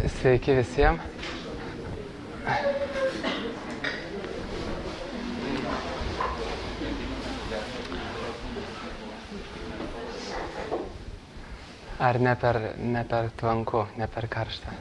Sveiki visiems. Ar ne per tvanku, ne per karšta?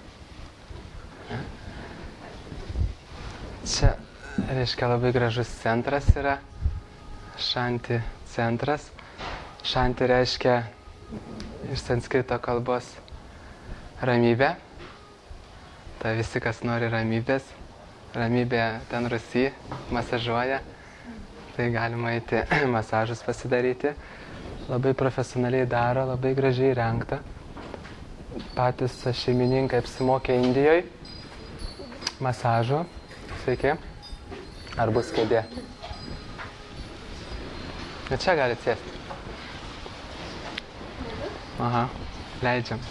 Čia, reiškia, labai gražus centras yra, šanti centras. Šanti reiškia iš sanskrito kalbos ramybė. Tai visi, kas nori ramybės, ramybė ten Rusy masažuoja, tai galima eiti masažus pasidaryti. Labai profesionaliai daro, labai gražiai rengta. Patys šeimininkai apsimokė Indijoje masažų. Sveiki. Ar bus kėdė? Bet čia galit sėsti. Aha, leidžiam.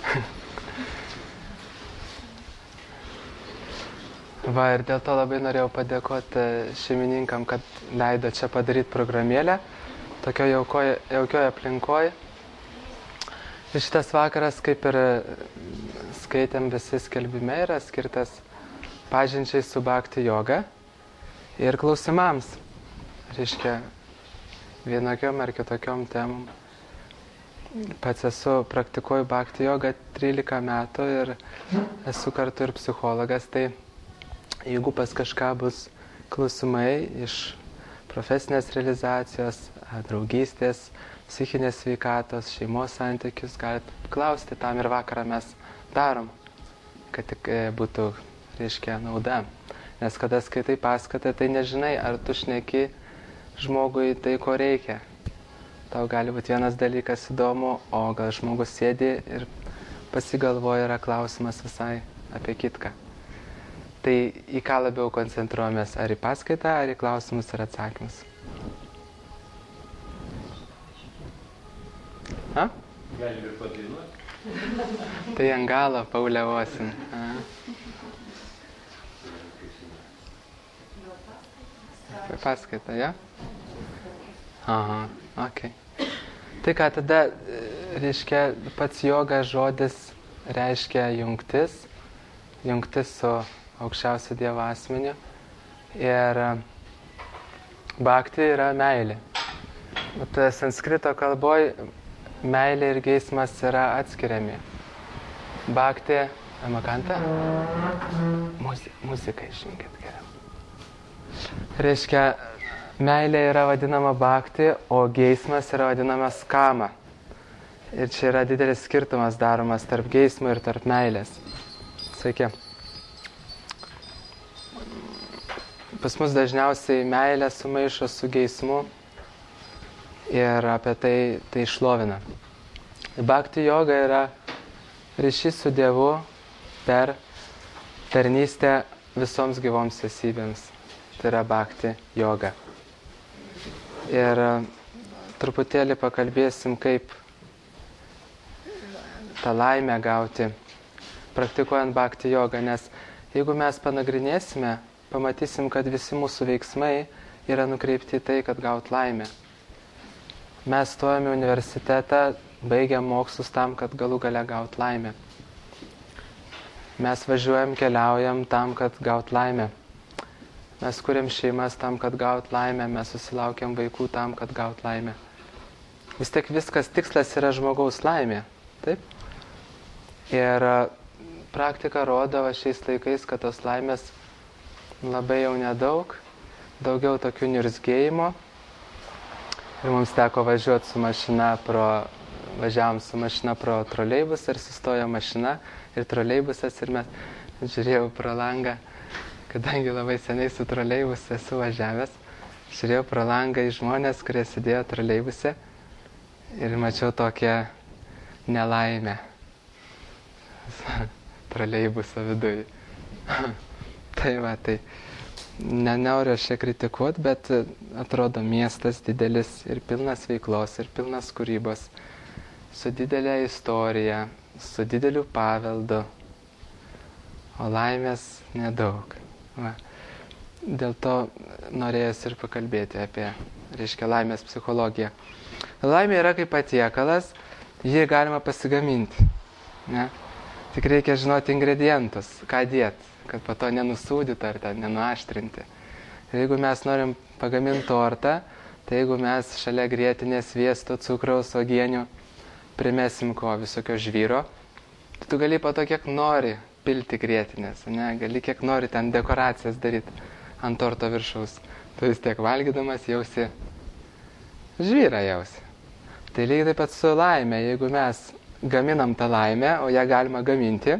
Va, ir dėl to labai norėjau padėkoti šeimininkam, kad leido čia padaryti programėlę, tokio jaukioje aplinkoje. Ir šitas vakaras, kaip ir skaitėm visi skelbime, yra skirtas pažinčiai su Bhakti joga ir klausimams. Reiškia, vienokiom ar kitokiom temom. Pats praktikuoju Bhakti jogą 13 metų ir esu kartu ir psichologas, tai jeigu pas kažką bus klausimai iš profesinės realizacijos, draugystės, psichinės sveikatos, šeimos santykius, galite klausti, tam ir vakarą mes darom, kad tik būtų, reiškia, nauda. Nes kada skaitai paskaitą, tai nežinai, ar tu šneki žmogui tai, ko reikia. Tau gali būti vienas dalykas įdomu, o gal žmogus sėdi ir pasigalvoja, yra klausimas visai apie kitką. Tai į ką labiau koncentruojamės, ar į paskaitą, ar į klausimus ir atsakymus? A? Galim ir padainuoti. Tai ant galo pauliavosim. Paskaita, ja? Aha, okei. Tai ką, tada, reiškia, pats joga žodis reiškia jungtis su aukščiausio Dievo asmeniu. Ir bhakti yra meilė. Bet sanskrito kalboj meilė ir geismas yra atskiriami. Bhakti, amakanta? Muziką išrinkit geriau. Reiškia, meilė yra vadinama bhakti, o geismas yra vadinamas kama. Ir čia yra didelis skirtumas daromas tarp geismo ir tarp meilės. Sveiki. Pas mus dažniausiai meilė sumaišo su geismu ir apie tai šlovina. Bhakti joga yra ryšys su Dievu per tarnystę visoms gyvoms esybėms. Tai yra bhakti joga. Ir truputėlį pakalbėsim, kaip tą laimę gauti, praktikuojant bhakti jogą, nes jeigu mes panagrinėsime, pamatysim, kad visi mūsų veiksmai yra nukreipti į tai, kad gaut laimę. Mes stojame į universitetą, baigiam mokslus tam, kad galų gale gaut laimę. Mes važiuojam, keliaujam tam, kad gaut laimę. Mes kuriam šeimas tam, kad gaut laimę, mes susilaukiam vaikų tam, kad gaut laimę. Vis tiek viskas tikslas yra žmogaus laimė, taip? Ir praktika rodo šiais laikais, kad tos laimės labai jau nedaug, daugiau tokių niurzgėjimo. Ir mums teko važiuoti su mašina važiavom su mašina pro troleibusą ir sustojo mašina ir troleibusas ir mes žiūrėjau pro langą, kadangi labai seniai su troleibusu esu važiavęs, žiūrėjau pro langą į žmonės, kurie sėdėjo troleibuse ir mačiau tokią nelaimę troleibuso viduje. Tai va, tai nenoriu aš čia kritikuoti, bet atrodo miestas didelis ir pilnas veiklos, ir pilnas kūrybos, su didelė istorija, su dideliu paveldu, o laimės nedaug. Va. Dėl to norėjęs ir pakalbėti apie, reiškia, laimės psichologiją. Laimė yra kaip patiekalas, jį galima pasigaminti. Ne? Tik reikia žinoti ingredientus, ką dėt, kad po to nenusūdytų ar ten nenuaštrinti. Ir jeigu mes norim pagaminti tortą, tai jeigu mes šalia grietinės, sviesto, cukraus, uogienių primesim ko visokio žvyro, tai tu gali po to kiek nori pilti grietinės, ne? Gali kiek nori ten dekoracijas daryti ant torto viršaus. Tu vis tiek valgydamas jausi žvyrą jausi. Tai lygiai taip pat su laime, jeigu mes gaminam tą laimę, o ją galima gaminti,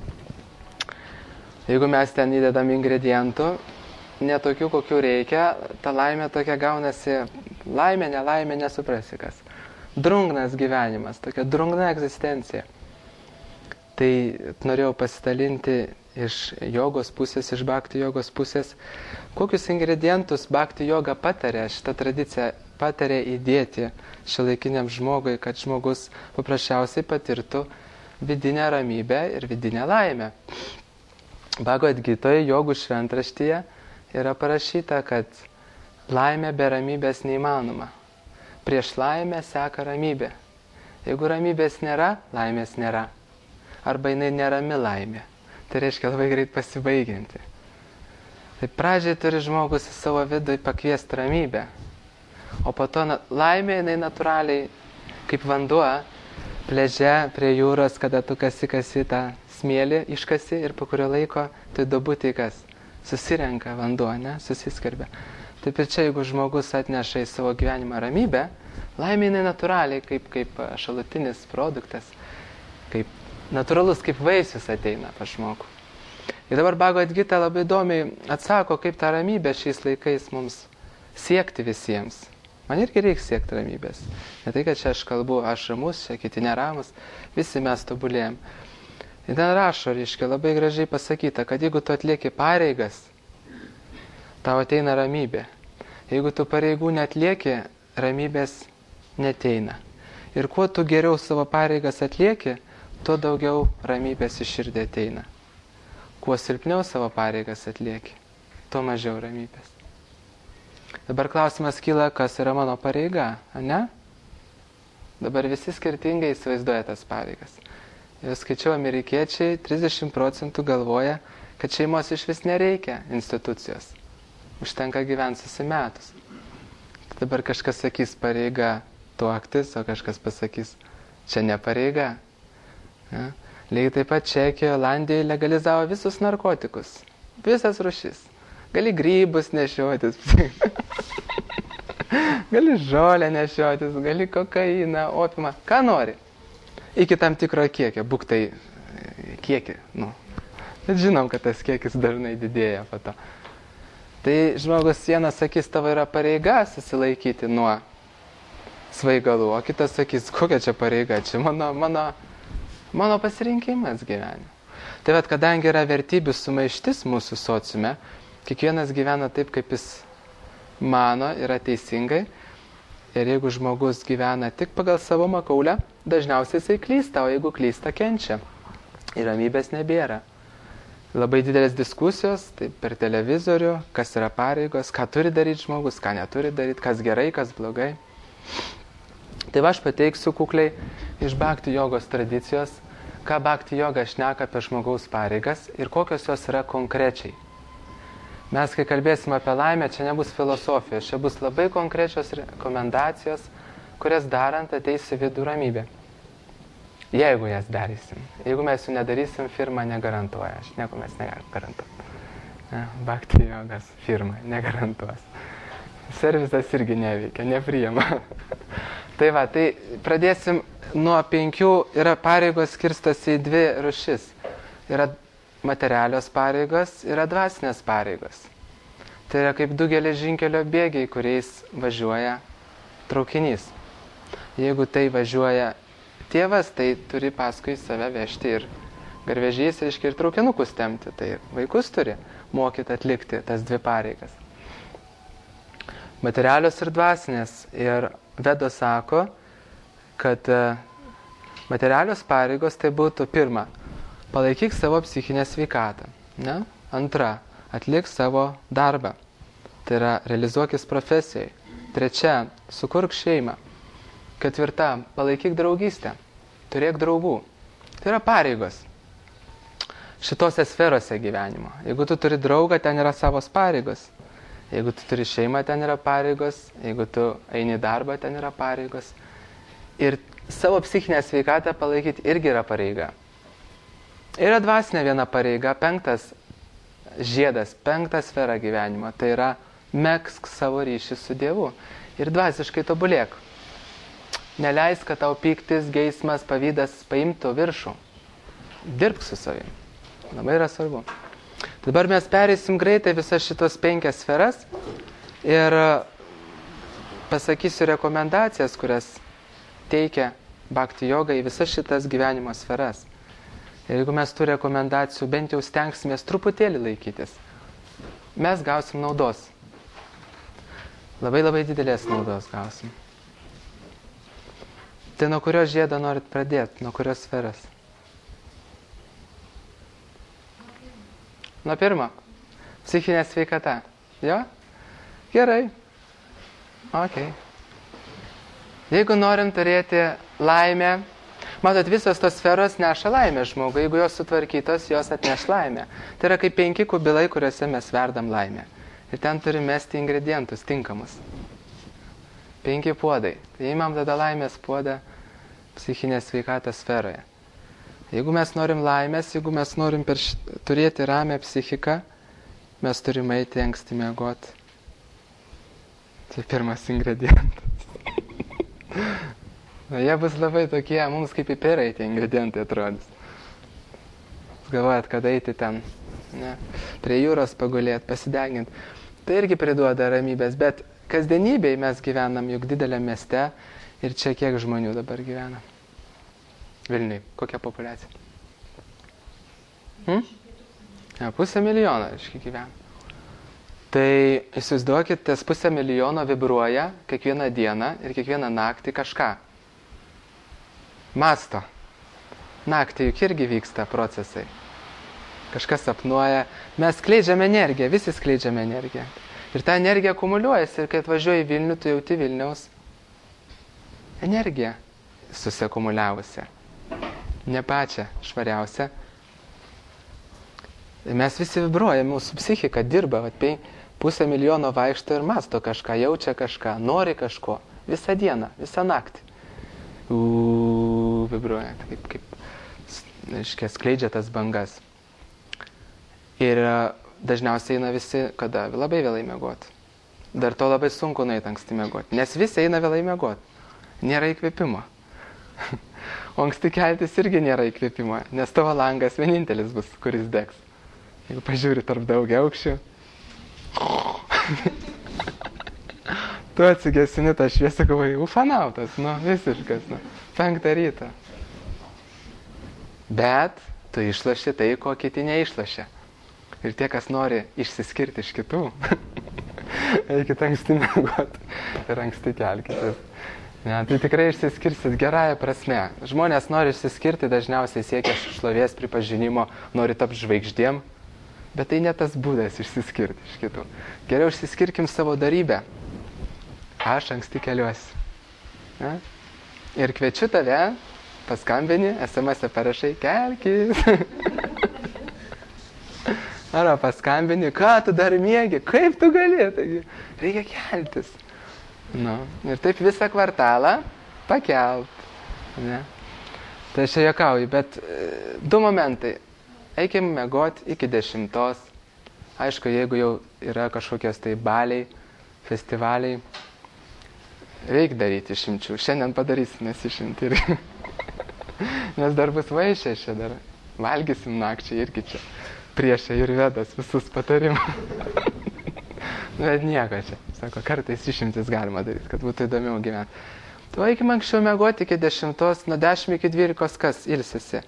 jeigu mes ten įdedam ingredientų, ne tokių, kokių reikia, ta laimė tokia gaunasi, laimė, nelaimė, nesuprasi kas. Drungnas gyvenimas, tokia drungna egzistencija. Tai norėjau pasidalinti iš jogos pusės, iš bhakti jogos pusės, kokius ingredientus bhakti joga patarė, šitą tradiciją patarė įdėti šiuolaikiniam žmogui, kad žmogus paprasčiausiai patirtų vidinę ramybę ir vidinę laimę. Bhagavad Gitoje, jogų šventraštyje yra parašyta, kad laimė be ramybės neįmanoma. Prieš laimę seka ramybė. Jeigu ramybės nėra, laimės nėra. Arba jinai nerami laimė. Tai reiškia labai greit pasibaigianti. Tai pradžiai turi žmogus į savo vidų pakviesti ramybę. O po to laimė jinai natūraliai, kaip vanduo, pliaže prie jūros, kada tu kasi tą smėlį, iškasi ir po kurio laiko tai duobutė kas? Susirenka vanduo, ne? Susiskarbia. Taip ir čia, jeigu žmogus atneša į savo gyvenimą ramybę, laimė jinai natūraliai, kaip šalutinis produktas, kaip natūralus, kaip vaisius ateina pas žmogų. Ir dabar Bhagavad Gita labai įdomiai atsako, kaip tą ramybę šiais laikais mums siekti visiems. Man irgi reikia siekti ramybės. Ne tai, kad čia aš kalbu, aš ramus, čia kiti neramus, visi mes tobulėjom. Ir ten rašo, reiškia, labai gražiai pasakyta, kad jeigu tu atlieki pareigas, tau ateina ramybė. Jeigu tu pareigų netlieki, ramybės neteina. Ir kuo tu geriau savo pareigas atlieki, tuo daugiau ramybės į širdį ateina. Kuo silpniau savo pareigas atlieki, tuo mažiau ramybės. Dabar klausimas kyla, kas yra mano pareiga, ne? Dabar visi skirtingai įsivaizduoja tas pareigas. Jau skaičiau, amerikiečiai 30% galvoja, kad šeimos iš vis nereikia institucijos. Užtenka gyventi susimetus. Dabar kažkas sakys pareiga tuoktis, o kažkas pasakys, čia ne pareiga. Ja? Lygiai taip pat Čekijoje, Olandijoje legalizavo visus narkotikus. Visas rūšis. Gali grybus nešiotis, gali žolę nešiotis, gali kokainą, opiumą, ką nori. Iki tam tikro kiekio, būk tai kiekį. Bet žinom, kad tas kiekis dažnai didėja po to. Tai žmogus vienas sakys, tavo yra pareiga susilaikyti nuo svaigalų, o kitas sakys, kokia čia pareiga, čia mano pasirinkimas gyvenime. Tai vat, kadangi yra vertybių sumaištis mūsų sociume, kiekvienas gyvena taip, kaip jis mano, yra teisingai. Ir jeigu žmogus gyvena tik pagal savo makaulę, dažniausiai jisai klysta, o jeigu klysta, kenčia. Ir ramybės nebėra. Labai didelės diskusijos, tai per televizorių, kas yra pareigos, ką turi daryti žmogus, ką neturi daryti, kas gerai, kas blogai. Tai aš pateiksiu kukliai iš bhakti jogos tradicijos, ką bhakti joga šneka apie žmogaus pareigas ir kokios jos yra konkrečiai. Mes, kai kalbėsim apie laimę, čia nebus filosofijos, čia bus labai konkrečios rekomendacijos, kurias darant ateis į vidų ramybę. Jeigu jas darysim. Jeigu mes jų nedarysim, firma negarantuoja. Nieko mes negarantuoja. Bhakti jogas firma negarantuos. Servisas irgi neveikia, nepriima. Tai va, tai pradėsim nuo 5, yra pareigos skirstosi į 2 rūšis. Yra materialios pareigos, yra dvasinės pareigos. Tai yra kaip 2 geležinkelio bėgiai, kuriais važiuoja traukinys. Jeigu tai važiuoja tėvas, tai turi paskui save vežti ir garvežys, reiškia, ir traukinukus tempti. Tai vaikus turi mokyti atlikti tas 2 pareigas. Materialios ir dvasinės. Ir Vedos sako, kad materialios pareigos tai būtų 1. Palaikyk savo psichinę sveikatą. Ne? 2. Atlik savo darbą. Tai yra realizuokis profesijai. 3. Sukurk šeimą. 4. Palaikyk draugystę. Turėk draugų. Tai yra pareigos. šitose sferose gyvenimo. Jeigu tu turi draugą, ten yra savos pareigos. Jeigu tu turi šeimą, ten yra pareigos. Jeigu tu eini į darbą, ten yra pareigos. Ir savo psichinę sveikatą palaikyti irgi yra pareiga. Yra dvasinė viena pareiga, 5 žiedas, 5 sfera gyvenimo. Tai yra megzk savo ryšį su Dievu ir dvasiškai tobulėk. Neleisk, kad tau pyktis, geismas, pavydas paimtų viršų. Dirbk su savim. Labai yra svarbu. Dabar mes pereisim greitai visas šitos 5 sferas ir pasakysiu rekomendacijas, kurias teikia Bhakti joga į visas šitas gyvenimo sferas. Ir jeigu mes tų rekomendacijų bent jau stengsimės truputėlį laikytis, mes gausim naudos. Labai labai didelės naudos gausim. Tai nuo kurio žiedo norit pradėti? Nuo kurios sferas? Nuo pirmo. Psichinė sveikata. Jo? Gerai. Ok. Jeigu norim turėti laimę, matot, visos tos sferos neša laimę žmogui. Jeigu jos sutvarkytos, jos atneš laimę. Tai yra kaip 5 kubilai, kuriuose mes verdam laimę. Ir ten turim mesti ingredientus tinkamus. 5 puodai. Tai įmam tada laimės puodą psichinės sveikatos sferoje. Jeigu mes norim laimės, jeigu mes norim turėti ramią psichiką, mes turim eiti anksti miegoti. Tai pirmas ingredientas. Na, jie bus labai tokie, mums kaip pipirai tie ingredientai atrodys. Galvojat, kad eiti ten, ne, prie jūros pagulėti, pasideginti. Tai irgi priduoda ramybės, bet kasdienybėje mes gyvenam juk dideliam mieste ir čia kiek žmonių dabar gyvena? Vilniui, kokia populiacija? 500 000, aiškiai, gyvena. Tai įsivaizduokit, tas 500 000 vibruoja kiekvieną dieną ir kiekvieną naktį kažką. Masto. Naktį juk irgi vyksta procesai. Kažkas sapnuoja. Mes skleidžiame energiją, visi skleidžiame energiją. Ir ta energija akumuliuojasi ir kai atvažiuoji į Vilnių, tu jauti Vilniaus energiją susiakumuliavusią. Ne pačią švariausią. Mes visi vibruojame, mūsų psichika dirba, 500 000 vaikšto ir masto kažką, jaučia kažką, nori kažko. Visą dieną, visą naktį. Vibruoja, kaip skleidžia tas bangas. Ir dažniausiai eina visi, kada labai vėlai miegoti. Dar to labai sunku nueiti anksti miegoti, nes visi eina vėlai miegoti. Nėra įkvėpimo. O anksti keltis irgi nėra įkvėpimo, nes tavo langas vienintelis bus, kuris degs. Jeigu pažiūri tarp daugiaaukščių, tu atsigesini tą šviesą, galvoji, ufanautas, visiškas, 5 ryto. Bet tu išloši tai, ko kiti neišlošia. Ir tie, kas nori išsiskirti iš kitų, eikit anksti miegoti ir anksti kelkitės. Ne, tai tikrai išsiskirsit gerąją prasme. Žmonės nori išsiskirti, dažniausiai siekia šlovės pripažinimo, nori tapti žvaigždėm, bet tai ne tas būdas išsiskirti iš kitų. Geriau išsiskirkim savo darybę. Aš anksti keliuosi. Ne? Ir kviečiu tave, paskambini, SMS-e parašai, kelkis. Arba paskambini, ką tu dar miegi, kaip tu gali, taigi reikia keltis. Ir taip visą kvartalą pakelt. Ne? Tai aš čia juokauju, bet 2 momentai. Eikim miegoti iki 10. Aišku, jeigu jau yra kažkokios tai baliai, festivaliai, reikia daryti išimčių. Šiandien padarysim išimti irgi. Nes dar bus vaišė čia dar. Valgysim nakčiai irgi čia. Prieš ajurvedos visus patarimus. Bet nieko čia. Sako, kartais išimtis galima daryti, kad būtų įdomiau gyventi. Tu eikim anksčiau miegoti iki 10, nuo 10 iki 12 kas ilsisi?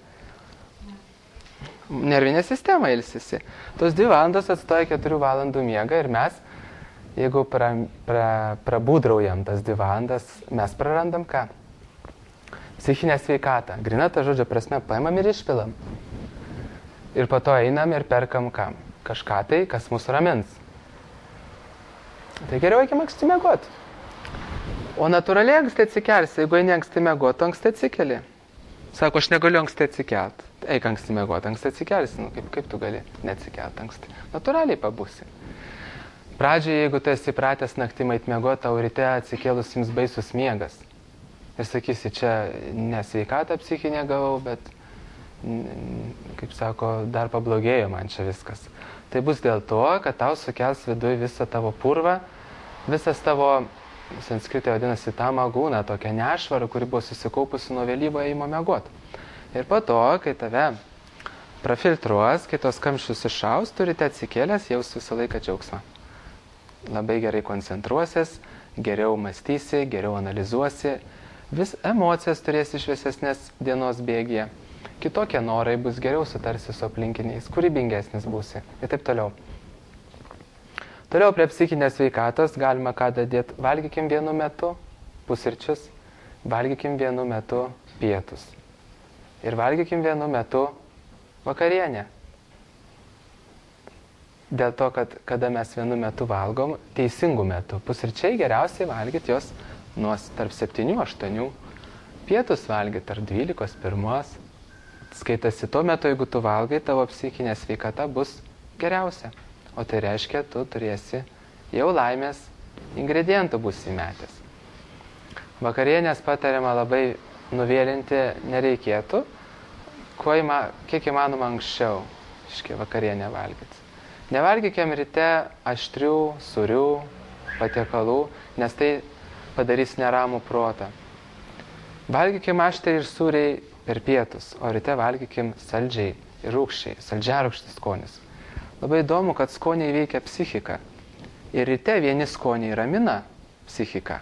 Nervinė sistema ilsisi. Tos 2 valandos atstoja 4 valandų miegą ir mes, jeigu prabūdraujam tas 2 valandas, mes prarandam ką? Psichinę sveikatą. Grina ta žodžio prasme, paimam ir išpilam. Ir po to einam ir perkam ką? Kažką tai, kas mūsų ramins. Tai geriau eikim anksti miegoti. O natūraliai anksti atsikelsi. Jeigu eini anksti miegoti, anksti atsikeli. Sako, aš negaliu anksti atsikelt. Eik anksti mėgoti, anksti atsikelsi, kaip tu gali neatsikelt anksti. Natūraliai pabusi. Pradžioje, jeigu tu esi pratęs naktį eit mėgoti, tau ryte atsikėlus jums baisus miegas. Ir sakysi, čia nesveikatą psichinę gavau, bet, kaip sako, dar pablogėjo man čia viskas. Tai bus dėl to, kad tau sukels viduj visą tavo purvą, visas tavo, sanskritai vadinasi, tamagūna, tokia nešvara, kuri buvo susikaupusi nuo vėlyvo ėjimo mėgoti. Ir po to, kai tave prafiltruos, kai tos kamščius iššaus, turite atsikėlęs jaus visą laiką džiaugsmą. Labai gerai koncentruosies, geriau mąstysi, geriau analizuosi, vis emocijas turėsi šviesesnės dienos bėgyje. Kitokie norai bus, geriau sutarsi su aplinkiniais, kūrybingesnis būsi ir taip toliau. Toliau prie psichinės sveikatos galima ką dadėti. Valgykim vienu metu pusryčius, valgykim vienu metu pietus. Ir valgykim vienu metu vakarienę. Dėl to, kad kada mes vienu metu valgom, teisingų metų, pusryčiai geriausiai valgyti jos nuo tarp 7-8, pietus valgyti tarp 12-1. Skaitasi tuo metu, jeigu tu valgai, tavo psichinė sveikata bus geriausia. O tai reiškia, tu turėsi jau laimės ingredientų bus įmetęs. Vakarienės patariama labai nuvėlinti nereikėtų, kiek įmanoma anksčiau vakarienę valgyti. Nevalgykim ryte aštrių, sūrių, patiekalų, nes tai padarys neramų protą. Valgykim aštriai ir sūriai per pietus, o ryte valgykim saldžiai ir rūgščiai, saldžiarūgštis skonis. Labai įdomu, kad skoniai veikia psichiką. Ir ryte vieni skoniai ramina psichiką,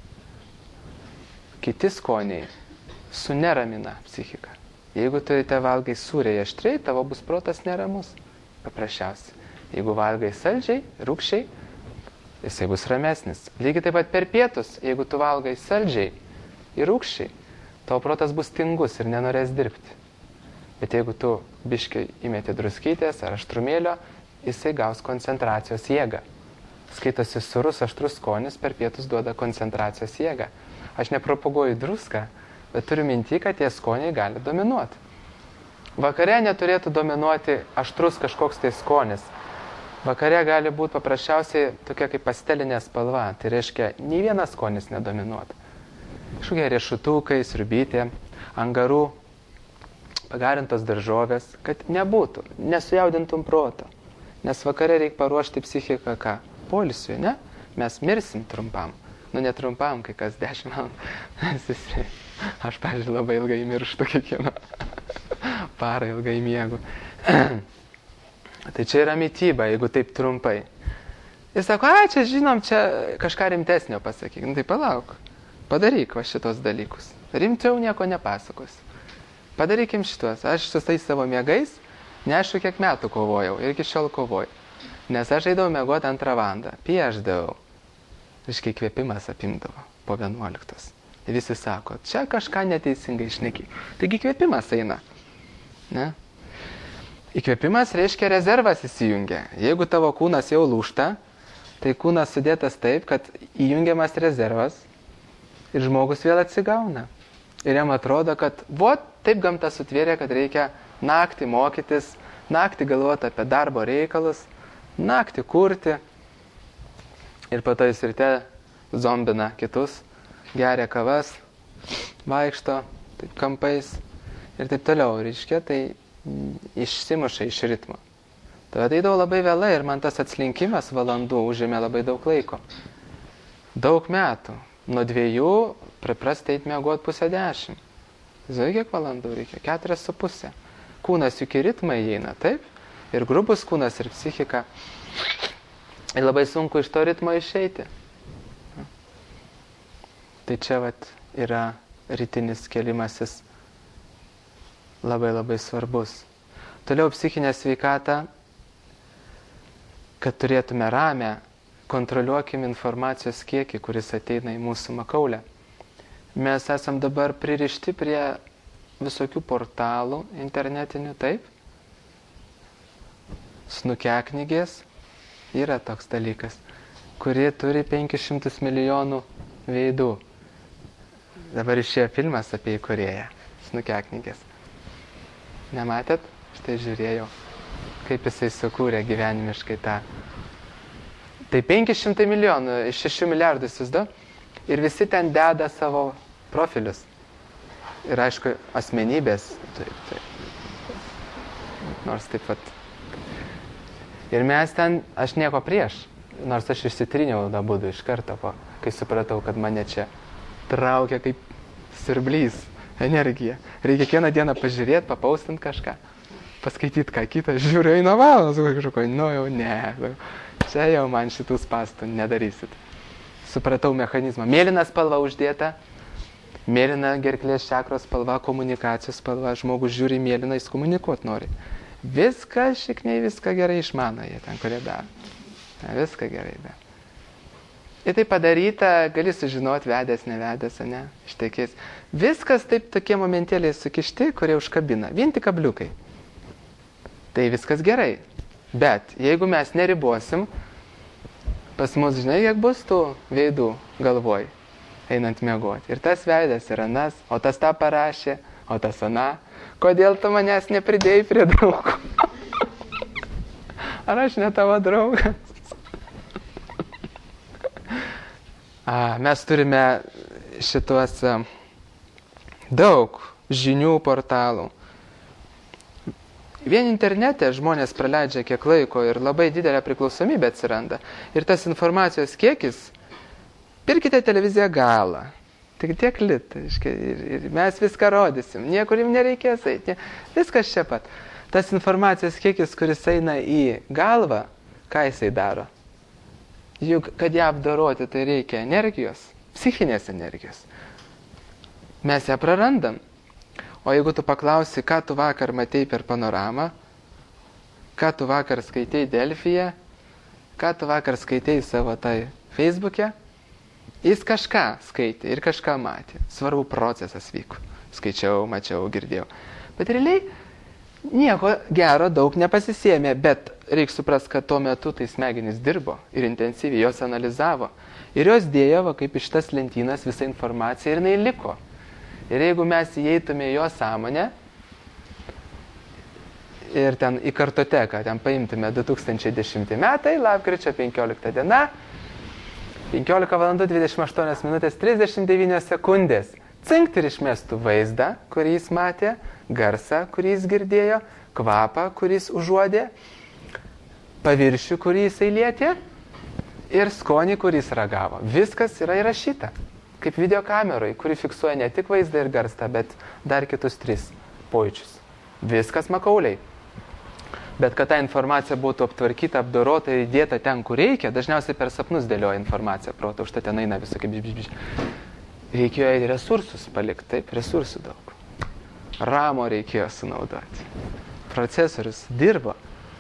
kiti skoniai suneramina psichiką. Jeigu tu ryte valgai sūriai aštriai, tavo bus protas neramus. Paprasčiausiai. Jeigu valgai saldžiai, rūgščiai, jisai bus ramesnis. Lygiai taip pat per pietus, jeigu tu valgai saldžiai ir rūgščiai, tavo protas bus tingus ir nenorės dirbti. Bet jeigu tu biškai įmeti druskytės ar aštrumėlio, jisai gaus koncentracijos jėgą. Skaitosi surus aštrus skonis per pietus duoda koncentracijos jėgą. Aš nepropaguoju druską, bet turiu minti, kad tie skoniai gali dominuoti. Vakare neturėtų dominuoti aštrus kažkoks tai skonis. Vakare gali būti paprasčiausiai tokia kaip pastelinė spalva. Tai reiškia, nei vienas skonis nedominuoti. Kažkokie riešutukai, sriubytė, angarų, pagarintos daržovės, kad nebūtų, nesujaudintum proto. Nes vakare reikia paruošti psichiką ką? Poilsiui, ne? Mes mirsim trumpam. Nu, netrumpam, kai kas 10 valandų. Aš, pavyzdžiui, labai ilgai mirštu kiekvieną parą ilgai miegu. Tai čia yra mityba, jeigu taip trumpai. Jis sako, čia žinom, čia kažką rimtesnio pasakyk. Nu, tai palauk, padaryk va šitos dalykus. Rimčiau nieko nepasakos. Padarykim šitos. Aš su tais savo miegais, neaišku, kiek metų kovojau ir iki šiol kovoju. Nes aš eidavau miegoti 2 valandą, piešdavau. Iškai kvėpimas apimdavo po 11. Ir visi sako, čia kažką neteisingai šneki. Taigi kvėpimas eina. Ne? Įkvėpimas reiškia rezervas įsijungia. Jeigu tavo kūnas jau lūžta, tai kūnas sudėtas taip, kad įjungiamas rezervas ir žmogus vėl atsigauna. Ir jam atrodo, kad taip gamta sutvėrė, kad reikia naktį mokytis, naktį galvoti apie darbo reikalus, naktį kurti. Ir po to jis ryte zombina kitus, geria kavas, vaikšto taip kampais ir taip toliau. Reiškia, tai išsimuša iš ritmo. Tada ateidavau labai vėlai ir man tas atslinkimas valandų užėmė labai daug laiko. Daug metų. Nuo 2 priprasti eit miegoti 9:30. Žinai, kiek valandų reikia? 4,5. Kūnas juk į ritmą įeina, taip? Ir grubus kūnas, ir psichika. Ir labai sunku iš to ritmo išeiti. Tai čia yra rytinis kėlimasis labai labai svarbus. Toliau psichinė sveikata, kad turėtume ramę, kontroliuokim informacijos kiekį, kuris ateina į mūsų makaulę. Mes esam dabar pririšti prie visokių portalų internetinių, taip? Snukiaknygės yra toks dalykas, kuri turi 500 milijonų veidų. Dabar išėjo filmas apie įkūrėją. snukiaknygės. Nematėt? Štai žiūrėjau, kaip jisai sukūrė gyvenimiškai tą. Tai 500 milijonų iš 6 milijardų įsivaizduoju. Ir visi ten deda savo profilius. Ir aišku, asmenybės. Taip. Nors taip pat. Ir mes ten, aš nieko prieš. Nors aš išsitriniau abudu iš karto, kai supratau, kad mane čia traukia kaip siurblys, energija. Reikia kiekvieną dieną pažiūrėti, papaustinti kažką, paskaityti ką kitą. Žiūriu, eina valandas, kažkokio, jau ne. Čia jau man šitų spastų nedarysit. Supratau mechanizmą. Mėlyna spalva uždėta, mėlyna gerklės čakros spalva, komunikacijos spalva. Žmogus žiūri mėlyną, jis komunikuot nori. Viską, šikniai, viską gerai išmano jie ten, kurie daro. Viską gerai daro. Ir tai padaryta, gali sužinoti, vedęs, nevedęs, ne, ištekės. Viskas taip tokie momentėliai sukišti, kurie užkabina. Vien tik kabliukai. Tai viskas gerai. Bet jeigu mes neribosim, pas mus, žinai, kiek bus tų veidų galvoj, einant miegoti. Ir tas veidas yra anas, o tas tą parašė, o tas ana. Kodėl tu manęs nepridėjai prie draugų? Ar aš ne tavo draugas? Mes turime šituos daug žinių portalų. Vien internete žmonės praleidžia kiek laiko ir labai didelė priklausomybė atsiranda. Ir tas informacijos kiekis, pirkite televiziją galą. Tik tiek litų. Ir mes viską rodysim. Niekur jums nereikės eiti. Viskas čia pat. Tas informacijos kiekis, kuris eina į galvą, ką jisai daro? Juk, kad ją apdoroti, tai reikia energijos, psichinės energijos. Mes ją prarandam. O jeigu tu paklausi, ką tu vakar matei per panoramą, ką tu vakar skaitei Delfyje, ką tu vakar skaitei savo tai Facebook'e, jis kažką skaitė ir kažką matė. Svarbu procesas vyko. Skaičiau, mačiau, girdėjau. Bet realiai nieko gero daug nepasisėmė, bet reikia suprasti, kad tuo metu tai smegenys dirbo ir intensyviai jos analizavo. Ir jos dėjo, kaip iš tas lentynas, visą informaciją ir jinai liko. Ir jeigu mes įeitume į jo sąmonę ir ten į kartoteką, ten paimtume 2010 metai, lapkričio 15 diena, 15 valandų 28 minutės 39 sekundės. Cinkt ir išmestų vaizdą, kurį jis matė, garsą, kurį jis girdėjo, kvapą, kurį jis užuodė, paviršių, kurį jis lietė ir skonį, kurį jis ragavo. Viskas yra įrašyta. Kaip videokameroj, kuri fiksuoja ne tik vaizdą ir garsą, bet dar kitus 3 pojūčius. Viskas makauliai. Bet kad ta informacija būtų aptvarkyta, apdorota ir įdėta ten, kur reikia, dažniausiai per sapnus dėlioja informaciją proto, už tai ten eina visokie bišbišbiš. Reikėjo ir resursus palikti, taip, resursų daug. Ramo reikėjo sunaudoti. Procesorius dirbo.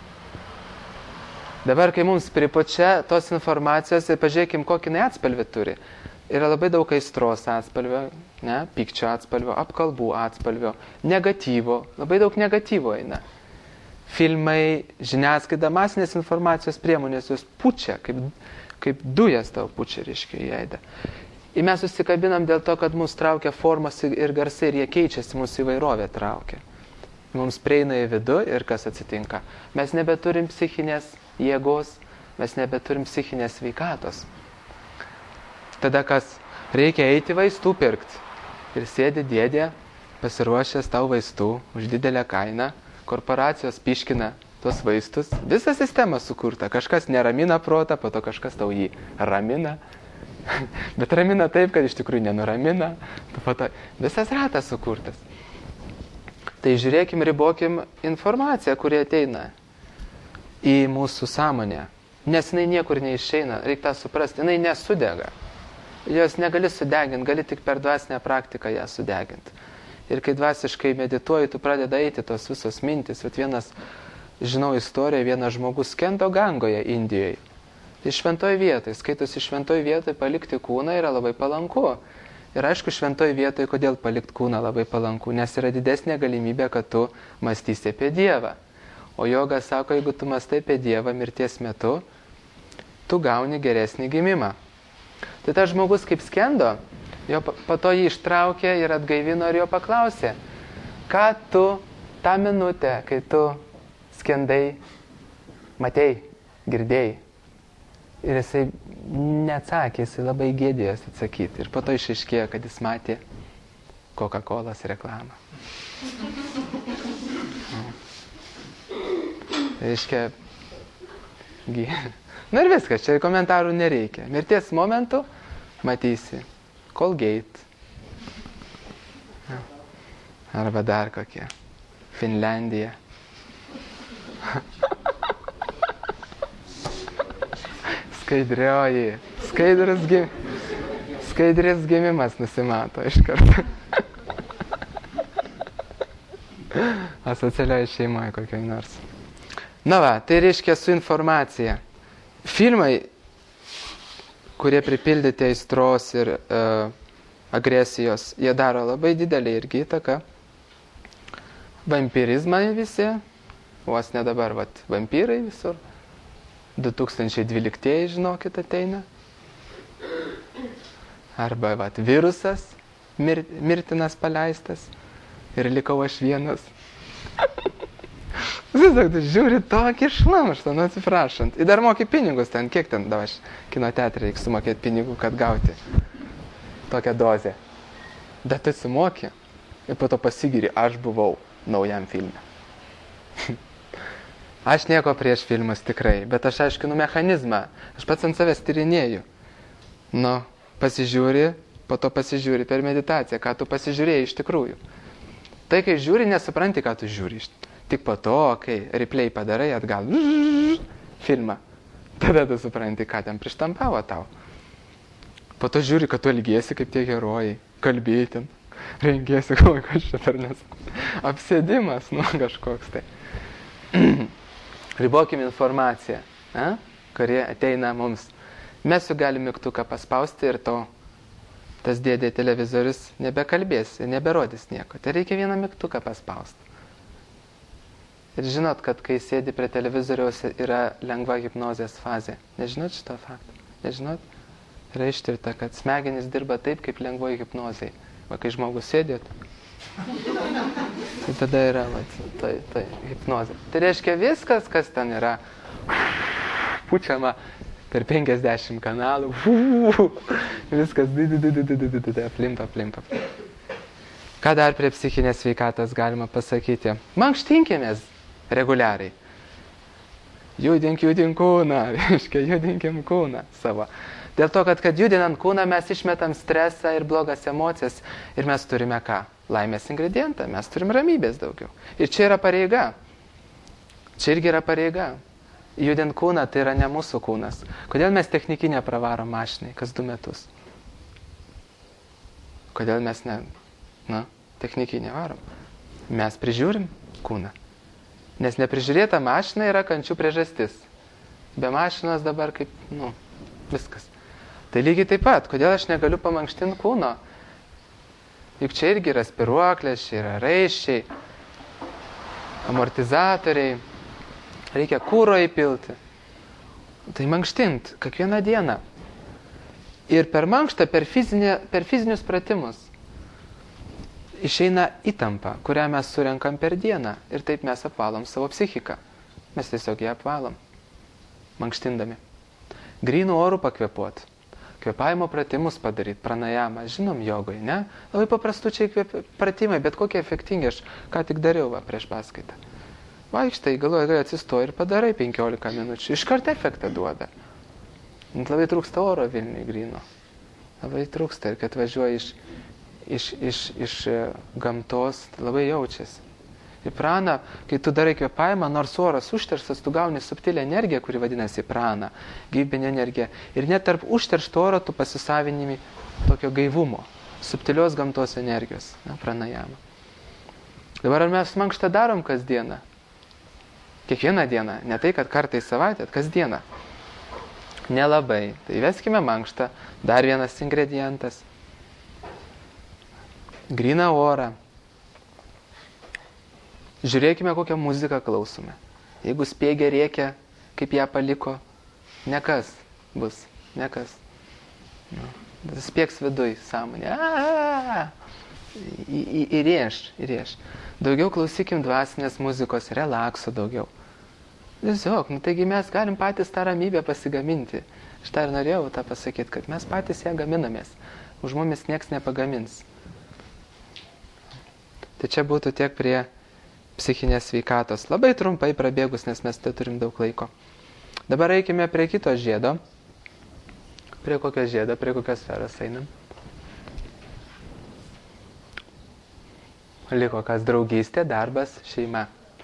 Dabar, kai mums pripučia tos informacijos ir pažiūrėkim, kokį atspalvį turi. Yra labai daug aistros atspalvio, pykčio atspalvio, apkalbų atspalvio, negatyvo, labai daug negatyvo eina. Filmai, žiniasklaida, masinės informacijos priemonės, jos pučia, kaip dujas tau pučia, reiškia, į veidą. Ir mes susikabinam dėl to, kad mus traukia formos ir garsai, ir jie keičiasi, mūsų įvairovė traukia. Mums prieina į vidų ir kas atsitinka? Mes nebeturim psichinės jėgos, mes nebeturim psichinės sveikatos. Tada kas? Reikia eiti vaistų pirkti. Ir sėdi dėdė, pasiruošęs tau vaistų už didelę kainą, korporacijos piškina tuos vaistus, visa sistema sukurta, kažkas neramina protą, po to kažkas tau jį ramina, bet ramina taip, kad iš tikrųjų nenuramina, po to visas ratas sukurtas. Tai žiūrėkim, ribokim informaciją, kuri ateina į mūsų sąmonę, nes jinai niekur neišeina, reikia tą suprasti, jinai nesudega. Jos negali sudeginti, gali tik per dvasinę praktiką ją sudeginti. Ir kai dvasiškai medituoji, tu pradeda eiti tos visos mintis. Vat vienas, žinau istoriją, vienas žmogus skendo Gangoje, Indijoje. Tai šventoj vietoj, skaitosi šventoj vietoj, palikti kūną yra labai palanku. Ir aišku, šventoj vietoj, kodėl palikti kūną labai palanku, nes yra didesnė galimybė, kad tu mąstysi apie Dievą. O joga sako, jeigu tu mąstai apie Dievą mirties metu, tu gauni geresnį gimimą. Tai tas žmogus kaip skendo, po to jį ištraukė ir atgaivino ir jo paklausė, ką tu tą minutę, kai tu skendai, matei, girdėjai. Ir jisai neatsakė, jisai labai gėdėjosi atsakyti. Ir po to išaiškėjo, kad jis matė Coca-Colos reklamą. Reiškia, na ir viskas, čia komentarų nereikia. Mirties momentu matysi Colgate. Arba dar kokie. Finlandija. Skaidrioji. Skaidrės gimimas nusimato iš karto. Asocialioje šeimoje kokiai nors. Na va, tai reiškia su informacija. Filmai, kurie pripildyti aistros ir agresijos, jie daro labai didelį irgi įtaką. Vampirizmai visi, vos ne dabar, vampyrai visur. 2012, žinokit, ateina. Arba, virusas mirtinas paleistas ir likau aš vienas. Vis žiūri tokį šlamštą, atsiprašant. Ir dar moki pinigus ten, kiek ten, aš kino teatrą reikia sumokėti pinigų, kad gauti tokią dozę. Bet tu sumoki ir po to pasigiri, aš buvau naujam filme. Aš nieko prieš filmus tikrai, bet aš aiškinu mechanizmą. Aš pats ant savęs tyrinėju. Pasižiūri, po to pasižiūri per meditaciją, ką tu pasižiūrėjai iš tikrųjų. Tai, kai žiūri, nesupranti, ką tu žiūri. Tik po to, kai replay padarai atgal filmą, tada tu supranti, ką ten prištampavo tau. Po to žiūri, kad tu elgiesi kaip tie herojai, kalbėti, rengiesi, kažkas čia per nes. Apsėdimas, kažkoks tai. Ribokim informaciją, kurie ateina mums. Mes jau galim mygtuką paspausti ir tas dėdė televizorius nebekalbės, neberodys nieko. Tai reikia vieną mygtuką paspausti. Ir žinot, kad kai sėdi prie televizoriaus yra lengva hipnozės fazė. Nežinot šito fakto? Nežinot? Yra ištirta, kad smegenys dirba taip, kaip lengvoji hipnozai. Va, kai žmogus sėdėt, tai tada yra tai hipnozė. Tai reiškia viskas, kas ten yra, pučiama per 50 kanalų, viskas aplimpa. Ką dar prie psichinės sveikatos galima pasakyti? Mankštinkimės reguliariai. Judink kūną, reiškia, judinkim kūną savo. Dėl to, kad judinant kūną mes išmetam stresą ir blogas emocijas ir mes turime ką? Laimės ingredientą, mes turim ramybės daugiau. Ir čia yra pareiga. Čia irgi yra pareiga. Judint kūną tai yra ne mūsų kūnas. Kodėl mes technikinę pravarom mašinai kas 2 metus? Kodėl mes technikinę varom? Mes prižiūrim kūną. Nes neprižiūrėta mašina yra kančių priežastis. Be mašinos dabar kaip, viskas. Tai lygiai taip pat, kodėl aš negaliu pamankštinti kūno? Juk čia irgi yra spiruoklės, čia yra raiščiai, amortizatoriai, reikia kuro įpilti. Tai mankštint kiekvieną dieną. Ir per mankštą, per fizinius pratimus išeina įtampa, kurią mes surenkam per dieną. Ir taip mes apvalom savo psichiką. Mes tiesiog ją apvalom, mankštindami. Grynų orų pakvėpuot. Kvėpavimo pratimus padaryti, pranajamą. Žinom jogoj, ne? Labai paprastučiai pratimai, bet kokie efektingi. Aš ką tik dariau prieš paskaitą. Vaikštai, galvoju, atsistoji ir padarai 15 minučių. Iškart efektą duoda. Labai trūksta oro Vilniui gryno. Labai trūksta ir kad važiuoji iš gamtos, labai jaučiasi. Ir prana, kai tu darai kvėpavimą, nors oras užterštas, tu gauni subtilę energiją, kuri vadinasi prana, gyvybinė energija. Ir net tarp užteršto oro tu pasisavinimi tokio gaivumo, subtilios gamtos energijos, pranajamą. Dabar ar mes mankštą darom kasdieną? Kiekvieną dieną, ne tai, kad kartą į savaitę, kasdieną. Nelabai. Tai įveskime mankštą, dar vienas ingredientas. Gryną orą. Žiūrėkime, kokią muziką klausome. Jeigu spiegia rėkia, kaip ją paliko, nekas bus, nekas. Spiegs viduj sąmonė. Įrėš. Daugiau klausykim dvasinės muzikos, relakso daugiau. Tiesiog, taigi mes galim patys tą ramybę pasigaminti. Štai ir norėjau tą pasakyti, kad mes patys ją gaminamės. Už mumis nieks nepagamins. Tai čia būtų tiek prie psichinės sveikatos. Labai trumpai prabėgus, nes mes tai turim daug laiko. Dabar eikime prie kito žiedo. Prie kokio žiedo, prie kokios sferos einam? Liko kas? Draugystė, darbas, šeima.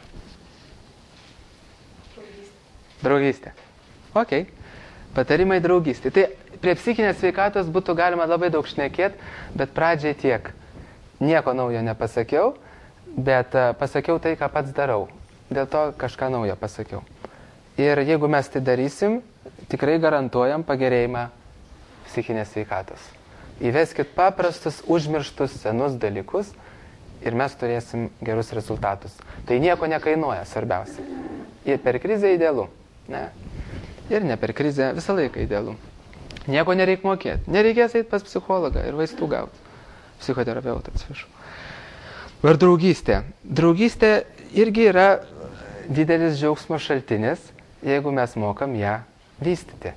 Draugystė. Ok. Patarimai draugystė. Tai prie psichinės sveikatos būtų galima labai daug šnekėti, bet pradžiai tiek. Nieko naujo nepasakiau, bet pasakiau tai, ką pats darau. Dėl to kažką naujo pasakiau. Ir jeigu mes tai darysim, tikrai garantuojam pagerėjimą psichinės sveikatos. Įveskit paprastus, užmirštus, senus dalykus ir mes turėsim gerus rezultatus. Tai nieko nekainuoja, svarbiausia. Ir per krizę idealu. Ne. Ir ne per krizę, visą laiką idealu. Nieko nereik mokėti. Nereikės eiti pas psichologą ir vaistų gauti. Psichoterapeutą, atsiprašau. Ar draugystė? Draugystė irgi yra didelis džiaugsmo šaltinis, jeigu mes mokam ją vystyti.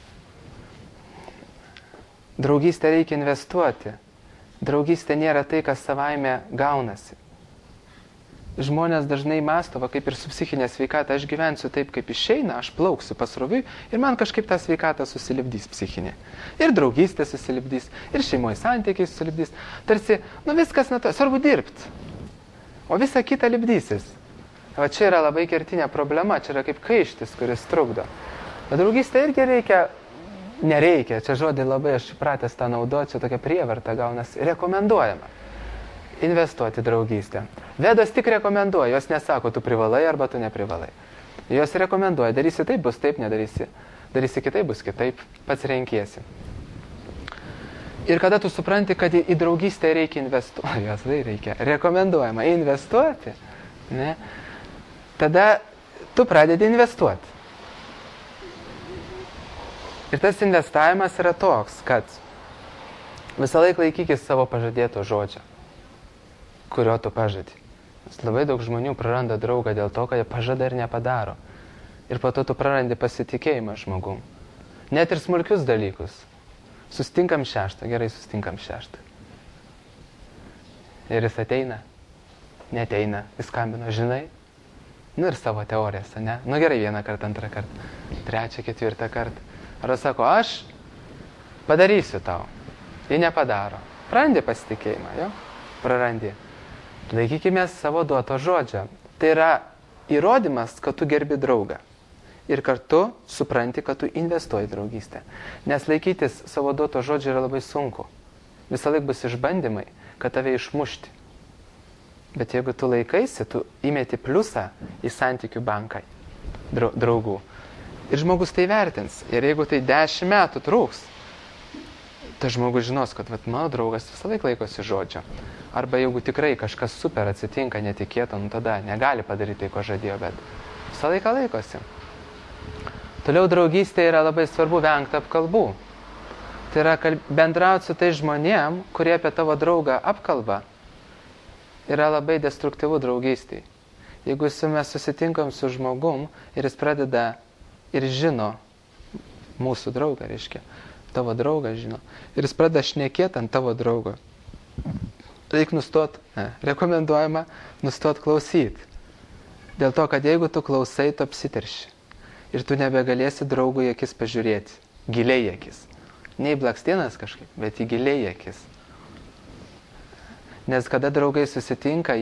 Draugystę reikia investuoti. Draugystė nėra tai, kas savaime gaunasi. Žmonės dažnai mąsto, va, kaip ir su psichinė sveikata, aš gyvensiu taip, kaip išeina, aš plauksiu pasroviui ir man kažkaip tą sveikatą susilipdys psichinė. Ir draugystė susilipdys, ir šeimoje santykiai susilipdys. Tarsi, viskas nuo to, svarbu dirbti, o visa kita lipdysis. Va čia yra labai kertinė problema, čia yra kaip kaištis, kuris trukdo. Bet draugystė irgi nereikia, čia žodį labai aš pratęs tą naudoti, čia tokia prievarta gaunas, rekomenduojama. Investuoti draugystę. Vedos tik rekomenduoja, jos nesako, tu privalai arba tu neprivalai. Jos rekomenduoja, darysi taip, bus taip, nedarysi. Darysi kitaip, bus kitaip, pats renkiesi. Ir kada tu supranti, kad į draugystę reikia investuoti, jos tai reikia, rekomenduojama investuoti, ne? Tada tu pradedi investuoti. Ir tas investavimas yra toks, kad visą laiką laikykis savo pažadėto žodžio, kurio tu pažadi. Nes labai daug žmonių praranda draugą dėl to, kad jie pažada ir nepadaro. Ir po to tu prarandi pasitikėjimą žmogum. Net ir smulkius dalykus. Sustinkam 6, gerai, sustinkam 6. Ir jis ateina, neteina, jis skambino, žinai. Ir savo teorijas, ne? Gerai, 1 kartą, 2 kartą, 3, 4 kartą. Ar sako, aš padarysiu tau. Jie nepadaro. Prarandi pasitikėjimą, jo? Prarandi. Laikykime savo duoto žodžio. Tai yra įrodymas, kad tu gerbi draugą. Ir kartu supranti, kad tu investuoji draugystę. Nes laikytis savo duoto žodžio yra labai sunku. Visą laiką bus išbandymai, kad tave išmušti. Bet jeigu tu laikaisi, tu įmeti pliusą į santykių banką draugų. Ir žmogus tai vertins. Ir jeigu tai 10 metų trūks, tai žmogus žinos, kad mano draugas visą laiką laikosi žodžio. Arba jeigu tikrai kažkas super atsitinka netikėto, tada negali padaryti tai, ko žadėjo, bet visą laiką laikosi. Toliau draugystė yra labai svarbu vengti apkalbų. Tai yra bendrauti su tai žmonėm, kurie apie tavo draugą apkalba, yra labai destruktyvu draugystėj. Jeigu mes susitinkam su žmogum ir jis pradeda ir žino mūsų draugą, reiškia, tavo draugą žino, ir jis pradeda šnekėti ant tavo draugo, reikia rekomenduojama nustot klausyti. Dėl to, kad jeigu tu klausai, tu apsiterši. Ir tu nebegalėsi draugui akis pažiūrėti. Giliai akis. Ne į blakstienas kažkaip, bet į giliai akis. Nes kada draugai susitinka,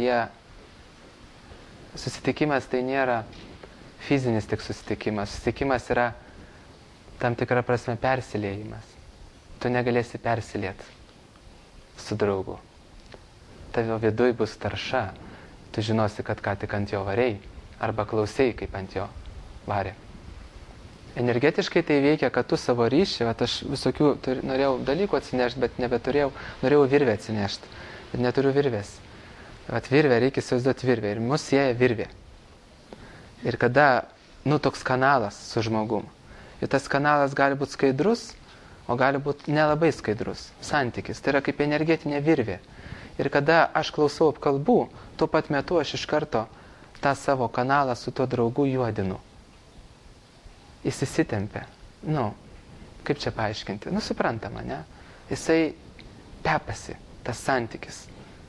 susitikimas tai nėra fizinis tik susitikimas. Susitikimas yra tam tikra prasme persiliejimas. Tu negalėsi persilieti su draugu. Tavo viduj bus tarša. Tu žinosi, kad ką tik ant jo varei. Arba klausei, kaip ant jo varė. Energetiškai tai veikia, kad tu savo ryšį, aš visokių norėjau dalykų atsinešti, bet nebeturėjau, norėjau virvę atsinešti. Bet neturiu virvės. Virvę, reikia įsivaizduoti virvę. Ir mus sieja virvė. Ir kada, toks kanalas su žmogum. Ir tas kanalas gali būti skaidrus, o gali būti nelabai skaidrus. Santykis. Tai yra kaip energetinė virvė. Ir kada aš klausau apkalbų, tuo pat metu aš iš karto tą savo kanalą su tuo draugu juodinu. Jis įsitempia. Kaip čia paaiškinti? Suprantama, ne? Jisai tepasi, tas santykis.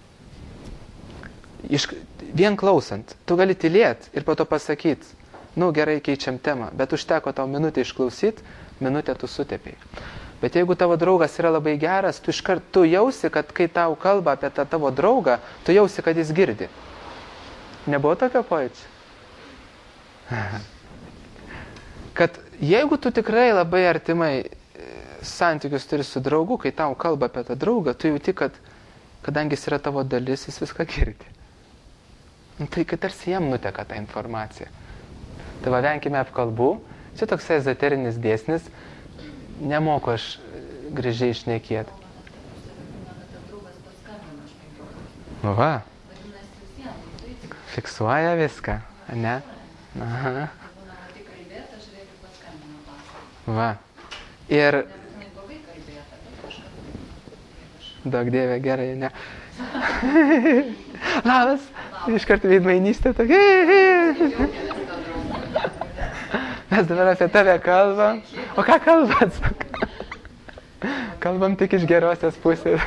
Vien klausant, tu gali tylėti ir po to pasakyti, gerai, keičiam temą, bet užteko tau minutę išklausyti, minutę tu sutepiai. Bet jeigu tavo draugas yra labai geras, tu iškart tu jausi, kad kai tau kalba apie tą tavo draugą, tu jausi, kad jis girdi. Nebuvo tokio pojūčio? Kad jeigu tu tikrai labai artimai santykius turi su draugu, kai tau kalba apie tą draugą, tu jauti, kad kadangi jis yra tavo dalis, jis viską girdi. Tai kad tarsi jam nuteka ta informacija. Tai venkime apkalbų. Čia toks ezoterinis dėsnis. Nemoku aš gražiai šnekėti. Va. Fiksuoja viską, ne? Aha. Va. Ir... Daug dievė, gerai, ne? Labas. Iškart veidmainystė tokia. Mes dabar apie tave kalbam. O ką kalbat? Kalbam tik iš gerosios pusės.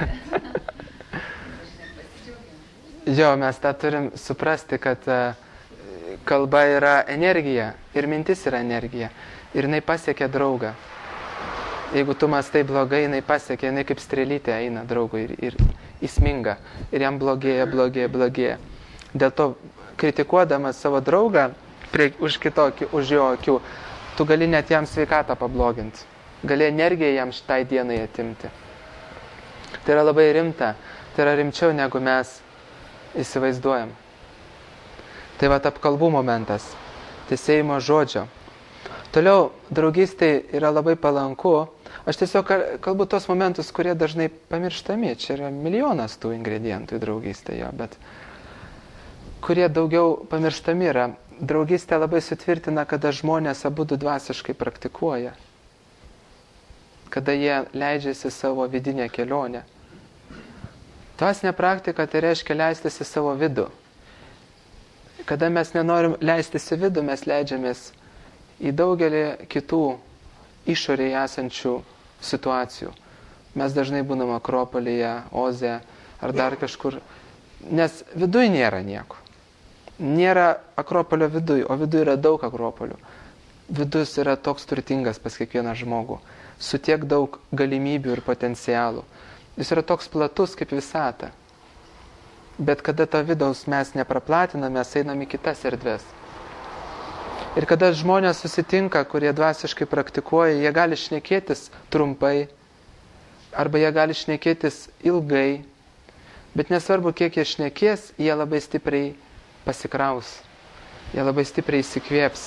Jo, mes tą turim suprasti, kad kalba yra energija ir mintis yra energija. Ir jinai pasiekia draugą. Jeigu tu mąstai blogai, jinai pasiekia, jinai kaip strėlytė eina draugui ir įsminga. Ir jam blogėja. Dėl to, kritikuodamas savo draugą už jo akių, tu gali net jam sveikatą pabloginti. Gali energiją jam šitai dienai atimti. Tai yra labai rimta. Tai yra rimčiau, negu mes įsivaizduojam. Tai va apkalbų momentas. Tesėjimo žodžio. Toliau, draugystė yra labai palanku. Aš tiesiog kalbu tos momentus, kurie dažnai pamirštami. Čia yra milijonas tų ingredientų į draugystę jo, bet kurie daugiau pamirštami yra. Draugystė labai sutvirtina, kada žmonės abudu dvasiškai praktikuoja. Kada jie leidžiasi savo vidinę kelionę. Dvasinė praktika tai reiškia leistis į savo vidų. Kada mes nenorim leistis į vidų, mes leidžiamės į daugelį kitų išorėje esančių situacijų. Mes dažnai būnam Akropolyje, Oze ar dar kažkur, nes viduj nėra nieko. Nėra Akropolio viduj, o viduj yra daug Akropolių. Vidus yra toks turtingas pas kiekvieną žmogų, su tiek daug galimybių ir potencialų. Jis yra toks platus kaip visata. Bet kada to vidaus mes nepraplatiname, mes einam į kitas erdves. Ir kada žmonės susitinka, kurie dvasiškai praktikuoja, jie gali šnekėtis trumpai, arba jie gali šnekėtis ilgai, bet nesvarbu, kiek jie šnekės, jie labai stipriai pasikraus, jie labai stipriai įsikvėps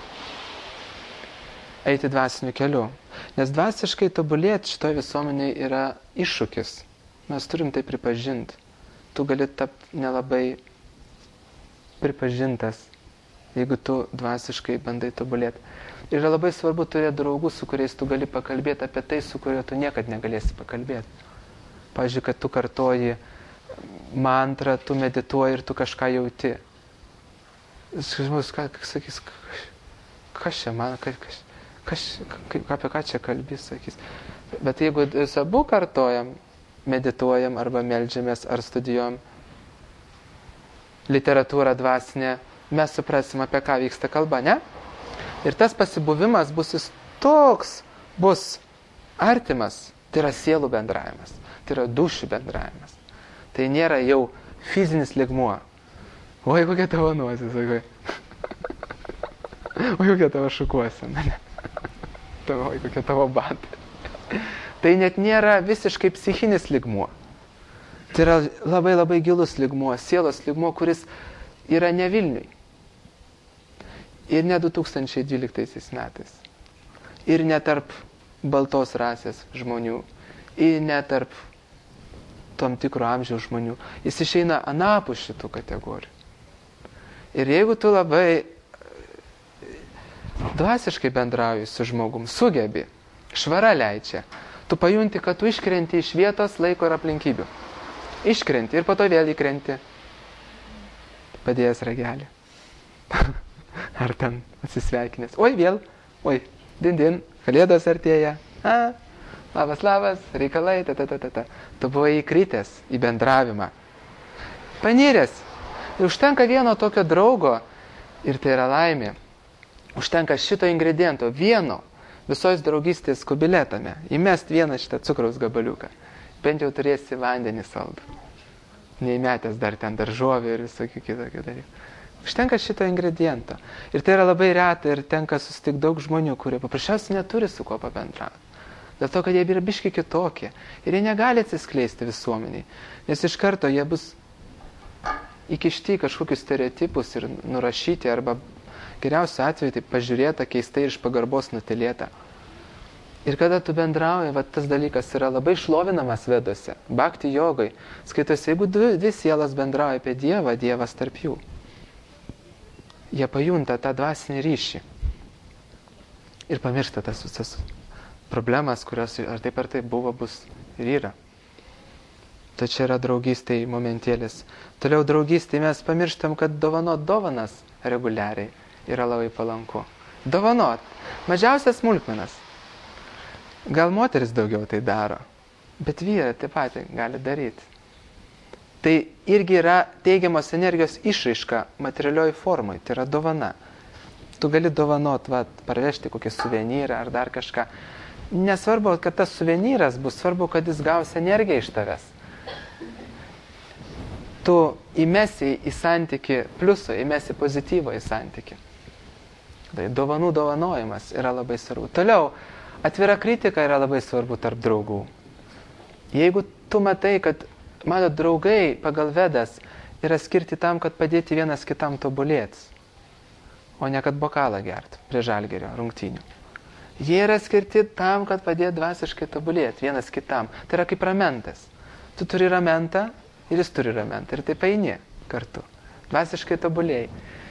eiti dvasiniu keliu. Nes dvasiškai tobulėti šitoje visuomenėje yra iššūkis. Mes turim tai pripažinti. Tu gali tapti nelabai pripažintas, jeigu tu dvasiškai bandai tobulėti. Ir yra labai svarbu turėti draugų, su kuriais tu gali pakalbėti apie tai, su kuriuo tu niekad negalėsi pakalbėti. Pavyzdžiui, kad tu kartoji mantrą, tu medituoji ir tu kažką jauti. Žmogus sakys, kas čia man, apie ką čia kalbės, sakys. Bet jeigu jūs abu kartojam, medituojam arba meldžiamės ar studijuojam literatūrą dvasinę, mes suprasim, apie ką vyksta kalba, ne? Ir tas pasibuvimas bus artimas, tai yra sielų bendravimas, tai yra dušių bendravimas. Tai nėra jau fizinis lygmuo. Oi, kokia tavo nosis, oi, kokia tavo šukuosena, oi, kokia tavo batai. Tai net nėra visiškai psichinis lygmuo. Tai yra labai labai gilus lygmuo, sielos lygmuo, kuris yra ne Vilniui. Ir ne 2012 metais. Ir ne tarp baltos rasės žmonių. Ir ne tarp tom tikro amžiaus žmonių. Jis išeina anapus šitų kategorijų. Ir jeigu tu labai dvasiškai bendrauji su žmogum, sugebi, švara leidžia, tu pajunti, kad tu iškrenti iš vietos, laiko ir aplinkybių. iškrenti ir po to vėl įkrenti. Padėjęs ragelį. Ar ten atsisveikinęs. Oi, vėl. Oi, din, kalėdos artėja. Labas, reikalai, Tu buvai įkritęs į bendravimą. Paniręs. Ir užtenka vieno tokio draugo ir tai yra laimė. Užtenka šito ingrediento, vieno visos draugystės kubiletame. Įmest vieną šitą cukraus gabaliuką. Bent jau turėsi vandenį saldų. Neįmetęs dar ten daržovį ir visokių kitokių dalykų. Užtenka šito ingrediento. Ir tai yra labai reta ir tenka susitikti daug žmonių, kurie paprasčiausiai neturi su kuo pabendrauti. Dėl to, kad jie yra biški kitokie. Ir jie negali atsiskleisti visuomeniai. Nes iš karto jie bus įkišti kažkokius stereotipus ir nurašyti, arba geriausiu atveju tai pažiūrėta, keistai ir iš pagarbos nutilėta. Ir kada tu bendrauji, tas dalykas yra labai šlovinamas vedose. Bhakti jogai. Skaitosi, jeigu dvi sielas bendrauja apie Dievą, Dievas tarp jų. Jie pajunta tą dvasinį ryšį. Ir pamiršta tas visas problemas, kurios ar taip buvo, bus ir yra. Tai čia yra draugystėj momentėlis. Toliau draugystėj mes pamirštam, kad dovanot dovanas reguliariai yra labai palanku. Dovanot. Mažiausias smulkmenas. Gal moteris daugiau tai daro, bet vyrai taip pat gali daryti. Tai irgi yra teigiamos energijos išraiška materialioj formai, tai yra dovana. Tu gali dovanot, parvežti kokį suvenyrą ar dar kažką. Nesvarbu, kad tas suvenyras bus, svarbu, kad jis gaus energiją iš tavęs. Tu įmesi į santykį pliuso, įmesi pozityvo į santykį. Tai dovanų dovanojimas yra labai svarbu. Toliau, atvira kritika yra labai svarbu tarp draugų. Jeigu tu matai, kad mano draugai pagal Vedas yra skirti tam, kad padėti vienas kitam tobulėti, o ne kad bokalą gert prie Žalgirio rungtynių. Jie yra skirti tam, kad padėti dvasiškai tobulėti vienas kitam. Tai yra kaip ramentas. Tu turi ramentą ir jis turi ramentą. Ir taip eini kartu. Dvasiškai tobulėjai.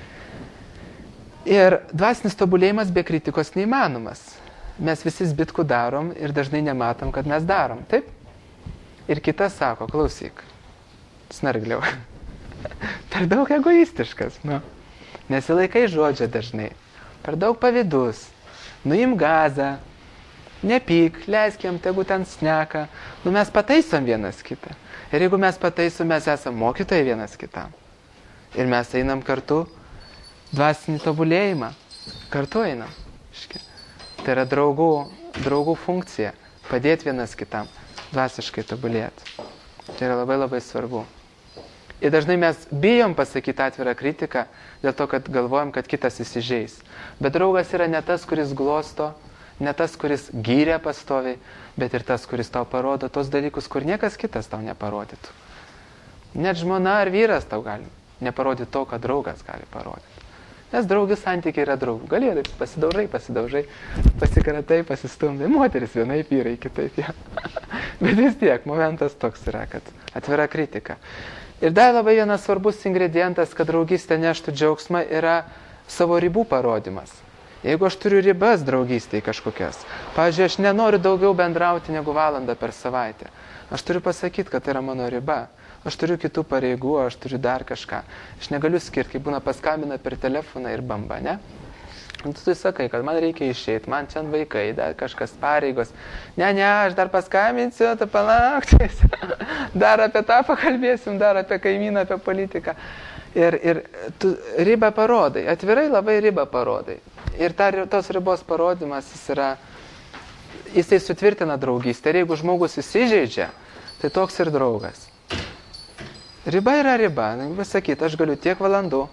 Ir dvasinis tobulėjimas be kritikos neįmanomas. Mes visi zbitkų darom ir dažnai nematom, kad mes darom. Taip? Ir kitas sako, klausyk, snargliau. Per daug egoistiškas, Nesilaikai žodžio dažnai. Per daug pavydus. Nuim gazą. Nepyk, leiskim, tegu ten sneka. Mes pataisom vienas kitą. Ir jeigu mes pataisom, mes esam mokytojai vienas kitam. Ir mes einam kartu dvasinį tobulėjimą. Kartu einam. Tai yra draugų funkcija. Padėti vienas kitam. Dvasiškai tobulėti. Tai yra labai labai svarbu. Ir dažnai mes bijom pasakyti atvirą kritiką dėl to, kad galvojam, kad kitas įsižeis. Bet draugas yra ne tas, kuris glosto, ne tas, kuris gyrė pastoviai, bet ir tas, kuris tau parodo tos dalykus, kur niekas kitas tau neparodytų. Net žmona ar vyras tau gali neparodyti to, ką draugas gali parodyti. Nes draugių santykiai yra draugų. Galėjai pasidaužai, pasikratai, pasistumdai. Moteris vienaip, vyrai kitaip. Ja. Bet vis tiek, momentas toks yra, kad atvira kritika. Ir dar labai vienas svarbus ingredientas, kad draugystė neštų džiaugsmą, yra savo ribų parodimas. Jeigu aš turiu ribas draugystėje kažkokias, pavyzdžiui, aš nenoriu daugiau bendrauti negu valandą per savaitę, aš turiu pasakyti, kad tai yra mano riba. Aš turiu kitų pareigų, aš turiu dar kažką. Aš negaliu skirti, kai būna paskambina per telefoną ir bamba, ne? Tu sakai, kad man reikia išeiti, man čia vaikai, dar kažkas pareigos. Ne, aš dar paskambinsiu, tu palauktis. Dar apie tą pakalbėsim, dar apie kaimyną, apie politiką. Ir tu ribą parodai, atvirai labai ribą parodai. Ir tos ribos parodimas, jisai sutvirtina draugystę. Ir jeigu žmogus įsižeidžia, tai toks ir draugas. Riba yra riba. Pasakyti, aš galiu tiek valandų,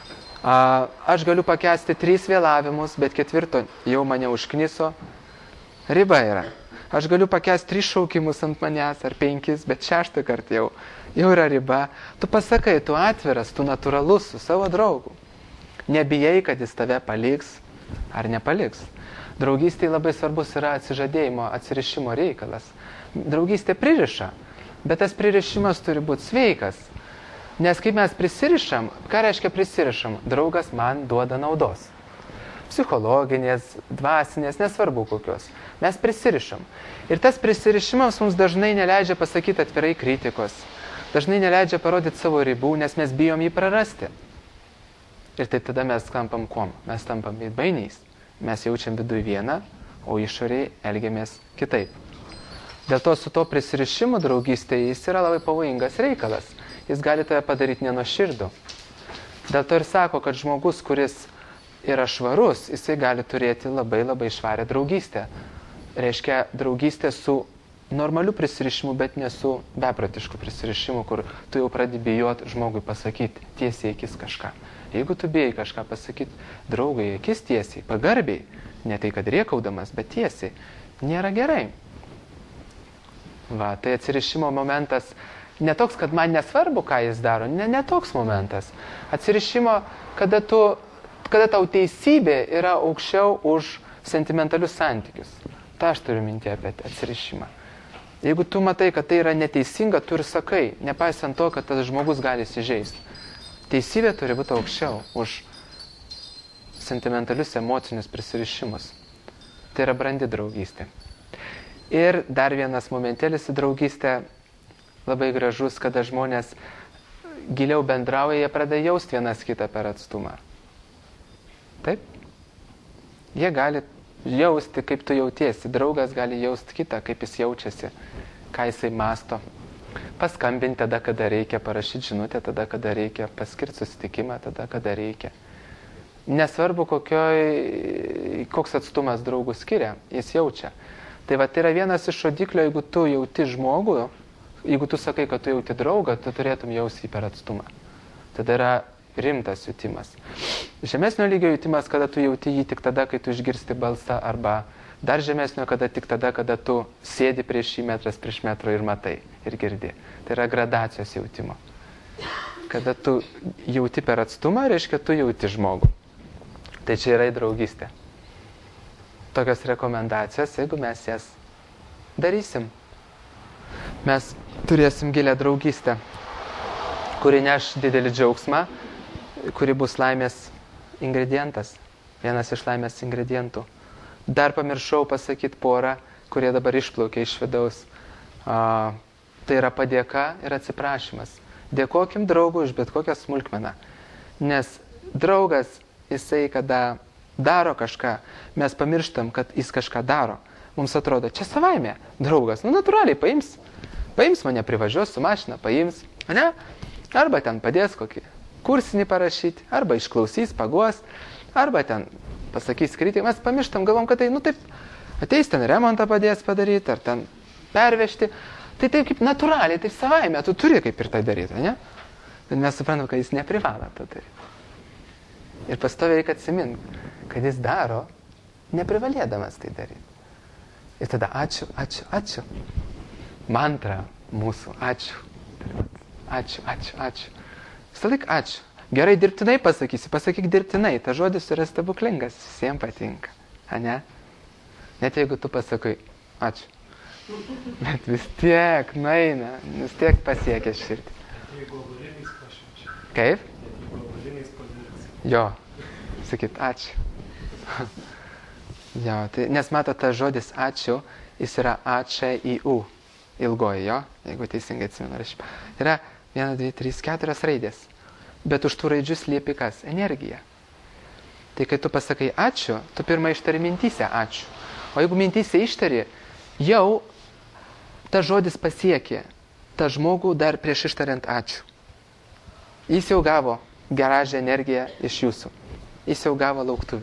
aš galiu pakęsti 3 vėlavimus, bet 4 jau mane užkniso. Riba yra. Aš galiu pakęsti 3 šaukimus ant manęs ar 5, bet 6 kartą jau yra riba. Tu pasakai, tu atviras, tu natūralus su savo draugu. Nebijai, kad jis tave paliks ar nepaliks. Draugystėje labai svarbus yra atsižadėjimo, atsirišimo reikalas. Draugystė pririša. Bet tas pririšimas turi būti sveikas. Nes kaip mes prisirišam, ką reiškia prisirišam? Draugas man duoda naudos. Psichologinės, dvasinės, nesvarbu kokios. Mes prisirišam. Ir tas prisirišimas mums dažnai neleidžia pasakyti atvirai kritikos. dažnai neleidžia parodyti savo ribų, nes mes bijom jį prarasti. Ir tai tada mes tampam kuom? Mes tampam veidmainiais. Mes jaučiam viduje vieną, o išoriai elgiamės kitaip. Dėl to su to prisirišimu draugystėje jis yra labai pavojingas reikalas. Jis gali tave padaryti nenuoširdų. Dėl to ir sako, kad žmogus, kuris yra švarus, jisai gali turėti labai labai švarę draugystę. Reiškia draugystę su normaliu prisirišimu, bet ne su bepratišku prisirišimu, kur tu jau pradedi bijot žmogui pasakyti tiesiai akis kažką. Jeigu tu bijai kažką pasakyti draugai akis tiesiai, pagarbiai, ne tai kad riekaudamas, bet tiesiai, nėra gerai. Va, tai atsirišimo momentas ne toks, kad man nesvarbu, ką jis daro, ne toks momentas. Atsirišimo, kada tau teisybė yra aukščiau už sentimentalius santykius. Ta aš turiu minti apie atsirišimą. Jeigu tu matai, kad tai yra neteisinga, tu ir sakai, nepaisant to, kad tas žmogus gali įsižeisti. Teisybė turi būti aukščiau už sentimentalius emocinius prisirišimus. Tai yra brandi draugystė. Ir dar vienas momentėlis į draugystę labai gražus, kada žmonės giliau bendrauja, jie pradeda jausti vienas kitą per atstumą. Taip? Jie gali jausti, kaip tu jautiesi. Draugas gali jausti kitą, kaip jis jaučiasi, ką jisai masto. Paskambinti tada, kada reikia, parašyti žinutę tada, kada reikia, paskirti susitikimą tada, kada reikia. Nesvarbu, koks atstumas draugų skiria, jis jaučia. Tai va, tai yra vienas iš rodiklio, jeigu tu jauti žmogų, jeigu tu sakai, kad tu jauti draugą, tu turėtum jausti jį per atstumą. Tada yra rimtas jutimas. Žemesnio lygio jutimas, kada tu jauti jį tik tada, kai tu išgirsti balsą, arba dar žemesnio, kada tik tada, kada tu sėdi prieš jį metras prieš metrą ir matai ir girdi. Tai yra gradacijos jautimo. Kada tu jauti per atstumą, reiškia, tu jauti žmogų. Tai čia yra draugystė. Tokios rekomendacijos, jeigu mes jas darysim. Mes turėsim gilę draugystę, kuri neš didelį džiaugsmą, kuri bus laimės ingredientas. Vienas iš laimės ingredientų. Dar pamiršau pasakyti porą, kurie dabar išplaukia iš vidaus. Tai yra padėka ir atsiprašymas. Dėkokim draugui už bet kokią smulkmeną. Nes draugas, jisai kada daro kažką, mes pamirštam, kad jis kažką daro. Mums atrodo, čia savaime draugas. Natūraliai paims mane, privažiuos su mašina, paims, ne? Arba ten padės kokį kursinį parašyti, arba išklausys, paguos, arba ten pasakys kritiką. Mes pamirštam, galvom, kad tai, taip, ateis ten remontą padės padaryti, ar ten pervežti. Tai taip kaip natūraliai, taip savaime, tu turi kaip ir tai daryti, ne? Bet mes suprantam, kad jis neprivalo to daryti. Ir pastoviai reikia atsiminti, kad jis daro, neprivalėdamas tai daryti. Ir tada ačiū. Mantra mūsų, ačiū. Ačiū. Visąlaik ačiū. Gerai dirbtinai pasakyk dirbtinai. Ta žodis yra stebuklingas, visiems patinka. Ne? Net jeigu tu pasakai ačiū. Bet vis tiek nueina, vis tiek pasiekia širdį. Jeigu obuoliniais pašvenčia. Kaip? Jeigu obuoliniais pavirts. Jo, sakyt ačiū. Jo, tai, nes mato, tas žodis ačiū, jis yra A-C-I-U. Ilgoji, jo, jeigu teisingai atsimenu. Yra 1, 2, 3, 4 raidės. Bet už tų raidžių slypi kas? Energija. Tai kai tu pasakai ačiū, tu pirmą ištari mintyse ačiū. O jeigu mintyse ištari, jau tas žodis pasiekė tą žmogų dar prieš ištariant ačiū. Jis jau gavo geražią energiją iš jūsų. Jis jau gavo lauktuvių.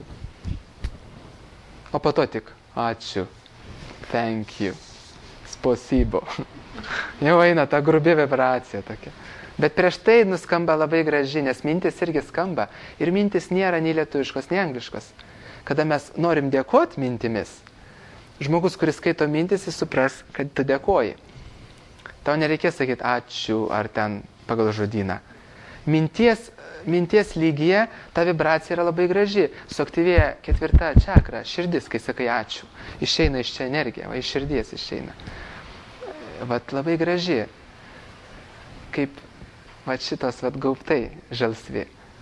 O po to tik ačiū, thank you, spasibo. Jau eina ta grubi vibracija tokia. Bet prieš tai nuskamba labai graži, nes mintis irgi skamba. Ir mintis nėra nei lietuviškos, nei angliškos. Kada mes norim dėkoti mintimis, žmogus, kuris skaito mintis, jis supras, kad tu dėkoji. Tau nereikės sakyti ačiū ar ten pagal žodyną. Minties lygyje ta vibracija yra labai graži. Suaktyvėja 4 čakra, širdis, kai sakai ačiū. Išeina iš čia energija, iš širdies išeina. Vat labai graži. Kaip vat šitos vat gaubtai žalsvi.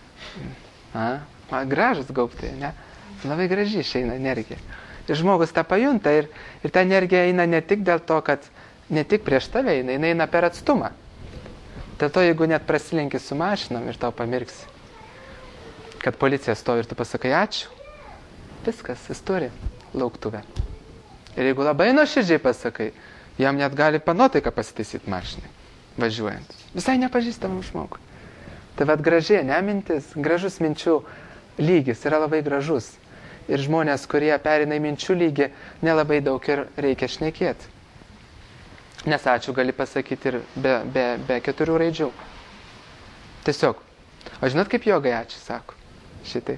Gražus gaubtai, ne? Labai graži išeina energija. Ir žmogus tą pajunta ir ta energija eina ne tik dėl to, kad ne tik prieš tave eina per atstumą. Dėl to, jeigu net prasilenki su mašinom ir tau pamirksi, kad policija stovi ir tu pasakai ačiū, viskas, jis turi lauktuvę. Ir jeigu labai nuoširdžiai pasakai, jam net gali nuotaiką pasitaisyti mašinai, važiuojant. Visai nepažįstamam žmogui. Tai vad gražiai, nemintis, gražus minčių lygis yra labai gražus. Ir žmonės, kurie perina į minčių lygį, nelabai daug ir reikia šnekėti. Nes ačiū gali pasakyti ir be 4 raidžių. Tiesiog. O žinot, kaip jogai ačiū sako? Šitaip.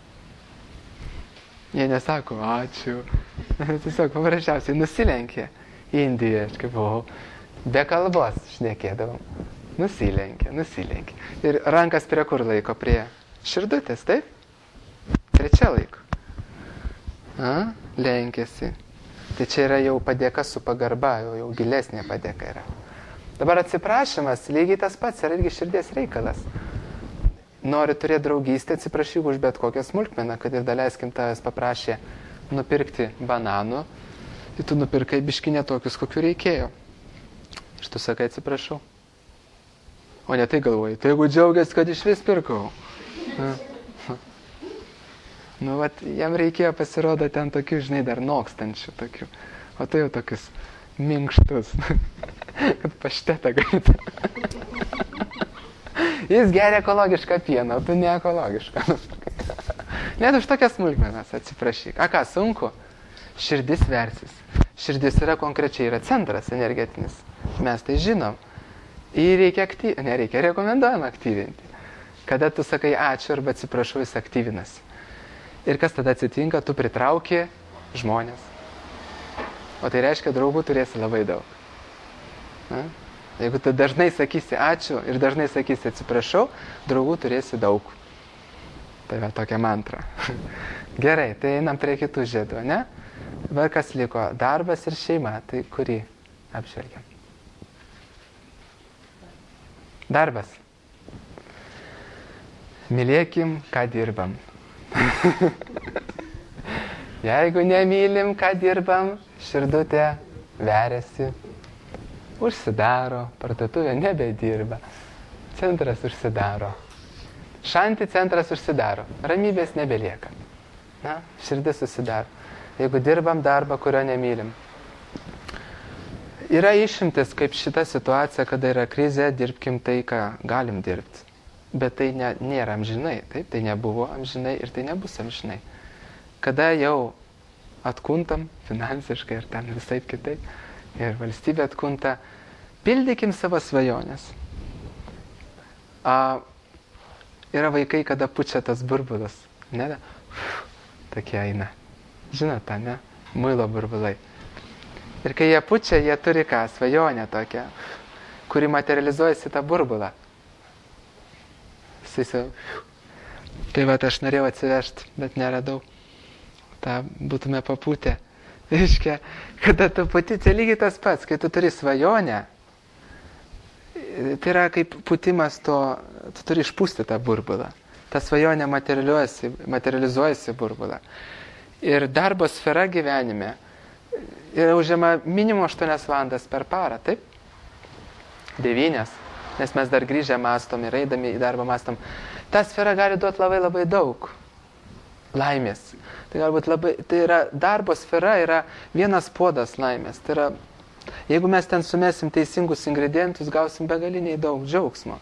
Jie nesako ačiū. Tiesiog paprasčiausiai nusilenkė. Indijoje, aš kaip buvau, be kalbos šnekėdavom. Nusilenkė. Ir rankas prie kur laiko? Prie širdutės, taip? 3 laiko. Lenkėsi. Tai čia yra jau padėka su pagarba, jau gilesnė padėka yra. Dabar atsiprašymas, lygiai tas pats yra irgi širdies reikalas. Nori turėti draugystę, atsiprašyk už bet kokią smulkmeną, kad ir daleiskim tavęs paprašė nupirkti bananų, ir tu nupirkai biškinę tokius, kokių reikėjo. Ir tu sakai atsiprašau. O ne tai galvoji, tai jeigu džiaugiasi, kad iš vis pirkau. Nu, vat, jam reikėjo pasirodo ten tokių, žinai, dar nokstančių tokių. O tai jau tokius minkštus. Kad paštetą galite. Jis geria ekologišką pieną, o tu ne ekologišką. Net už tokias smulkmenas atsiprašyk. A ką, sunku? Širdis versis. Širdis yra konkrečiai, yra centras energetinis. Mes tai žinom. Jį reikia nereikia, rekomenduojama aktyvinti. Kada tu sakai ačiū arba atsiprašau, jis aktyvinasi. Ir kas tada atsitinka, tu pritrauki žmonės. O tai reiškia, draugų turėsi labai daug. Na? Jeigu tu dažnai sakysi ačiū ir dažnai sakysi atsiprašau, draugų turėsi daug. Tai va tokia mantra. Gerai, tai einam prie kitų žiedų, ne? Dabar kas liko? Darbas ir šeima. Tai kurį apžvelgiam? Darbas. Mylėkim, ką dirbam. Jeigu nemylim, ką dirbam, širdutė veriasi, užsidaro, parduotuvė nebedirba, centras užsidaro, šanti centras užsidaro, ramybės nebelieka. Na, širdis užsidaro. Jeigu dirbam darbą, kurio nemylim. Yra išimtis, kaip šita situacija, kada yra krizė, dirbkim tai, ką galim dirbti. Bet tai nėra amžinai, taip, tai nebuvo amžinai ir tai nebus amžinai. Kada jau atkuntam finansiškai ir ten visai kitaip, ir valstybė atkunta, pildykim savo svajonės. Yra vaikai, kada pučia tas burbulas, ne? Tokie eina. Žinot tą, ne? Muilo burbulai. Ir kai jie pučia, jie turi ką? Svajonę tokią, kuri materializuojasi tą burbulą. Tai va, aš norėjau atsivežti, bet neradau. Ta būtume papūtę. Reiškia, kada tu puti, tai lygiai tas pats, kai tu turi svajonę, tai yra kaip putimas to, tu turi išpūsti tą burbulą. Ta svajonė materializuojasi burbulą. Ir darbo sfera gyvenime yra užima minimum 8 valandas per parą, taip? 9. Nes mes dar grįžę mąstom ir eidami į darbą mąstom. Ta sfera gali duoti labai labai daug laimės. Tai galbūt tai yra, darbo sfera yra vienas puodas laimės. Tai yra, jeigu mes ten sumesim teisingus ingredientus, gausim begaliniai daug džiaugsmo.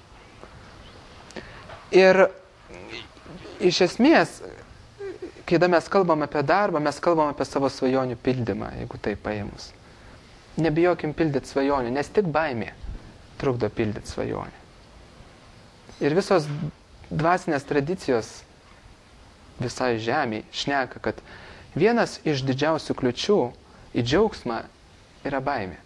Ir iš esmės, kai mes kalbam apie darbą, mes kalbam apie savo svajonių pildymą, jeigu tai paėmus. Nebijokim pildyti svajonių, nes tik baimė trukdo pildyti svajonę. Ir visos dvasinės tradicijos visai žemėje šneka, kad vienas iš didžiausių kliučių į džiaugsmą yra baimė.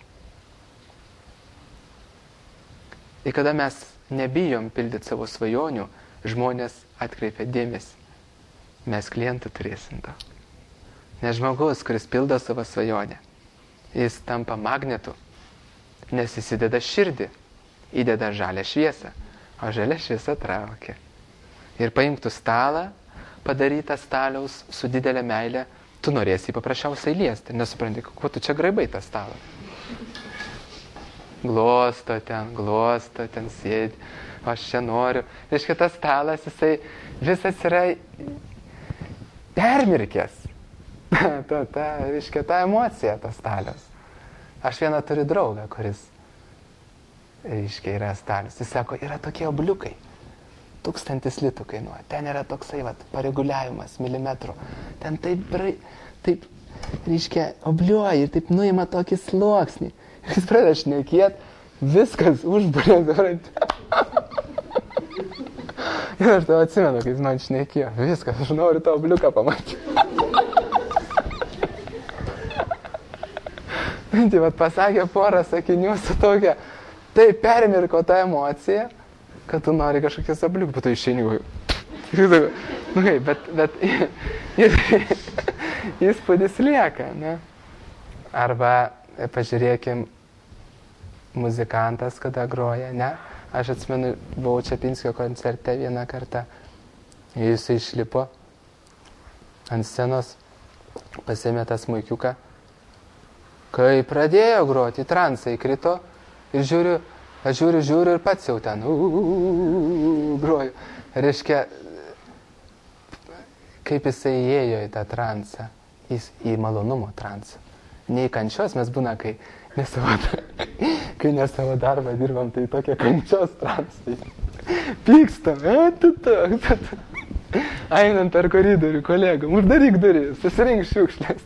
Ir kada mes nebijom pildyti savo svajonių, žmonės atkreipia dėmesį. Mes klientų turėsim to. Nes žmogus, kuris pildo savo svajonę, jis tampa magnetu, nes jis įdeda širdį, įdeda žalią šviesą, o žalia šviesa traukia. Ir paimtų stalą, padarytą staliaus su didelė meilė, tu norėsi jį paprasčiausiai liesti, nesupranti, kuo tu čia graibai tą stalą. glosto ten sėdi, aš čia noriu. Reiškia, tas stalas, jisai visas yra permirkęs. Reiškia, ta emocija, tas stalas. Aš vieną turiu draugą, kuris, reiškia, yra stalas. Jis sako, yra tokie obliukai, 1000 litų kainuoja. Ten yra toksai, pareguliavimas milimetrų. Ten taip, reiškia, obliuoja ir taip nuima tokį sluoksnį. Ir jis pradeda šnekėt, viskas užburė, ir aš tau atsimenu, kai jis man šnekėjo. Viskas, aš noriu tą obliuką pamatyti. Tai pasakė porą sakinių su tokia, tai permirko tą emociją, kad tu nori kažkokios obliukų, bet tu išeini, bet įspūdis lieka, ne? Arba pažiūrėkim, muzikantas, kada groja, ne? Aš atsimenu, buvau Čepinskio koncerte vieną kartą, jis išlipo ant scenos, pasėmė tą smuikiuką. Kai pradėjo groti, į transą įkrito ir žiūriu ir pats jau ten groju. Reiškia, kaip jisai įėjo į tą transą, į malonumo transą. Ne į kančios, mes būna, kai ne savo darbą dirbam, tai tokia kančios transai. Pykstam, einant per koridorių kolegom, uždaryk duris, susirink šiukšlės.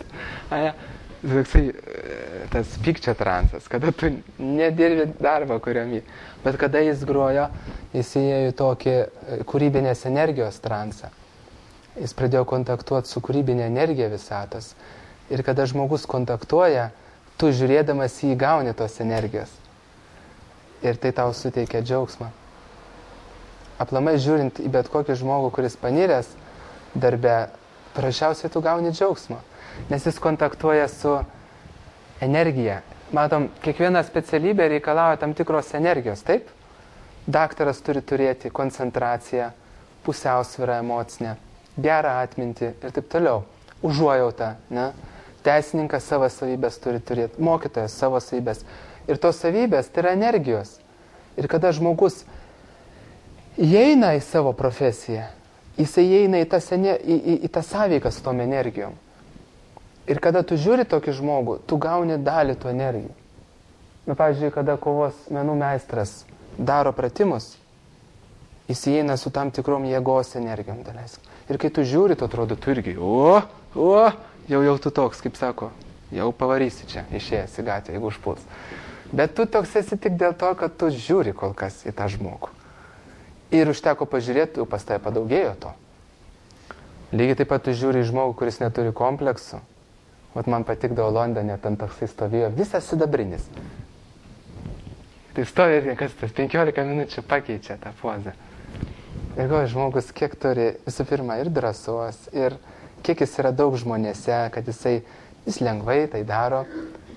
Tas pykčio transas, kada tu nedirbi darbą kuriam jį, bet kada jis grojo, jis įėjo į tokį kūrybinės energijos transą. Jis pradėjo kontaktuoti su kūrybinė energija visatos. Ir kada žmogus kontaktuoja, tu žiūrėdamas jį gauni tos energijos. Ir tai tau suteikia džiaugsmą. Aplamai žiūrint į bet kokį žmogų, kuris paniręs darbe, prašiausiai tu gauni džiaugsmą. Nes jis kontaktuoja su energija. Matom, kiekviena specialybė reikalauja tam tikros energijos, taip? Daktaras turi turėti koncentraciją, pusiausvyrą emocinę, gerą atmintį ir taip toliau. Užuojautą, ne? Teisininkas savo savybės turi turėti, mokytojas savo savybės. Ir tos savybės tai yra energijos. Ir kada žmogus įeina į savo profesiją, jis įeina į tą sąveiką su tom energijom. Ir kada tu žiūri tokį žmogų, tu gauni dalį tų energijų. Pavyzdžiui, kada kovos menų meistras daro pratimus, jis įeina su tam tikrom jėgos energijom. Ir kai tu žiūri, tu atrodo, tu irgi, jau tu toks, kaip sako, jau pavarysi čia, išėjęs į gatvę, jeigu užpuls. Bet tu toks esi tik dėl to, kad tu žiūri kol kas į tą žmogų. Ir užteko pažiūrėti, jau pas tave padaugėjo to. Lygiai taip pat tu žiūri į žmogų, kuris neturi kompleksų. Vat man patikdavo Londone, ten toksai stovėjo, visas sidabrinis. Tai stovi ir kas tas 15 minučių pakeičia tą pozą. Ir galvoju, žmogus kiek turi, visų pirma, ir drąsos, ir kiek jis yra daug žmonėse, kad jis lengvai tai daro.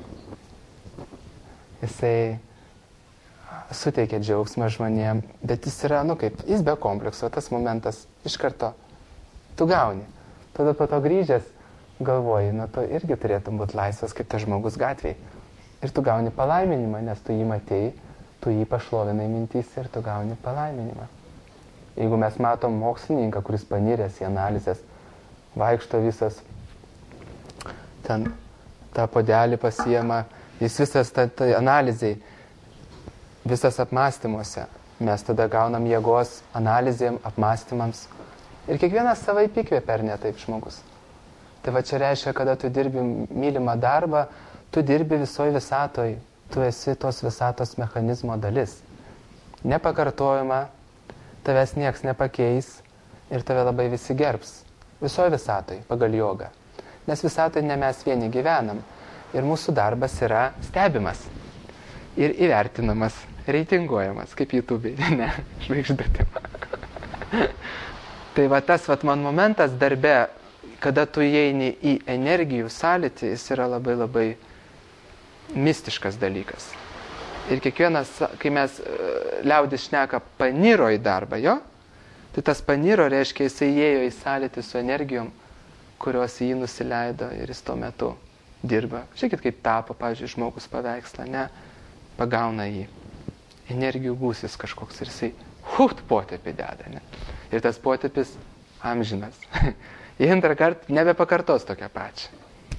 Jisai suteikia džiaugsmą žmonėm, bet jis yra, jis be komplekso, tas momentas iš karto tu gauni. Tada po to grįžęs galvoji, tu irgi turėtum būti laisvas kaip tas žmogus gatvėj. Ir tu gauni palaiminimą, nes tu jį matei, tu jį pašlovinai mintys ir tu gauni palaiminimą. Jeigu mes matom mokslininką, kuris paniręs į analizės, vaikšto visas, ten tą podelį pasiema, jis visas tai analizai, visas apmąstymuose, mes tada gaunam jėgos analizėm, apmąstymams. Ir kiekvienas savai įkvepia, ar ne taip žmogus. Tai va čia reiškia, kada tu dirbi mylimą darbą, tu dirbi visoje visatoje, tu esi tos visatos mechanizmo dalis. Nepakartojama, tavęs nieks nepakeis ir tave labai visi gerbs. Visoje visatoje, pagal jogą. Nes visatoje ne mes vieni gyvenam. Ir mūsų darbas yra stebimas. Ir įvertinamas, reitinguojamas, kaip YouTube'ai, ne, žvaigždutėm. Tai va tas man momentas darbe, kada tu įeini į energijų sąlytį, jis yra labai labai mistiškas dalykas. Ir kiekvienas, kai mes liaudis šneka paniro į darbą, tai tas paniro reiškia, jis įėjo į sąlytį su energijom, kurios jį nusileido ir jis tuo metu dirba. Žiūrėkit, kaip tapo, pavyzdžiui, žmogus paveikslą, ne? pagauna jį. Energijų gūsis kažkoks ir jisai potėpį deda. Ne? Ir tas potėpis amžinas. Į antrą kartą nebepakartos tokią pačią.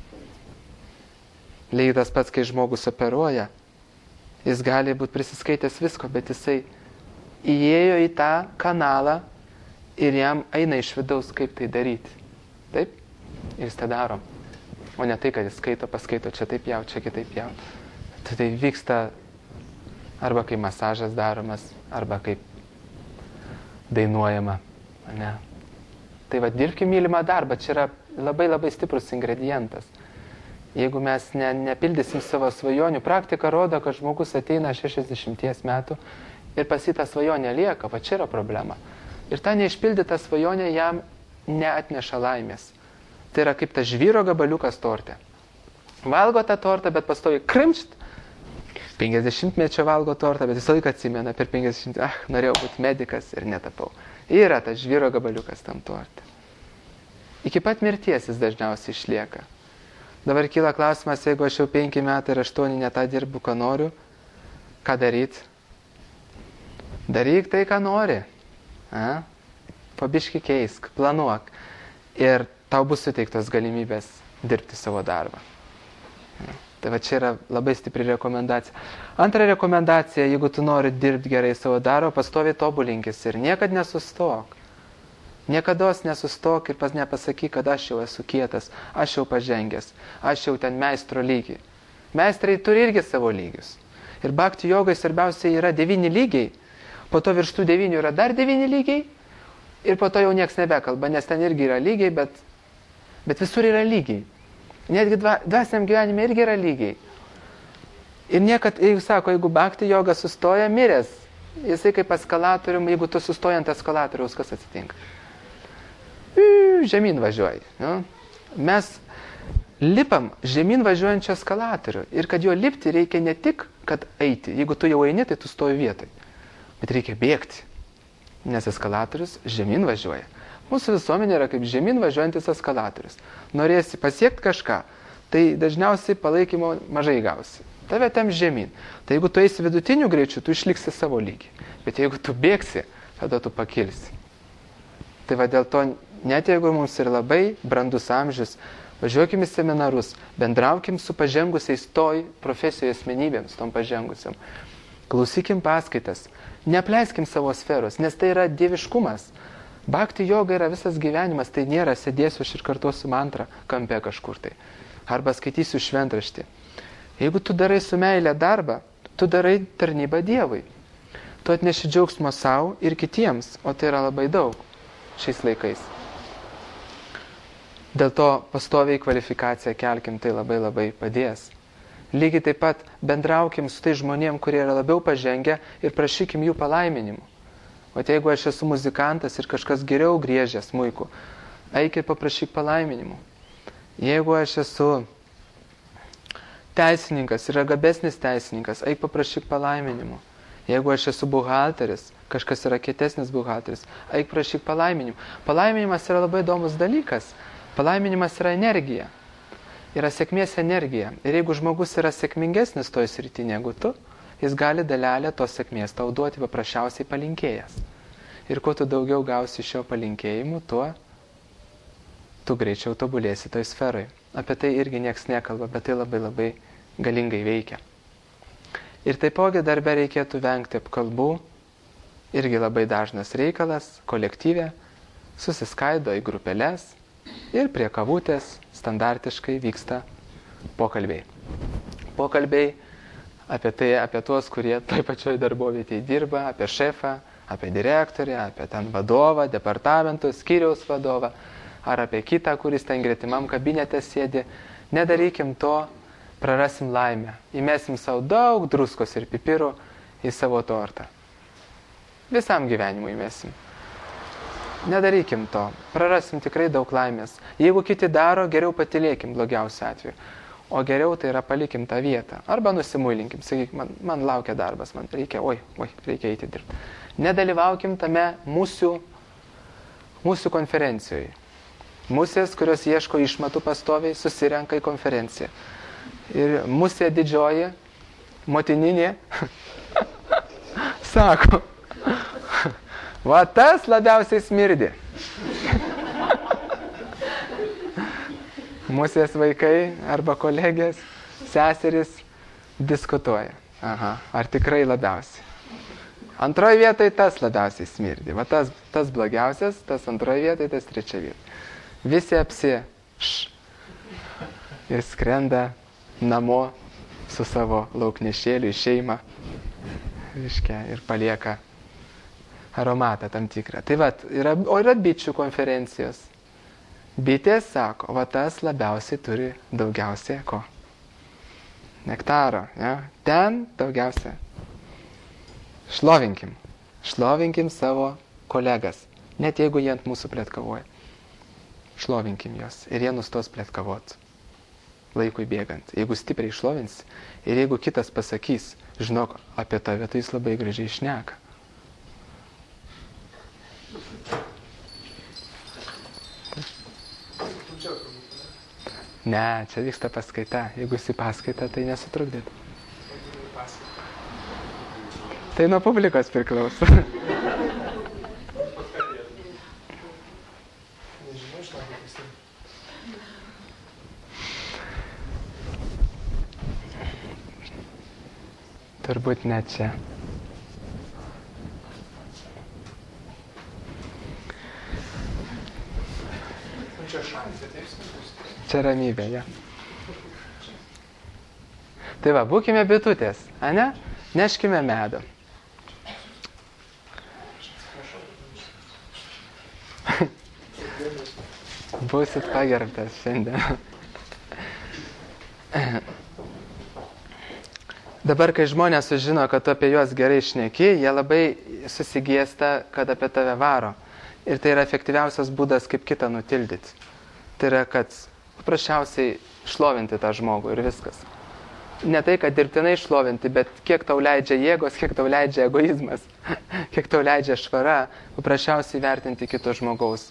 Lygiai tas pats, kai žmogus operuoja, jis gali būti prisiskaitęs visko, bet jisai įėjo į tą kanalą ir jam eina iš vidaus, kaip tai daryti. Taip? Ir jis tą daro. O ne tai, kad jis skaito, paskaito, čia taip jau, čia kitaip jau. Tai vyksta arba kai masažas daromas, arba kaip dainuojama. Ne? Tai va, dirbkim mylimą darbą, čia yra labai labai stiprus ingredientas. Jeigu mes nepildysim savo svajonių, praktika rodo, kad žmogus ateina 60 metų ir pas jį ta svajonė lieka, va čia yra problema. Ir ta neišpildyta svajonė jam neatneša laimės. Tai yra kaip tas žvyro gabaliukas torte. Valgo tą tortą, bet pastovi krimšt, 50-mečio valgo tortą, bet visą laiką atsimena per 50, norėjau būti medikas ir netapau. Yra tas žvyro gabaliukas tam torte. Iki pat mirties jis dažniausiai išlieka. Dabar kyla klausimas, jeigu aš jau 5 metai ir 8 netą dirbu, ką noriu, ką daryti? Daryk tai, ką nori. Pabiški keisk, planuok. Ir tau bus suteiktos galimybės dirbti savo darbą. Tai va čia yra labai stipri rekomendacija. Antra rekomendacija, jeigu tu nori dirbti gerai savo darbą, pastoviai tobulinkis ir niekad nesustok. Niekados nesustok ir nepasakyk, kad aš jau esu kietas, aš jau pažengęs, aš jau ten meistro lygiai. Meistrai turi irgi savo lygius. Ir bhakti jogai svarbiausia yra 9 lygiai, po to virš tų 9 yra dar 9 lygiai ir po to jau nieks nebekalba, nes ten irgi yra lygiai, bet visur yra lygiai. Netgi dvasiniam gyvenime irgi yra lygiai. Ir niekad, jeigu sako, jeigu bhakti joga sustoja, miręs, jisai kaip eskalatorium, jeigu tu sustoji ant eskalatoriaus, kas atsitinka? Žemyn važiuoji. Nu? Mes lipam žemyn važiuojančio eskalatorių. Ir kad jo lipti reikia ne tik, kad eiti. Jeigu tu jau eini, tai tu stoji vietoj. Bet reikia bėgti. Nes eskalatorius žemyn važiuoja. Mūsų visuomenė yra kaip žemyn važiuojantis eskalatorius. Norėsi pasiekti kažką, tai dažniausiai palaikymo mažai gausi. Tave tem žemyn. Tai jeigu tu eisi vidutiniu greičiu, tu išliksi savo lygį. Bet jeigu tu bėgsi, tada tu pakilsi. Tai va dėl to, net jeigu mums ir labai brandus amžius, važiuokim į seminarus, bendraukim su pažengusiais toj profesijoje asmenybėms, tom pažengusiam. Klausykim paskaitas, neapleiskim savo sferos, nes tai yra dieviškumas. Bhakti joga yra visas gyvenimas, tai nėra sėdėsiu aš ir kartuosiu mantrą kampe kažkur tai. Arba skaitysiu šventraštį. Jeigu tu darai su meile darbą, tu darai tarnybą Dievui. Tu atneši džiaugsmo savo ir kitiems, o tai yra labai daug šiais laikais. Dėl to pastoviai kvalifikaciją kelkim, tai labai labai padės. Lygiai taip pat bendraukim su tai žmonėm, kurie yra labiau pažengę ir prašykim jų palaiminimų. O jeigu aš esu muzikantas ir kažkas geriau griežia smuiku, eik ir paprašyk palaiminimų. Jeigu aš esu teisininkas, yra gabesnis teisininkas, eik paprašyk palaiminimų. Jeigu aš esu buhalteris, kažkas yra kietesnis buhalteris, eik prašyk palaiminimų. Palaiminimas yra labai įdomus dalykas. Palaiminimas yra energija. Yra sėkmės energija. Ir jeigu žmogus yra sėkmingesnis toj srity negu tu, jis gali dalelę tos sėkmės tau duoti paprasčiausiai palinkėjęs. Ir kuo tu daugiau gausi šio palinkėjimų, tuo tu greičiau tobulėsi toj sferai. Apie tai irgi nieks nekalba, bet tai labai labai galingai veikia. Ir taipogi darbe reikėtų vengti apkalbų, irgi labai dažnas reikalas, kolektyve, susiskaido į grupeles ir prie kavutės standartiškai vyksta pokalbiai. Pokalbiai apie tuos, kurie toj pačioj darbovietėje dirba, apie šefą, apie direktorę, apie ten vadovą, departamentų, skyriaus vadovą, ar apie kitą, kuris ten gretimam kabinete sėdi. Nedarykim to, prarasim laimę. Įmesim savo daug druskos ir pipirų į savo tortą. Visam gyvenimui įmesim. Nedarykim to. Prarasim tikrai daug laimės. Jeigu kiti daro, geriau patylėkim blogiausiu atveju. O geriau tai yra palikim tą vietą. Arba nusimuilinkim. Sakyk, man laukia darbas, man reikia, reikia eiti dirbti. Nedalyvaukim tame mūsų konferencijoje. Musės, kurios ieško išmatų pastoviai, susirenka į konferenciją. Ir musė didžioji motininė, sako, va tas labiausiai smirdi. Musės vaikai arba kolegės, seserys diskutuoja. Aha, ar tikrai labiausiai? Antroje vietoje tas labiausiai smirdi. Va tas blogiausias, tas antroje vietoje, tas trečia vietoje. Visi ir skrenda namo su savo lauknešėliu į šeimą, ir palieka aromatą tam tikrą. Tai va, yra bičių konferencijos. Bitės sako, va tas labiausiai turi daugiausiai ko? Nektaro, ja? Ten daugiausia. Šlovinkim savo kolegas, net jeigu jie ant mūsų pletkavoja. Šlovinkim juos ir jie nustos pletkavot laikui bėgant. Jeigu stipriai šlovins ir jeigu kitas pasakys, žinok, apie tave, tai jis labai gražiai šneka. Ne, čia vyksta paskaita. Jeigu esi paskaita, tai nesutrukdyt. Tai nuo publikos priklauso. Turbūt ne čia. Čia ramybė, ja. Tai va, būkime bitutės, ane? Neškime medų. Būsit pagerbtas šiandien. Dabar, kai žmonės sužino, kad tu apie juos gerai šneki, jie labai susigėsta, kad apie tave varo. Ir tai yra efektyviausias būdas, kaip kitą nutildyti. Tai yra, kad paprasčiausiai šlovinti tą žmogų ir viskas. Ne tai, kad dirbtinai šlovinti, bet kiek tau leidžia jėgos, kiek tau leidžia egoizmas, kiek tau leidžia švara, paprasčiausiai vertinti kito žmogaus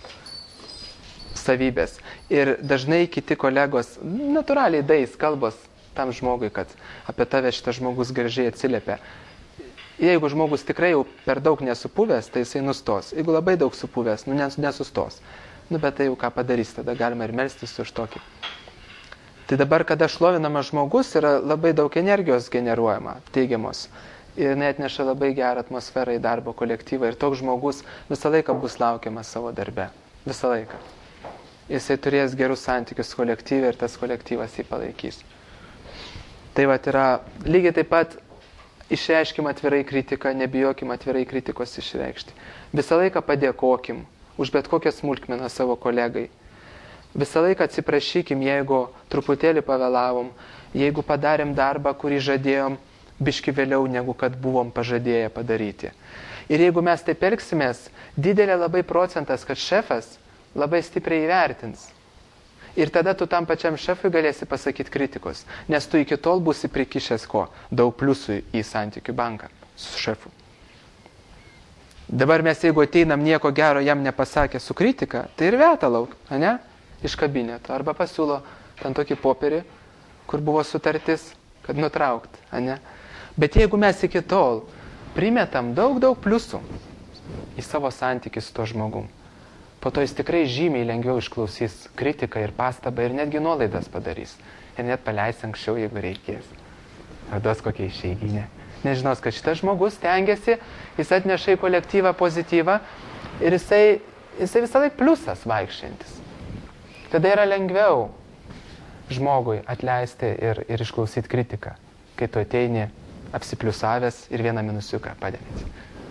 savybės. Ir dažnai kiti kolegos natūraliai dais kalbos tam žmogui, kad apie tave šitas žmogus gražiai atsiliepia. Jeigu žmogus tikrai jau per daug nesupuvęs, tai jisai nustos. Jeigu labai daug supuvęs, nesustos. Bet tai jau ką padarys, tada galima ir melstis už tokį. Tai dabar, kada šlovinamas žmogus, yra labai daug energijos generuojama, teigiamos. Ir neatneša labai gerą atmosferą į darbo kolektyvą. Ir toks žmogus visą laiką bus laukiamas savo darbe. Visą laiką. Jisai turės gerus santykius kolektyvai ir tas kolektyvas jį palaikys. Tai va yra lygiai taip pat išreiškim atvirai kritiką, nebijokim atvirai kritikos išreikšti. Visą laiką padėkokim už bet kokią smulkmeną savo kolegai. Visą laiką atsiprašykim, jeigu truputėlį pavėlavom, jeigu padarėm darbą, kurį žadėjom biški vėliau, negu kad buvom pažadėję padaryti. Ir jeigu mes taip elgsimės, didelė labai procentas, kad šefas labai stipriai įvertins. Ir tada tu tam pačiam šefui galėsi pasakyti kritikos, nes tu iki tol būsi prikišęs ko? Daug pliusų į santykių banką su šefu. Dabar mes, jeigu ateinam nieko gero jam nepasakę su kritika, tai ir veta lauk, ne? Iš kabineto. Arba pasiūlo ten tokį popierį, kur buvo sutartis, kad nutraukt, ne? Bet jeigu mes iki tol primetam daug pliusų į savo santykį su to žmogum, po to jis tikrai žymiai lengviau išklausys kritiką ir pastabą ir netgi nuolaidas padarys. Ir net paleis anksčiau, jeigu reikės. Ar duos kokią išeiginę. Nežinos, kad šitas žmogus stengiasi, jis atneša į kolektyvą pozityvą ir jisai visą laik pliusas vaikščiantis. Tada yra lengviau žmogui atleisti ir išklausyti kritiką, kai tu ateini apsipliusavęs ir vieną minusiuką padėmėti.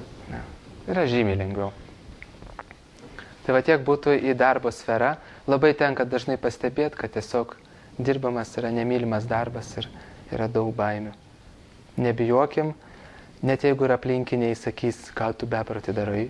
Yra žymiai lengviau. Tai va tiek būtų į darbo sferą. Labai tenka dažnai pastebėti, kad tiesiog dirbamas yra nemylimas darbas ir yra daug baimių. Nebijokim, net jeigu ir aplinkiniai sakys, ką tu beproti darai.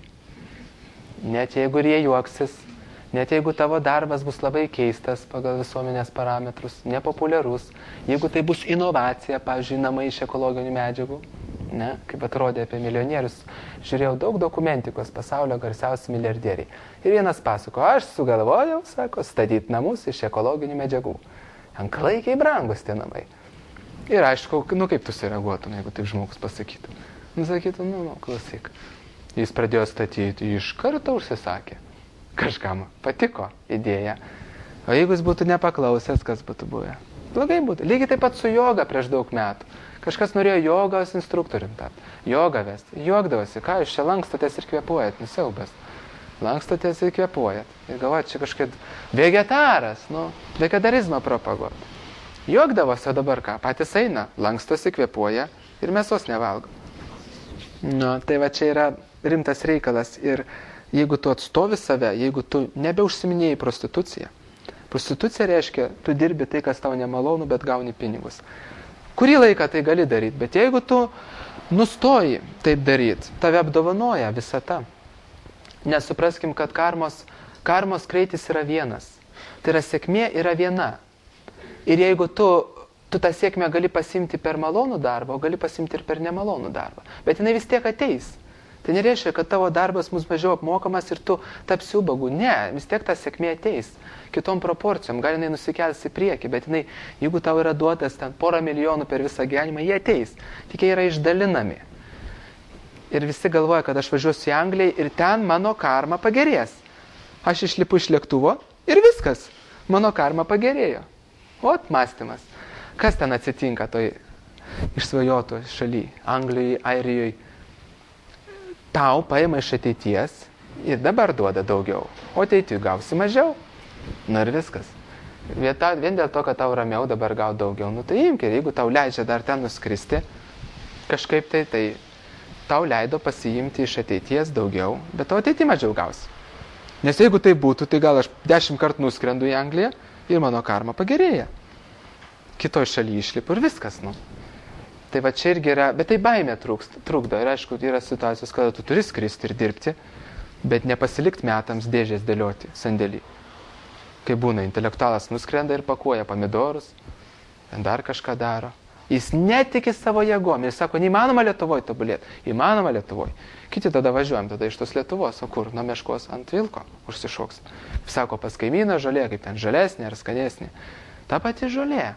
Net jeigu ir jie juoksis, net jeigu tavo darbas bus labai keistas pagal visuomenės parametrus, nepopuliarus, jeigu tai bus inovacija, pavyzdžiui, namai iš ekologinių medžiagų, ne, kaip atrodė apie milijonierius, žiūrėjau daug dokumentikos, pasaulio garsiausi milijardieriai. Ir vienas pasako, aš sugalvojau, sako, statyti namus iš ekologinių medžiagų. Klaikiai brangus tie namai. Ir aišku, kaip tu sureaguotum, jeigu taip žmogus pasakytų. Sakytų, klausyk. Jis pradėjo statyti, iš karto užsisakė. Kažkam patiko idėja. O jeigu jis būtų nepaklausęs, kas būtų buvę? Blogai būtų. Lygiai taip pat su joga prieš daug metų. Kažkas norėjo jogos instruktorium tapti. Jogą vesti. Juokdavosi, ką jūs čia lankstotės ir kvėpuojat, siaubas. Lankstotės ir kvėpuojat. Ir galvojat, čia kažkaip vegetaras, vegetarizmą propaguot. Juokdavosi, o dabar ką? Patys eina, lankstosi, kvėpuoja ir mėsos nevalgo. Tai va čia yra rimtas reikalas. Ir jeigu tu atstovi save, jeigu tu nebeužsiminėjai prostituciją. Prostitucija reiškia, tu dirbi tai, kas tau nemalonu, bet gauni pinigus. Kurį laiką tai gali daryti, bet jeigu tu nustoji taip daryti, tave apdovanoja visata. Nesupraskim, kad karmos greitis yra vienas. Tai yra sėkmė yra viena. Ir jeigu tu tą sėkmę gali pasimti per malonų darbą, o gali pasimti ir per nemalonų darbą. Bet jinai vis tiek ateis. Tai nereiškia, kad tavo darbas bus mažiau apmokamas ir tu tapsi ubagu. Ne, vis tiek ta sėkmė ateis. Kitom proporcijom, gal jinai nusikels į priekį, bet jinai, jeigu tau yra duotas ten 100 milijonų per visą gyvenimą, jie ateis. Tik jie yra išdalinami. Ir visi galvoja, kad aš važiuosiu į Angliją ir ten mano karma pagerės. Aš išlipu iš lėktuvo ir viskas. Mano karma pagerėjo. Ot, mąstymas. Kas ten atsitinka toj išsvajoto šaly, Anglijai, Airijai? Tau paima iš ateities ir dabar duoda daugiau, o ateityje gausi mažiau. Ir viskas. Vien dėl to, kad tau ramiau dabar gau daugiau. Tai imk ir jeigu tau leidžia dar ten nuskristi, kažkaip tai tau leido pasiimti iš ateities daugiau, bet tau ateityje mažiau gausi. Nes jeigu tai būtų, tai gal aš 10 kartų nuskrendu į Angliją ir mano karma pagerėja. Kitoj šalyje išlipu ir viskas, Tai va čia irgi yra, bet tai baimė trukdo. Ir aišku, yra situacijos, kada tu turi skristi ir dirbti, bet nepasilikti metams dėžės dėlioti sandėlį. Kai būna, intelektualas nuskrenda ir pakuoja pomidorus, dar kažką daro. Jis netiki savo jėgom. Jis sako, neįmanoma Lietuvoje tobulėti. Įmanoma Lietuvoje. Kiti tada važiuojam tada iš tos Lietuvos, o kur? Nuo meškos ant vilko užsišoks. Sako, pas kaimyną žolė, kaip ten žalesnė ar skanesnė. Ta pati žolė.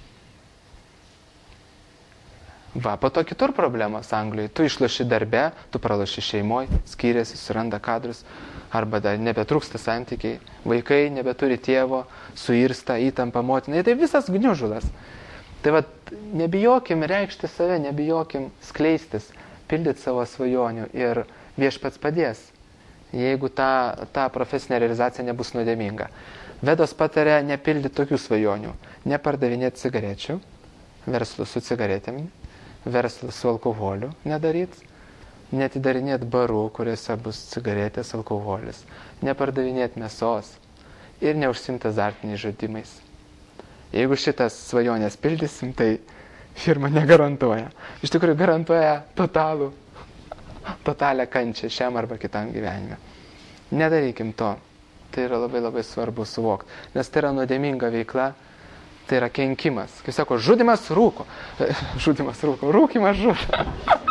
Va, po to kitur problemos Anglijoje. Tu išloši darbe, tu praloši šeimoje, skiriasi, suranda kadrus, arba dar nebetrūksta santykiai, vaikai nebeturi tėvo, suirsta, įtampa motinai, tai visas gniužulas. Tai va, nebijokim reikšti save, nebijokim skleistis, pildyti savo svajonių ir Viešpats padės, jeigu ta profesinė realizacija nebus nuodėminga. Vedos patarė nepildyti tokių svajonių, nepardavinėti cigarečių, verslų su cigaretėmis, verslą su alkoholiu nedaryti, netidarinėti barų, kuriuose bus cigaretės, alkoholis, nepardavinėti mėsos ir neužsimti azartiniais žaidimais. Jeigu šitas svajonės pildysim, tai firma negarantuoja. Iš tikrųjų garantuoja totalią kančią šiam arba kitam gyvenime. Nedarykim to. Tai yra labai labai svarbu suvokti, nes tai yra nuodėminga veikla. Tai yra kenkimas. Kaip sako, žudimas rūko. Žudimas rūko. Rūkimas žudo.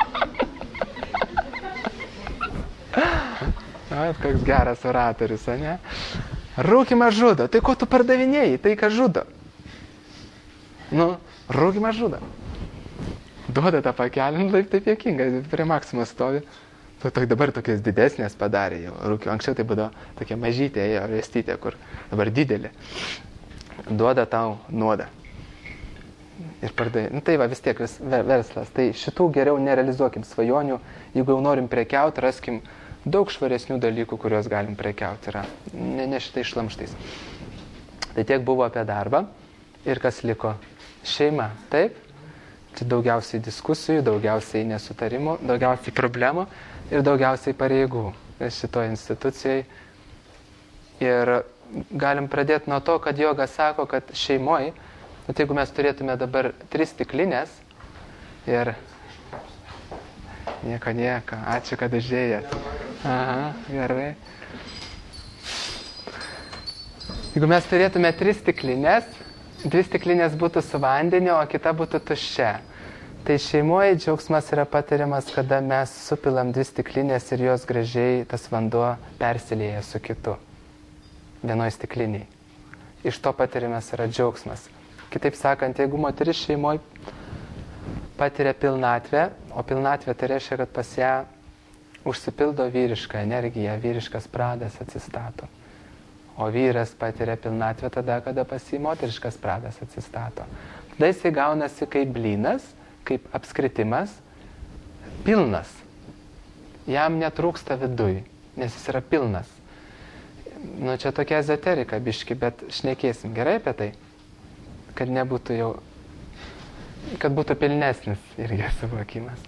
Koks geras oratorius, ne? Rūkimas žudo. Tai ko tu pardavinėjai? Tai ką žudo? Rūkimas žudo. Duoda tą pakelį, taip juokinga. Prie Maksimos stovi. Dabar tokias didesnės padarė jau. Anksčiau tai būdavo tokia mažytė, vėstytė, kur dabar didelė. Duoda tau nuodą. Ir pardavė. Tai va, vis tiek verslas. Tai šitų geriau nerealizuokim svajonių. Jeigu jau norim prekiauti, raskim daug švaresnių dalykų, kuriuos galim prekiauti. Ne šitai šlamštais. Tai tiek buvo apie darbą. Ir kas liko? Šeima. Taip? Tai daugiausiai diskusijų, daugiausiai nesutarimų, daugiausiai problemų ir daugiausiai pareigų šitoje institucijai. Ir galim pradėti nuo to, kad joga sako, kad šeimoje, jeigu mes turėtume dabar 3 stiklinės ir nieko, ačiū, kad užėjęs. Aha, gerai. Jeigu mes turėtume 3 stiklinės, 2 stiklinės būtų su vandeniu, o kita būtų tuščia. Tai šeimoje džiaugsmas yra patiriamas, kada mes supilam 2 stiklinės ir jos gražiai tas vanduo persilieja su kitu. Vienoj stikliniai. Iš to patirimas yra džiaugsmas. Kitaip sakant, jeigu moteris šeimoje patiria pilnatvę, o pilnatvė tai reiškia, kad pas ją užsipildo vyriška energija, vyriškas pradas atsistato. O vyras patiria pilnatvę tada, kada pas jį moteriškas pradas atsistato. Tada jisai gaunasi kaip blynas, kaip apskritimas, pilnas. Jam netrūksta viduj, nes jis yra pilnas. Nu, čia tokia ezoterika biški, bet šnekėsim gerai apie tai, kad nebūtų jau, kad būtų pilnesnis irgi suvokimas.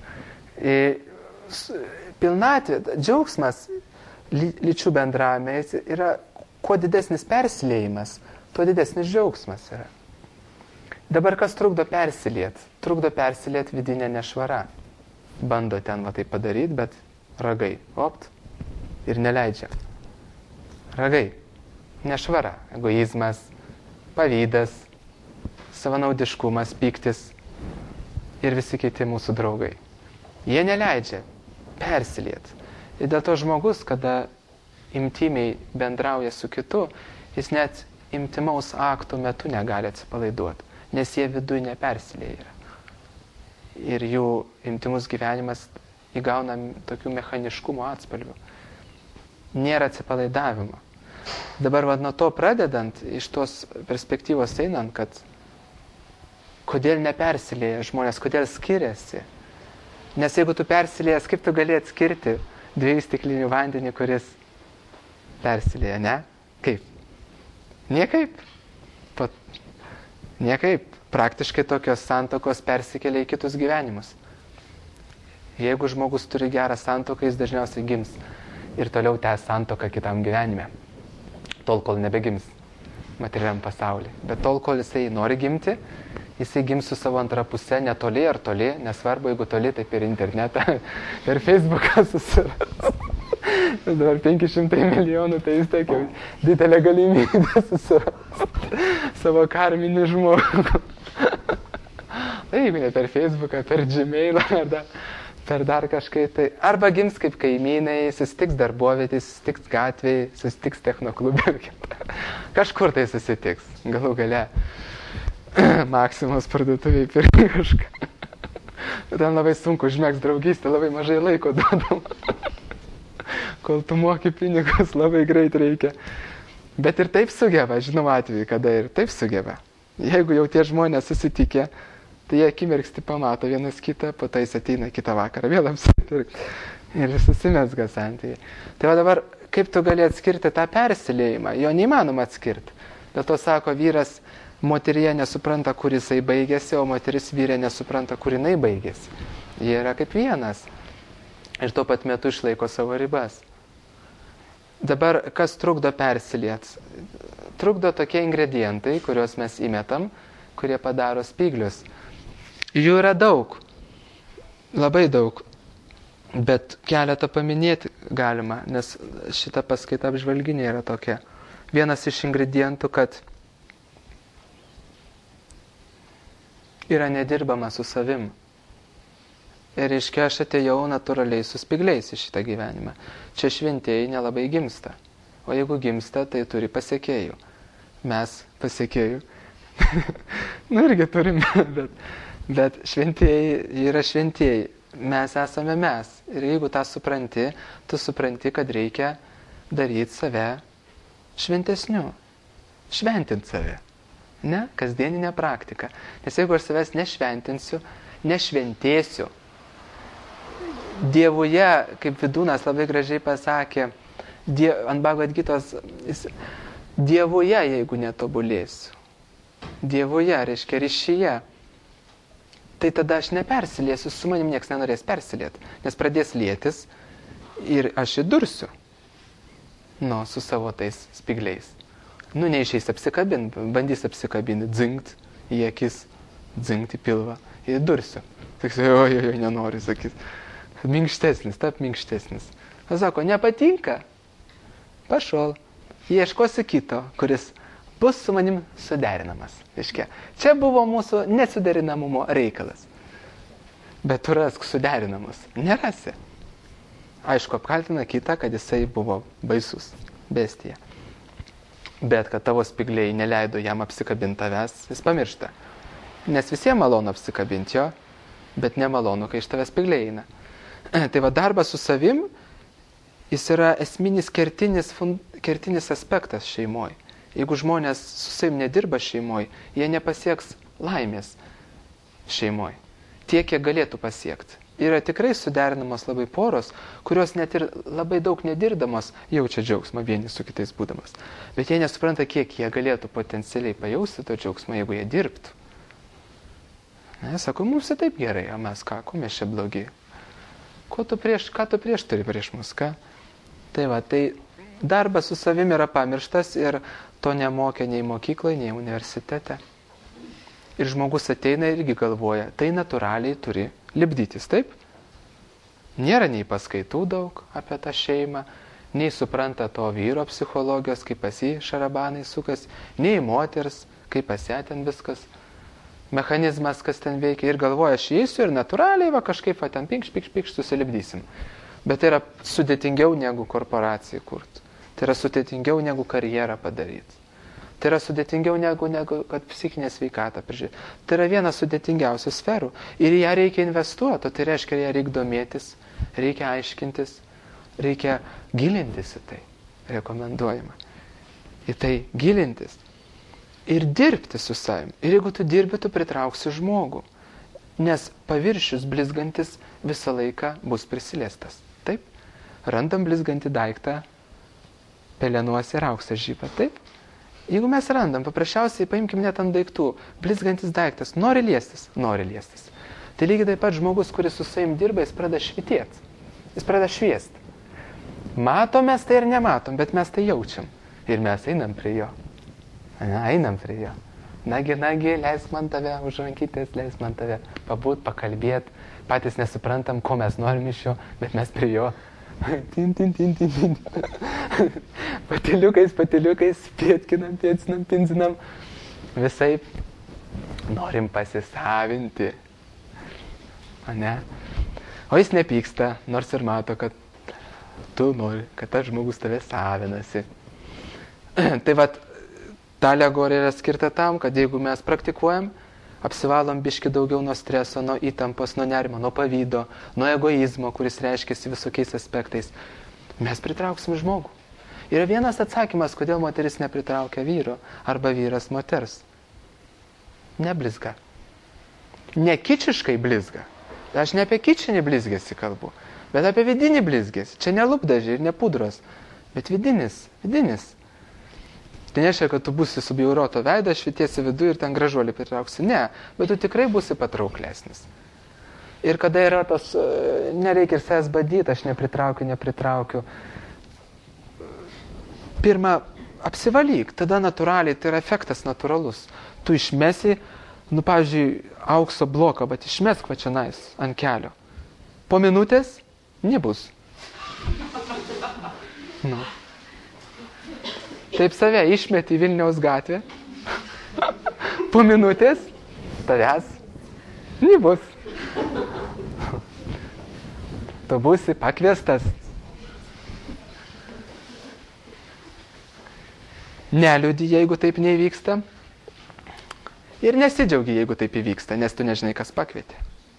Pilnatvė, džiaugsmas lyčių bendravime yra, kuo didesnis persiliejimas, tuo didesnis džiaugsmas yra. Dabar kas trukdo persiliet? Trukdo persiliet vidinė nešvara. Bando ten va tai padaryti, bet ragai, opt, ir neleidžia. Ragai, nešvara, egoizmas, pavydas, savanaudiškumas, pyktis ir visi kiti mūsų draugai. Jie neleidžia persiliet. Ir dėl to žmogus, kada intymiai bendrauja su kitu, jis net intimaus akto metu negali atsipalaiduoti, nes jie viduj nepersilieja. Ir jų intimus gyvenimas įgauna tokių mechaniškumo atspalvių. Nėra atsipalaidavimo. Dabar nuo to pradedant, iš tos perspektyvos einant, kad kodėl nepersilieja žmonės, kodėl skiriasi. Nes jeigu tu persiliejas, kaip tu gali atskirti 2 stiklinių vandenį, kuris persilieja, ne? Kaip? Niekaip. Niekaip. Praktiškai tokios santokos persikelia į kitus gyvenimus. Jeigu žmogus turi gerą santoką, jis dažniausiai gims ir toliau tęs santoką kitam gyvenime. Tol, kol nebegims materialiam pasaulyje. Bet tol, kol jisai nori gimti, jisai gims su savo antra pusė, netoli ar toli, nesvarbu, jeigu toli, tai per internetą, per Facebooką susiras. Dabar 500 milijonų, tai vis tiek jau didelė galimybė susiras savo karminį žmogų. Tai jeigu ne per Facebooką, per Gmailą, per dar kažkai, tai arba gims kaip kaimynai, susitiks darbovietėje, susitiks gatvėje, susitiks technoklube. Kažkur tai susitiks, galų gale. Maksimos parduotuviai pirkti kažką. Ten labai sunku užmėgs draugystę, labai mažai laiko duodam. Kol tu moki pinigus, labai greit reikia. Bet ir taip sugeba, žinom atveju, kada ir taip sugeba. Jeigu jau tie žmonės susitikė, tai jie akimirksti pamato vienas kitą, po to jis ateina kitą vakarą, vėl apsipirkti. Ir susimesga santykiai. Tai va dabar, kaip tu gali atskirti tą persiliejimą? Jo neįmanoma atskirti. Dėl to sako, vyras moteryje nesupranta, kur jisai baigėsi, o moteris vyrė nesupranta, kur jinai baigėsi. Jie yra kaip vienas. Ir tuo pat metu išlaiko savo ribas. Dabar, kas trukdo persiliet? Trukdo tokie ingredientai, kuriuos mes įmetam, kurie padaro spyglius. Jų yra daug. Labai daug. Bet keletą paminėti galima, nes šita paskaita apžvalginė yra tokia. Vienas iš ingredientų, kad yra nedirbama su savim. Ir reiškia, aš atėjau natūraliai su spygliais į šitą gyvenimą. Čia šventieji nelabai gimsta. O jeigu gimsta, tai turi pasiekėjų. Mes pasiekėjų. Irgi turime, bet šventieji yra šventieji. Mes esame mes. Ir jeigu tą supranti, tu supranti, kad reikia daryti save šventesniu. Šventinti save. Ne? Kasdieninė praktika. Nes jeigu aš savęs nešventinsiu, nešventėsiu, Dievuje, kaip Vidūnas labai gražiai pasakė, ant Bhagavad Gitos, Dievuje, jeigu netobulėsiu. Dievuje, reiškia ryšyje. Tai tada aš nepersiliesiu, su manim nieks nenorės persilieti, nes pradės lietis ir aš įdursiu. Su savo tais spygliais. Neišeis apsikabinti, bandys apsikabinti, dzingt į akis, dzingt į pilvą, įdursiu. Sakysiu, oi, nenori, sakys. Minkštesnis, tap minkštesnis. Sako, nepatinka? Pašol. Ieškosi kito, kuris bus su manim suderinamas. Iškia. Čia buvo mūsų nesuderinamumo reikalas. Bet tu rask suderinamus. Nerasi. Aišku, apkaltina kitą, kad jisai buvo baisus. Bestija. Bet kad tavo spygliai neleido jam apsikabinti tavęs, jis pamiršta. Nes visiems malonu apsikabinti jo. bet nemalonu, kai iš tavęs spygliai eina. Tai va, darbas su savim, jis yra esminis kertinis aspektas šeimoje. Jeigu žmonės su savim nedirba šeimoje, jie nepasieks laimės šeimoje. Tiek, kiek galėtų pasiekti. Yra tikrai suderinamos labai poros, kurios net ir labai daug nedirbdamos jaučia džiaugsmą vieni su kitais būdamas. Bet jie nesupranta, kiek jie galėtų potencialiai pajausti to džiaugsmą, jeigu jie dirbtų. Ne, sako, mums taip gerai, o mes ką, ko mes čia blogi? Ką tu prieš turi prieš mus, ką? Tai va, tai darbas su savimi yra pamirštas ir to nemokė nei mokykloje, nei universitete. Ir žmogus ateina ir irgi galvoja, tai natūraliai turi lipdytis, taip? Nėra nei paskaitų daug apie tą šeimą, nei supranta to vyro psichologijos, kaip pas jį šarabanai sukas, nei moters, kaip pas ją ten viskas, mechanizmas, kas ten veikia. Ir galvoja, aš įeisiu ir natūraliai va kažkaip va ten pikš, susilipdysim. Bet tai yra sudėtingiau negu korporacijai kurti. Tai yra sudėtingiau negu karjerą padaryti. Tai yra sudėtingiau negu kad psichinę sveikatą prižiūrėti. Tai yra vienas sudėtingiausių sferų. Ir ją reikia investuoti, o tai reiškia, ją reikia domėtis, reikia aiškintis, reikia gilintis į tai. Rekomenduojama. Į tai gilintis. Ir dirbti su savim. Ir jeigu tu dirbi, tu pritrauksi žmogų. Nes paviršius blizgantis visą laiką bus prisiliestas. Taip? Randam blizgantį daiktą, pelenuose ir auksą žypą. Taip? Jeigu mes randam, paprasčiausiai paimkim net ant daiktų, blizgantis daiktas, nori liestis. Tai lygiai taip pat žmogus, kuris su savim dirba, jis pradeda švitėti. Jis pradeda šviesti. Matom mes tai ir nematom, bet mes tai jaučiam. Ir mes einam prie jo. Einam prie jo. Nagi, leisk man tave už rankytės, leisk man tave pabūt, pakalbėt. Patys nesuprantam, ko mes norim iš jo, bet mes prie jo. Tin. Patiliukais, pėtkinam, pinzinam. Visaip norim pasisavinti. Ne? O jis nepyksta, nors ir mato, kad tu nori, kad tas žmogus tave savinasi. Tai vat, ta alegorija yra skirta tam, kad jeigu mes praktikuojam, apsivalom biški daugiau nuo streso, nuo įtampos, nuo nerimo, nuo pavydo, nuo egoizmo, kuris reiškiasi visokiais aspektais, mes pritrauksim žmogų. Yra vienas atsakymas, kodėl moteris nepritraukia vyro arba vyras moters. Neblizga. Nekičiškai blizga. Aš ne apie kičinį blizgėsi kalbu, bet apie vidinį blizgėsi. Čia ne lūpdažiai ir ne pudros, bet vidinis. Tai nereiškia, kad tu būsi subjauroto veidą, švitiesi vidų ir ten gražuolį pritrauksi. Ne, bet tu tikrai būsi patrauklesnis. Ir kada yra tos, nereikia ir savęs badyti, aš nepritraukiu. Pirma, apsivalyk, tada natūraliai, tai yra efektas natūralus. Tu išmesi, pavyzdžiui, aukso bloką, bet išmesk va čionais ant kelio. Po minutės nebus. Taip save išmeti į Vilniaus gatvę. Po minutės tavęs nebus. Tu būsi pakviestas. Neliūdi, jeigu taip neįvyksta. Ir nesidžiaugi, jeigu taip įvyksta, nes tu nežinai, kas pakvietė.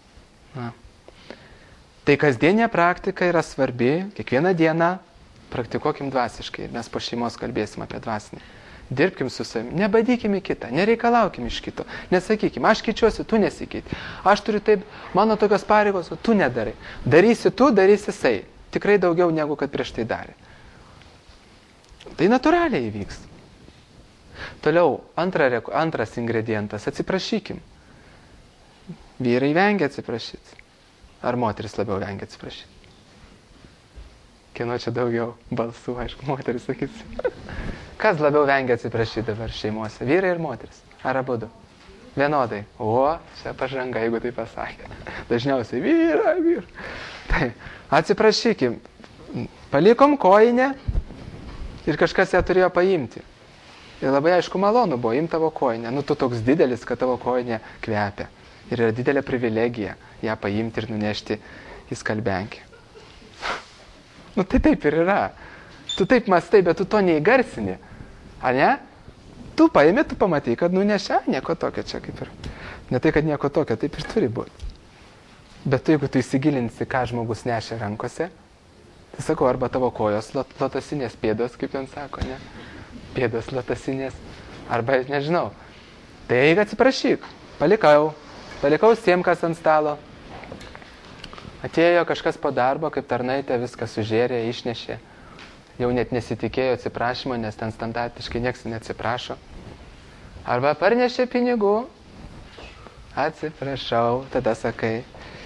Tai kasdienė praktika yra svarbi, kiekvieną dieną praktikuokim dvasiškai. Mes po šeimos kalbėsim apie dvasinį. Dirbkim su savimi, nebadykim į kitą, nereikalaukim iš kito. Nesakykim, aš keičiuosi, tu nesikeiti. Aš turiu taip, mano tokios pareigos, o tu nedarai. Darysi tu, darysi jisai. Tikrai daugiau negu kad prieš tai darė. Tai natūraliai įvyks. Toliau, antras ingredientas, atsiprašykim. Vyrai vengia atsiprašyti. Ar moteris labiau vengia atsiprašyti? Kieno čia daugiau balsų, aišku, moteris sakys. Kas labiau vengia atsiprašyti dabar šeimuose? Vyrai ir moteris? Ar abudu? Vienodai. O, čia pažanga, jeigu tai pasakė. Dažniausiai vyrai. Tai atsiprašykim. Palikom kojinę ir kažkas ją turėjo paimti. Ir labai aišku malonu buvo imti tavo kojinę. Tu toks didelis, kad tavo kojinė kvepia. Ir yra didelė privilegija ją paimti ir nunešti į skalbenkę. Tai taip ir yra. Tu taip mąstai, bet tu to neįgarsini. Ar ne? Tu paimi, tu pamatai, kad nunešia, nieko tokio čia kaip ir. Ne tai, kad nieko tokio, taip ir turi būti. Bet jeigu tu įsigilinsi, ką žmogus nešia rankose, tai sakau, arba tavo kojos lotasinės pėdos, kaip ten sako, ne? Pėdos lotasinės, arba nežinau. Tai eik atsiprašyk, palikau siemkas ant stalo. Atėjo kažkas po darbo, kaip tarnaitė, viską sužėrė, išnešė. Jau net nesitikėjo atsiprašymo, nes ten standartiškai nieks neatsiprašo. Arba parnešė pinigų, atsiprašau, tada sakai.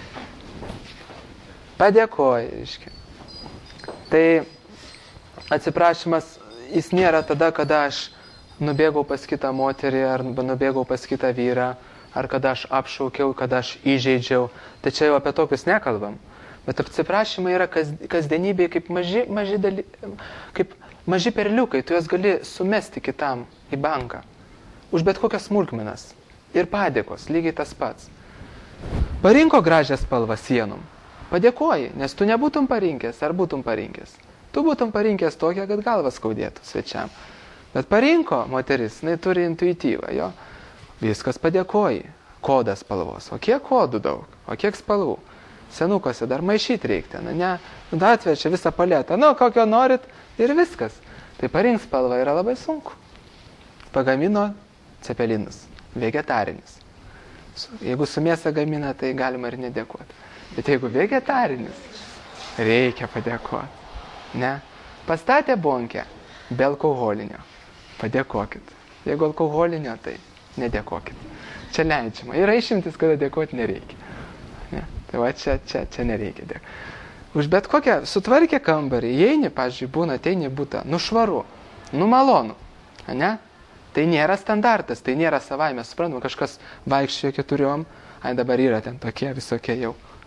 Padėkoji, iški. Tai atsiprašymas, jis nėra tada, kada aš nubėgau pas kitą moterį, arba nubėgau pas kitą vyrą, ar kada aš apšaukiau, kada aš įžeidžiau. Tai čia jau apie tokius nekalbam. Bet atsiprašymai yra kasdienybėje kaip maži perliukai, tu juos gali sumesti kitam į banką. Už bet kokias smulkmenas. Ir padėkos, lygiai tas pats. Parinko gražią spalvą sienom. Padėkoji, nes tu nebūtum parinkęs, ar būtum parinkęs. Tu būtum parinkęs tokią, kad galvas skaudėtų svečiam. Bet parinko moteris, jinai turi intuityvą, jo. Viskas padėkoji. Kodas spalvos. O kiek kodų daug? O kiek spalvų? Senukose dar maišyti reikia. Ne, atvečia visą paletą. Kokio norit ir viskas. Tai parink spalvą yra labai sunku. Pagamino cepelinus. Vegetarinis. Jeigu su mėsa gamina, tai galima ir nedėkoti. Bet jeigu vegetarinis, reikia padėkoti. Ne? Pastatė bonkę be alkoholinio. Padėkokit. Jeigu alkoholinio, tai nedėkokit. Čia leidžiama. Yra išimtis, kada dėkoti nereikia. Ne? Tai va čia nereikia dėkoti. Už bet kokią sutvarkė kambarį, įeini, pavyzdžiui, būna, ateini būta, švaru, malonu. Ne? Tai nėra standartas, tai nėra savaime. Suprantama, kažkas vaikščiojo 4, dabar yra ten tokie visokie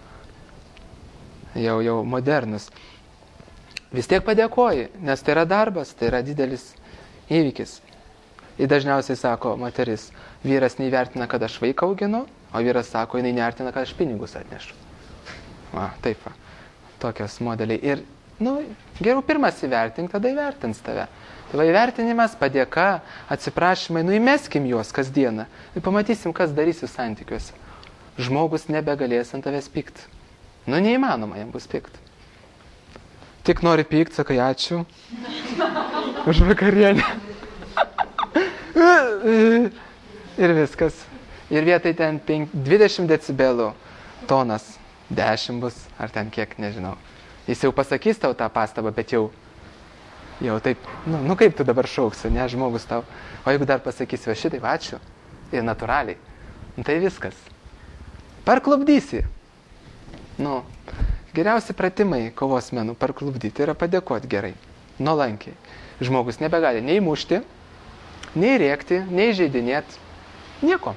jau modernus. Vis tiek padėkoji, nes tai yra darbas, tai yra didelis įvykis. Ir dažniausiai sako moteris, vyras neįvertina, kad aš vaiką auginu, o vyras sako, jinai nevertina, kad aš pinigus atnešu. Taip, tokios modeliai. Ir, geriau pirmas įvertink, tada įvertins tave. Tai įvertinimas, padėka, atsiprašymai, įmeskim juos kasdieną. Ir pamatysim, kas darysi santykiuose. Žmogus nebegalės ant tavęs pykt. Neįmanoma jam bus pykt. Tik nori pykt, sakai ačiū. Už vakarienę. Ir viskas. Ir vietoj ten 20 decibelų tonas 10 bus, ar ten kiek, nežinau. Jis jau pasakys tau tą pastabą, bet jau taip, kaip tu dabar šauksi, ne, žmogus tau. O jeigu dar pasakysi, va šitai, ačiū, ir natūraliai, tai viskas. Parklubdysi. Geriausi pratimai kovos menų parklubdyti yra padėkoti gerai, nuolankiai. Žmogus nebegali nei mušti, nei rėkti, nei žeidinėti, nieko.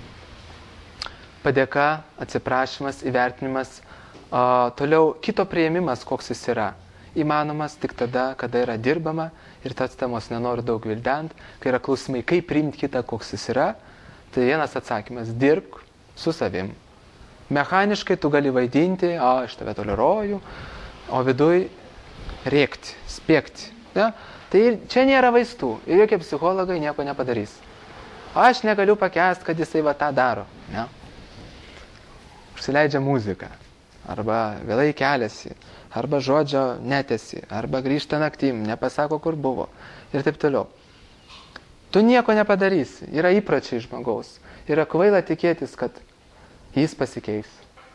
Padėka, atsiprašymas, įvertinimas, toliau kito priėmimas, koks jis yra. Įmanomas tik tada, kada yra dirbama ir tas temos nenori daug vildent, kai yra klausimai, kaip priimti kitą, koks jis yra, tai vienas atsakymas, dirbk su savim. Mechaniškai tu gali vaidinti, aš tave toleruoju, o viduj rėkti, spiegti. Ne? Tai čia nėra vaistų ir jokie psichologai nieko nepadarys. Aš negaliu pakęsti, kad jisai tą daro. Ne? Užsileidžia muziką, arba vėlai keliasi, arba žodžio netesi, arba grįžta naktim, nepasako, kur buvo ir taip toliau. Tu nieko nepadarysi, yra įpročiai žmogaus. Yra kvaila tikėtis, kad jis pasikeis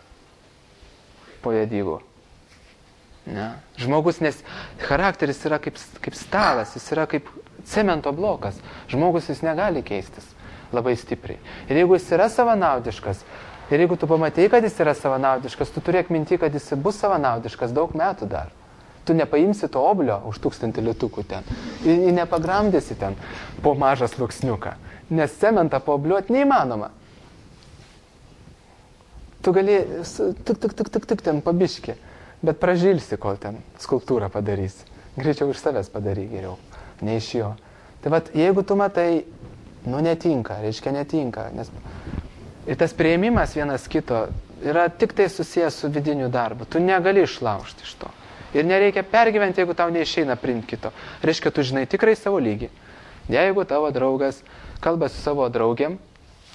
po vedybų. Ne? Žmogus, nes charakteris yra kaip stalas, jis yra kaip cemento blokas. Žmogus jis negali keistis labai stipriai. Ir jeigu jis yra savanaudiškas, ir jeigu tu pamatei, kad jis yra savanaudiškas, tu turėk minti, kad jis bus savanaudiškas daug metų dar. Tu nepaimsi to oblio už 1000 litukų ten. Ir nepagramdėsi ten po mažą sluoksniuką. Nes cementą paobliuoti neįmanoma. Tu gali tik ten pabiški, bet pražilsi, kol ten skulptūrą padarysi. Greičiau iš savęs padaryk geriau, ne iš jo. Tai vat, jeigu tu matai, netinka, reiškia netinka. Ir tas priėmimas vienas kito yra tik tai susijęs su vidiniu darbu. Tu negali išlaužti iš to. Ir nereikia pergyventi, jeigu tau neišeina priimti kito. Reiškia, tu žinai tikrai savo lygį. Jeigu tavo draugas kalba su savo draugiam,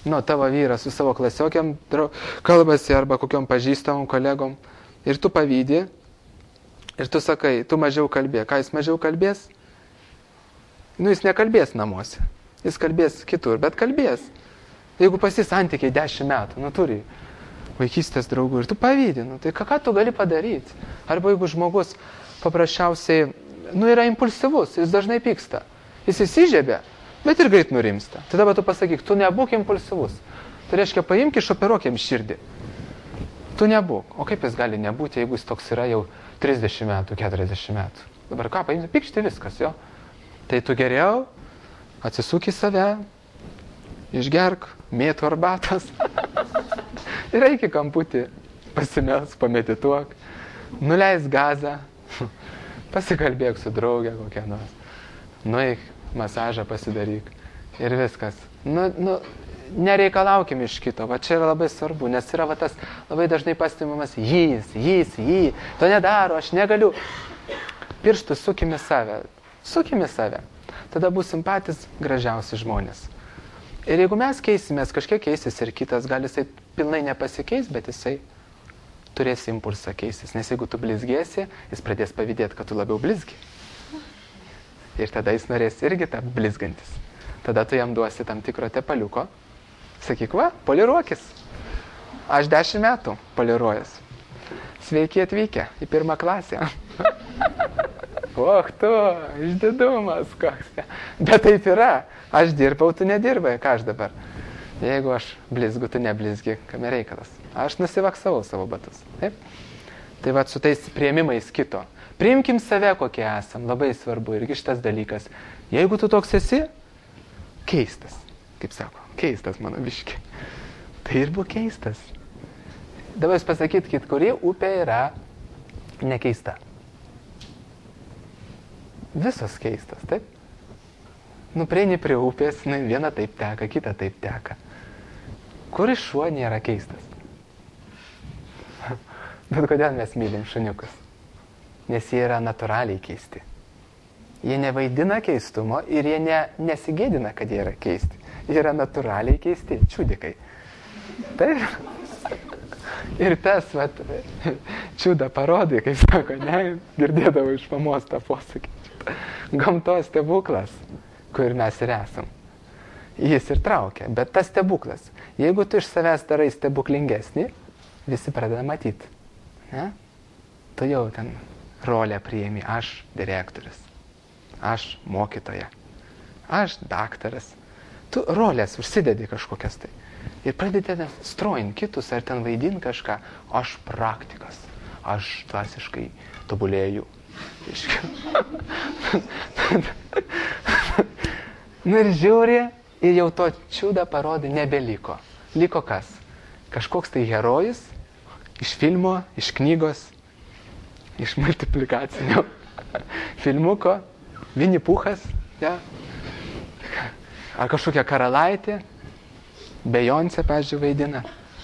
Nu, tavo vyras su savo klasiokiam kalbasi arba kokiom pažįstamom kolegom ir tu pavydi ir tu sakai, tu mažiau kalbėk. Ką jis mažiau kalbės? Nu, jis nekalbės namuose. Jis kalbės kitur, bet kalbės. Jeigu pas jis santykiai 10 metų, nu turi vaikystės draugų ir tu pavydi, nu, tai ką tu gali padaryti? Arba jeigu žmogus paprasčiausiai, nu, yra impulsyvus, jis dažnai pyksta. Jis įsižiebė, bet ir greit nurimsta. Tai dabar tu pasakyk, tu nebūk impulsyvus. Tai reiškia, paimk išoperuok jam širdį. Tu nebūk. O kaip jis gali nebūti, jeigu jis toks yra jau 30 metų, 40 metų? Dabar ką, paimsi, pykšti viskas, jo. Tai tu geriau atsisuk į save, išgerk, mėtų arbatos ir eik į kamputį, pasimelsk, pamedituok, nuleis gazą, pasikalbėk su draugė kokia nors, nueik, masažą pasidaryk ir viskas. Nu, nereikalaukim iš kito, va čia yra labai svarbu, nes yra va tas labai dažnai pastebimas jį, to nedaro, aš negaliu. Pirštus sukime save, tada būsim patys gražiausi žmonės. Ir jeigu mes keisimės, kažkiek keisis ir kitas, gal jisai pilnai nepasikeis, bet jisai turės impulsą keistis. Nes jeigu tu blizgėsi, jis pradės pavydėti, kad tu labiau blizgi. Ir tada jis norės irgi tapti blizgantis. Tada tu jam duosi tam tikro tepaliuko. Sakyk, va, poliruokis. Aš 10 metų poliruojas. Sveiki atvykę į 1 klasę. Och tu, išdidumas koks. Bet taip yra. Aš dirbau, tu nedirbai. Ką aš dabar? Jeigu aš blizgu, tu neblizgi, kame reikalas. Aš nusivaksavau savo batus. Taip? Tai va su tais priėmimais kito. Priimkim save, kokie esam. Labai svarbu irgi šitas dalykas. Jeigu tu toks esi, keistas. Kaip sako, keistas mano biški. Tai ir buvo keistas. Dabar jūs pasakytkit, kuri upė yra nekeista. Visos keistas, taip? Nu, prieini prie upės, viena taip teka, kita taip teka. Kuris šuo nėra keistas? Bet kodėl mes mylim šuniukus? Nes jie yra natūraliai keisti. Jie nevaidina keistumo ir jie nesigėdina, kad jie yra keisti. Jie yra natūraliai keisti, čiudikai. Taip? Ir tas, vat, čiudą parodai, kaip sako, ne, girdėdavau iš mamos tą posakį. Gamtos stebuklas, kur mes ir esam. Jis ir traukia, bet tas stebuklas, jeigu tu iš savęs darai stebuklingesnį, visi pradeda matyti. Ne? Tu jau ten rolę priėmi, aš direktorius, aš mokytoja, aš daktaras. Tu rolės užsidedi kažkokias tai. Ir pradedi strojint kitus, ar ten vaidint kažką, aš praktikas, aš dvasiškai tobulėju. Nu ir žiūri, ir jau to čiudą parodai nebeliko. Liko kas? Kažkoks tai herojus iš filmo, iš knygos, iš multiplikacinio filmuko, Vinipuchas, ja? Ar kažkokia karalaitė, Beyoncé, pavyzdžiui, vaidina.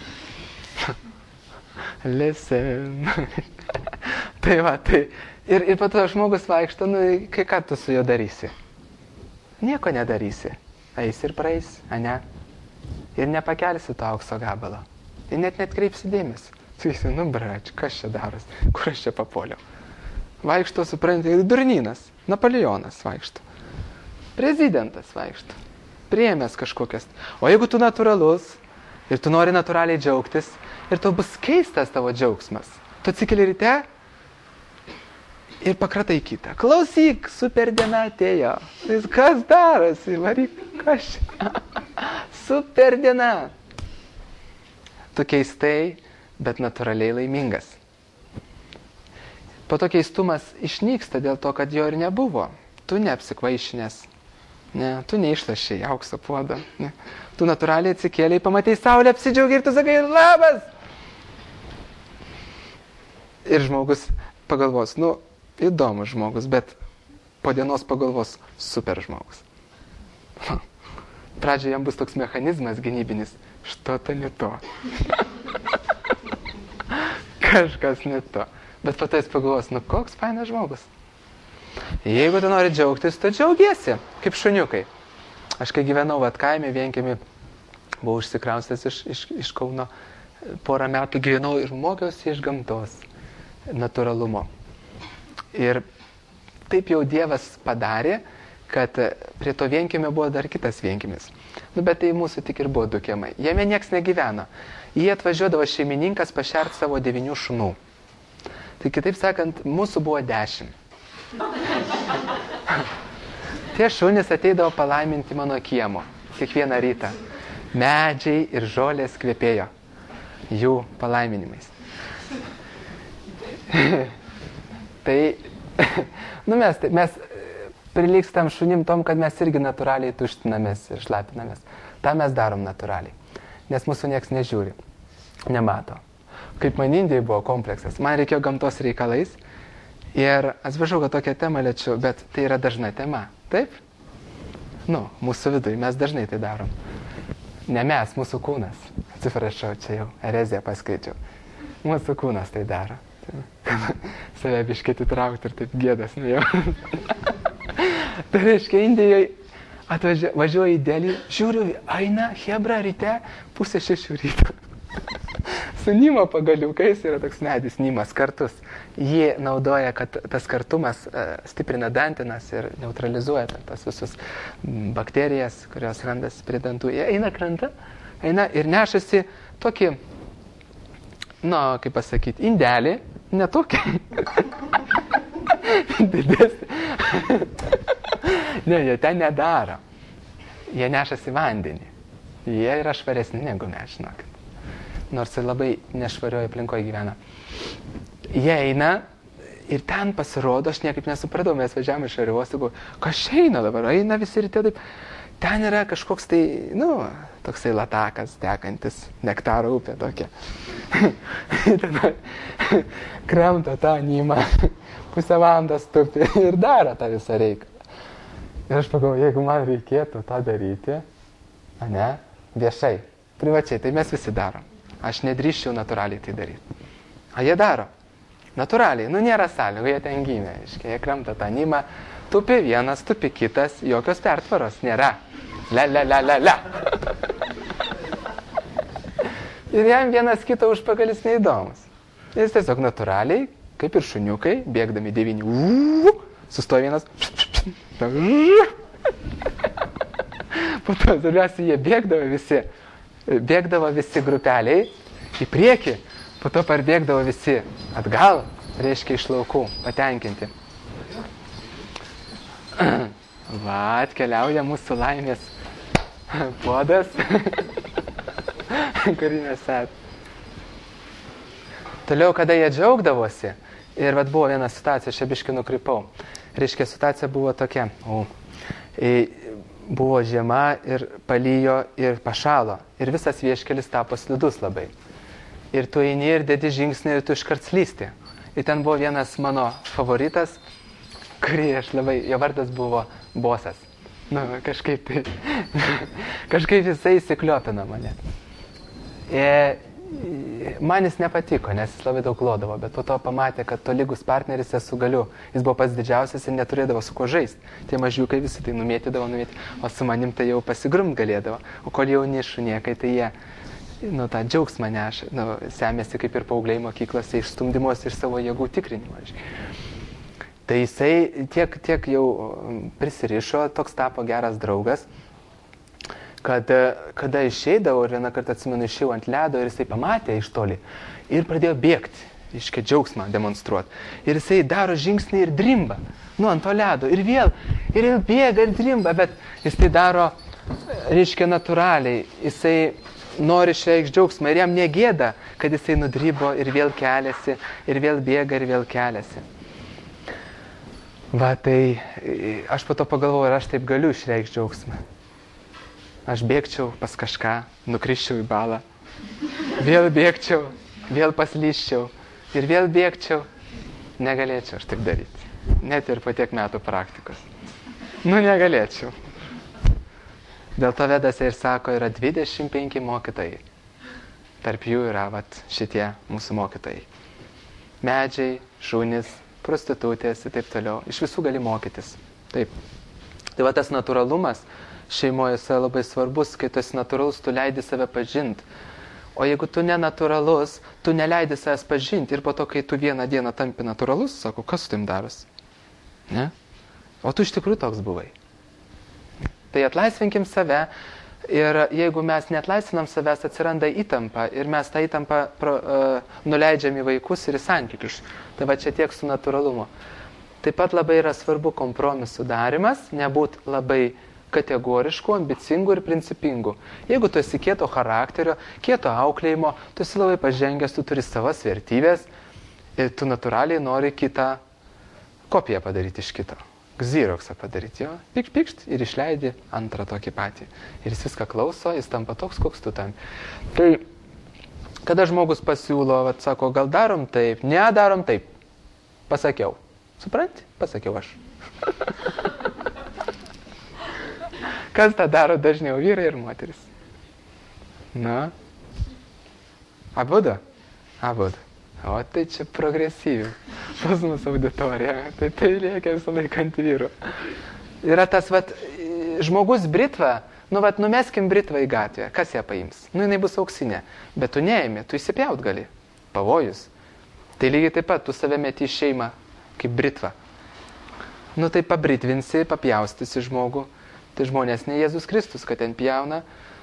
Listen. Tai va, tai. Ir po to žmogus vaikšto, nu, kai ką tu su juo darysi? Nieko nedarysi. Eis ir praeis, ane? Ir nepakelsi to aukso gabalo. Ir net kreipsi dėmesį. Sakysi, nu, brač, kas čia daros? Kur aš čia papuoliau? Vaikšto, supranti, durnynas, Napoleonas vaikšto. Prezidentas vaikšto. Priėmęs kažkokias. O jeigu tu natūralus ir tu nori natūraliai džiaugtis ir tau bus keistas tavo džiaugsmas, tu atsikeli ryte ir pakratai kitą. Klausyk, super diena atėjo. Kas darosi? Varyk, kas čia? Super diena. Tu keistai, bet natūraliai laimingas. Po to keistumas išnyksta dėl to, kad jo ir nebuvo. Tu neapsikvaišinęs. Ne, tu neišlašiai aukso puodą. Ne. Tu natūraliai atsikėliai, pamatei saulę, apsidžiaugi ir tu sakai, labas. Ir žmogus pagalvos, nu, įdomus žmogus, bet po dienos pagalvos, super žmogus. Pradžioje jam bus toks mechanizmas gynybinis, što-to ne to. Kažkas ne to. Bet po to jis pagalvos, nu, koks fainas žmogus. Jeigu tu nori džiaugtis, tu džiaugiesi, kaip šuniukai. Aš kai gyvenau kaime, vienkiemi Buvau užsikraustęs iš Kauno, porą metų gyvenau ir mokiausi iš gamtos, natūralumo. Ir taip jau Dievas padarė, kad prie to vienkiemio buvo dar kitas vienkiemis. Bet tai mūsų tik ir buvo 2 kiemai. Jame nieks negyveno. Jie atvažiuodavo šeimininkas pašert savo 9 šunų. Tai kitaip sakant, mūsų buvo 10. Tie šunys ateidavo palaiminti mano kiemo kiekvieną rytą. Medžiai ir žolės kvepėjo jų palaiminimais. Tai mes prilygstam šunim tom, kad mes irgi natūraliai tuštinamės ir šlapinamės. Ta mes darom natūraliai, nes mūsų nieks nežiūri, nemato. Kaip man Indijai buvo kompleksas, man reikėjo gamtos reikalais ir atsiprašau, kad tokią temą liečiu, bet tai yra dažna tema, taip? Mūsų viduje mes dažnai tai darom. Ne mes, mūsų kūnas. Atsiprašau, čia jau ereziją paskaičiau. Mūsų kūnas tai daro. Save biškėti traukti ir taip gėdas nuėjau. Tai reiškia, Indijoje važiuoju į Delį, žiūriu, eina hebra ryte, 5:30 ryto. Su Nimo pagaliukais yra toks medis, Nimas, kartus. Jie naudoja, kad tas kartumas stiprina dantenas ir neutralizuoja tas visus bakterijas, kurios randasi prie dantų. Jie eina krantą, eina ir nešasi tokį, kaip pasakyti, indelį, netokį. Didesnį. Ne, jie ten nedaro. Jie nešasi vandenį. Jie yra švaresni negu mes, žinokit. Nors ir labai nešvarioje aplinkoje gyvena. Jie eina ir ten pasirodo, aš niekaip nesupratau, mes važiavome iš Arivos, sakau, kas čia eina dabar, eina visi ryte taip. Ten yra kažkoks tai, toksai latakas tekantis, nektaro upė tokia. Tada kramto tą Nimą, 1,5 valandos tupi ir daro tą visą reikalą. Ir aš pagalvoju, jeigu man reikėtų tą daryti, viešai, privačiai, tai mes visi darom. Aš nedrįščiau natūraliai tai daryti. O jie daro. Natūraliai, nėra sąlygų, jie ten gimė. Jie kramto tą Nimą, tupi vienas, tupi kitas, jokios pertvaros nėra. La. Ir jam vienas kito užpakalis neįdomus. Jis tiesiog natūraliai, kaip ir šuniukai, bėgdami 9, sustoja vienas. Po to jie bėgdavo visi grupeliai į priekį, po to parbėgdavo visi atgal, reiškia iš laukų, patenkinti. Atkeliauja mūsų laimės puodas, kurį mes at. Toliau, kada jie džiaugdavosi, ir buvo viena situacija, aš biškį nukrypau. Reiškia, situacija buvo tokia. Buvo žiema ir palijo ir pašalo. Ir visas vieškelis tapo slidus labai. Ir tu eini ir dedi žingsnį ir tu iškart slysti. Ir ten buvo vienas mano favoritas, kurį aš labai, jo vardas buvo Bosas. Kažkaip tai, kažkaip jisai įsikliopino mane. Man jis nepatiko, nes jis labai daug lodavo, bet po to pamatė, kad tolygus partneris esu galiu. Jis buvo pats didžiausias ir neturėdavo su kuo žaisti. Tie mažiukai visi tai numėtydavo, o su manim tai jau pasigrumt galėdavo. O kol jauni šuniekai, tai jie, tą džiaugsmą neša, semėsi kaip ir paaugliai mokyklose iš stumdymos ir savo jėgų tikrinimo. Tai jisai tiek jau prisirišo, toks tapo geras draugas, kada išeidavo, ir vieną kartą atsimenu, išėjau ant ledo ir jisai pamatė iš toli ir pradėjo bėgti, iškia džiaugsmą demonstruoti. Ir jisai daro žingsnį ir drimba, ant to ledo, ir vėl bėga ir drimba, bet jis tai daro, reiškia, natūraliai. Jisai nori išreikšti džiaugsmą ir jam negėda, kad jisai nudrybo ir vėl keliasi, ir vėl bėga ir vėl keliasi. Tai aš po to pagalvojau, ar aš taip galiu išreikšti džiaugsmą. Aš bėgčiau pas kažką, nukriščiau į balą, vėl bėgčiau, vėl paslyščiau ir vėl bėgčiau. Negalėčiau aš taip daryti, net ir po tiek metų praktikos. Negalėčiau. Dėl to Vedose ir sako, yra 25 mokytojai. Tarp jų yra šitie mūsų mokytojai. Medžiai, šunys, prostitutės ir taip toliau. Iš visų gali mokytis. Taip. Tai tas natūralumas, šeimoje jis yra labai svarbus, kai tu esi natūralus, tu leidi save pažinti. O jeigu tu nenatūralus, tu neleidi savęs pažinti ir po to, kai tu vieną dieną tampi natūralus, sako, kas su tim darosi? Ne? O tu iš tikrųjų toks buvai. Tai atlaisvinkim save ir jeigu mes neatlaisvinam savęs, atsiranda įtampa ir mes tą įtampą nuleidžiam į vaikus ir į santykius. Tai va čia tiek su natūralumu. Taip pat labai yra svarbu kompromisų darimas, nebūt labai kategoriškų, ambicingų ir principingų. Jeigu tu esi kieto charakterio, kieto auklėjimo, tu esi labai pažengęs, tu turi savas vertybės ir tu natūraliai nori kitą kopiją padaryti iš kito. Xeroxą padaryti, jo, pikšt ir išleidi antrą tokį patį. Ir jis viską klauso, jis tampa toks, koks tu tam. Tai, kada žmogus pasiūlo, sako, gal darom taip, ne, darom taip. Pasakiau. Supranti? Pasakiau aš. Kas tą daro dažniau, vyrai ir moteris? Na? Abudu? Abudu. O tai čia progresyviai. Pas mus auditorija. Tai reikia visą laiką ant vyrų. Yra tas, žmogus britva, numeskim britvą į gatvę. Kas ją paims? Jinai bus auksinė. Bet tu neimi, tu įsipjaut gali. Pavojus. Tai lygiai taip pat, tu save meti į šeimą kaip britva. Tai pabritvinsi, papjaustysi žmogų. Tai žmonės ne Jėzus Kristus, kad ten pjauna,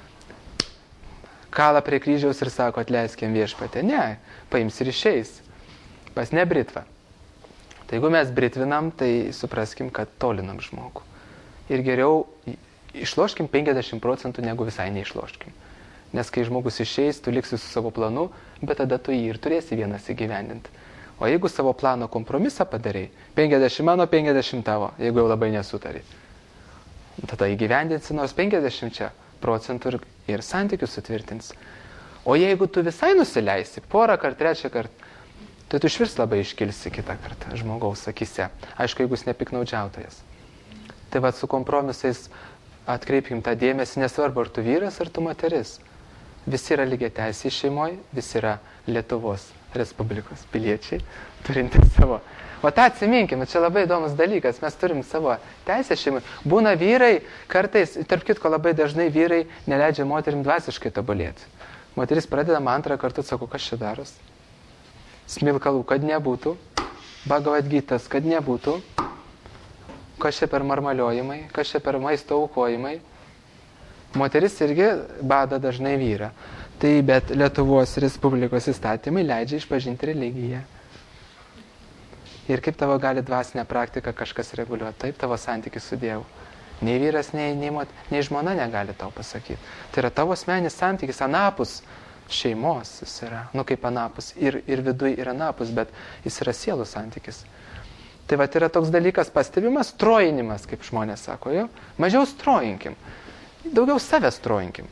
kala prie kryžiaus ir sako, atleiskim Viešpatie. Ne, paims ir išeis. Pas ne britva. Tai jeigu mes britvinam, tai supraskim, kad tolinam žmogų. Ir geriau išloškim 50% negu visai neišloškim. Nes kai žmogus išeis, tu liksi su savo planu, bet tada tu jį ir turėsi vienas įgyvendinti. O jeigu savo plano kompromisą padarai, 50 mano, 50 tavo, jeigu jau labai nesutari. Tada įgyvendinsi nors 50% ir santykius sutvirtins. O jeigu tu visai nusileisi, porą kart, trečią kart, tai tu išvis labai iškilsi kitą kartą žmogaus akyse. Aišku, jeigu jis nepiknaudžiautojas. Tai su kompromisais atkreipkim tą dėmesį, nesvarbu, ar tu vyras, ar tu moteris. Visi yra lygiai teisiai šeimoje, visi yra Lietuvos Respublikos piliečiai, turintys savo. O tą atsiminkime, čia labai įdomus dalykas, mes turim savo teisę šeimai. Būna vyrai, kartais, tarp kitko labai dažnai vyrai neleidžia moterim dvasiškai tobulėti. Moteris pradeda antrą kartą, sako, kas čia daros? Smilkalų, kad nebūtų, Bhagavad Gitas, kad nebūtų, kas čia per marmaliojimai, kas čia per maisto aukojimai. Moteris irgi bada dažnai vyrą. Tai bet Lietuvos Respublikos įstatymai leidžia išpažinti religiją. Ir kaip tavo gali dvasinę praktiką kažkas reguliuoti? Taip, tavo santykis su Dievu. Nei vyras, nei žmona negali tau pasakyti. Tai yra tavo asmeninis santykis, anapus šeimos jis yra. Kaip anapus. Ir viduj yra anapus, bet jis yra sielų santykis. Tai yra toks dalykas pastebimas, trojinimas, kaip žmonės sako, jo. Mažiau strojinkim. Daugiau savęs strojinkim.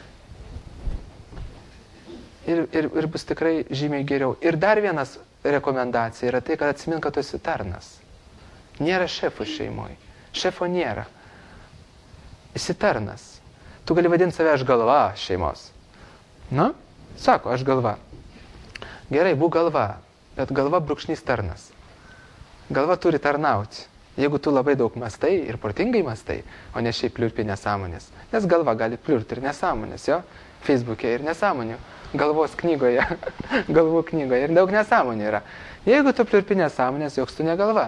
Ir bus tikrai žymiai geriau. Ir dar vienas rekomendacija yra tai, kad atsimink, kad tu esi tarnas. Nėra šefų šeimoje. Šefo nėra. Esi tarnas. Tu gali vadinti save aš galva šeimos. Sako, aš galva. Gerai, būk galva, bet galva brūkšnys tarnas. Galva turi tarnauti. Jeigu tu labai daug mastai ir protingai mastai, o ne šiaip pliurpi nesąmonės. Nes galva gali pliurti ir nesąmonės, jo? Facebook'e ir nesąmonių. Galvos knygoje, galvų knygoje ir daug nesąmonių yra. Jeigu tu pliurpi nesąmonės, joks tu negalva.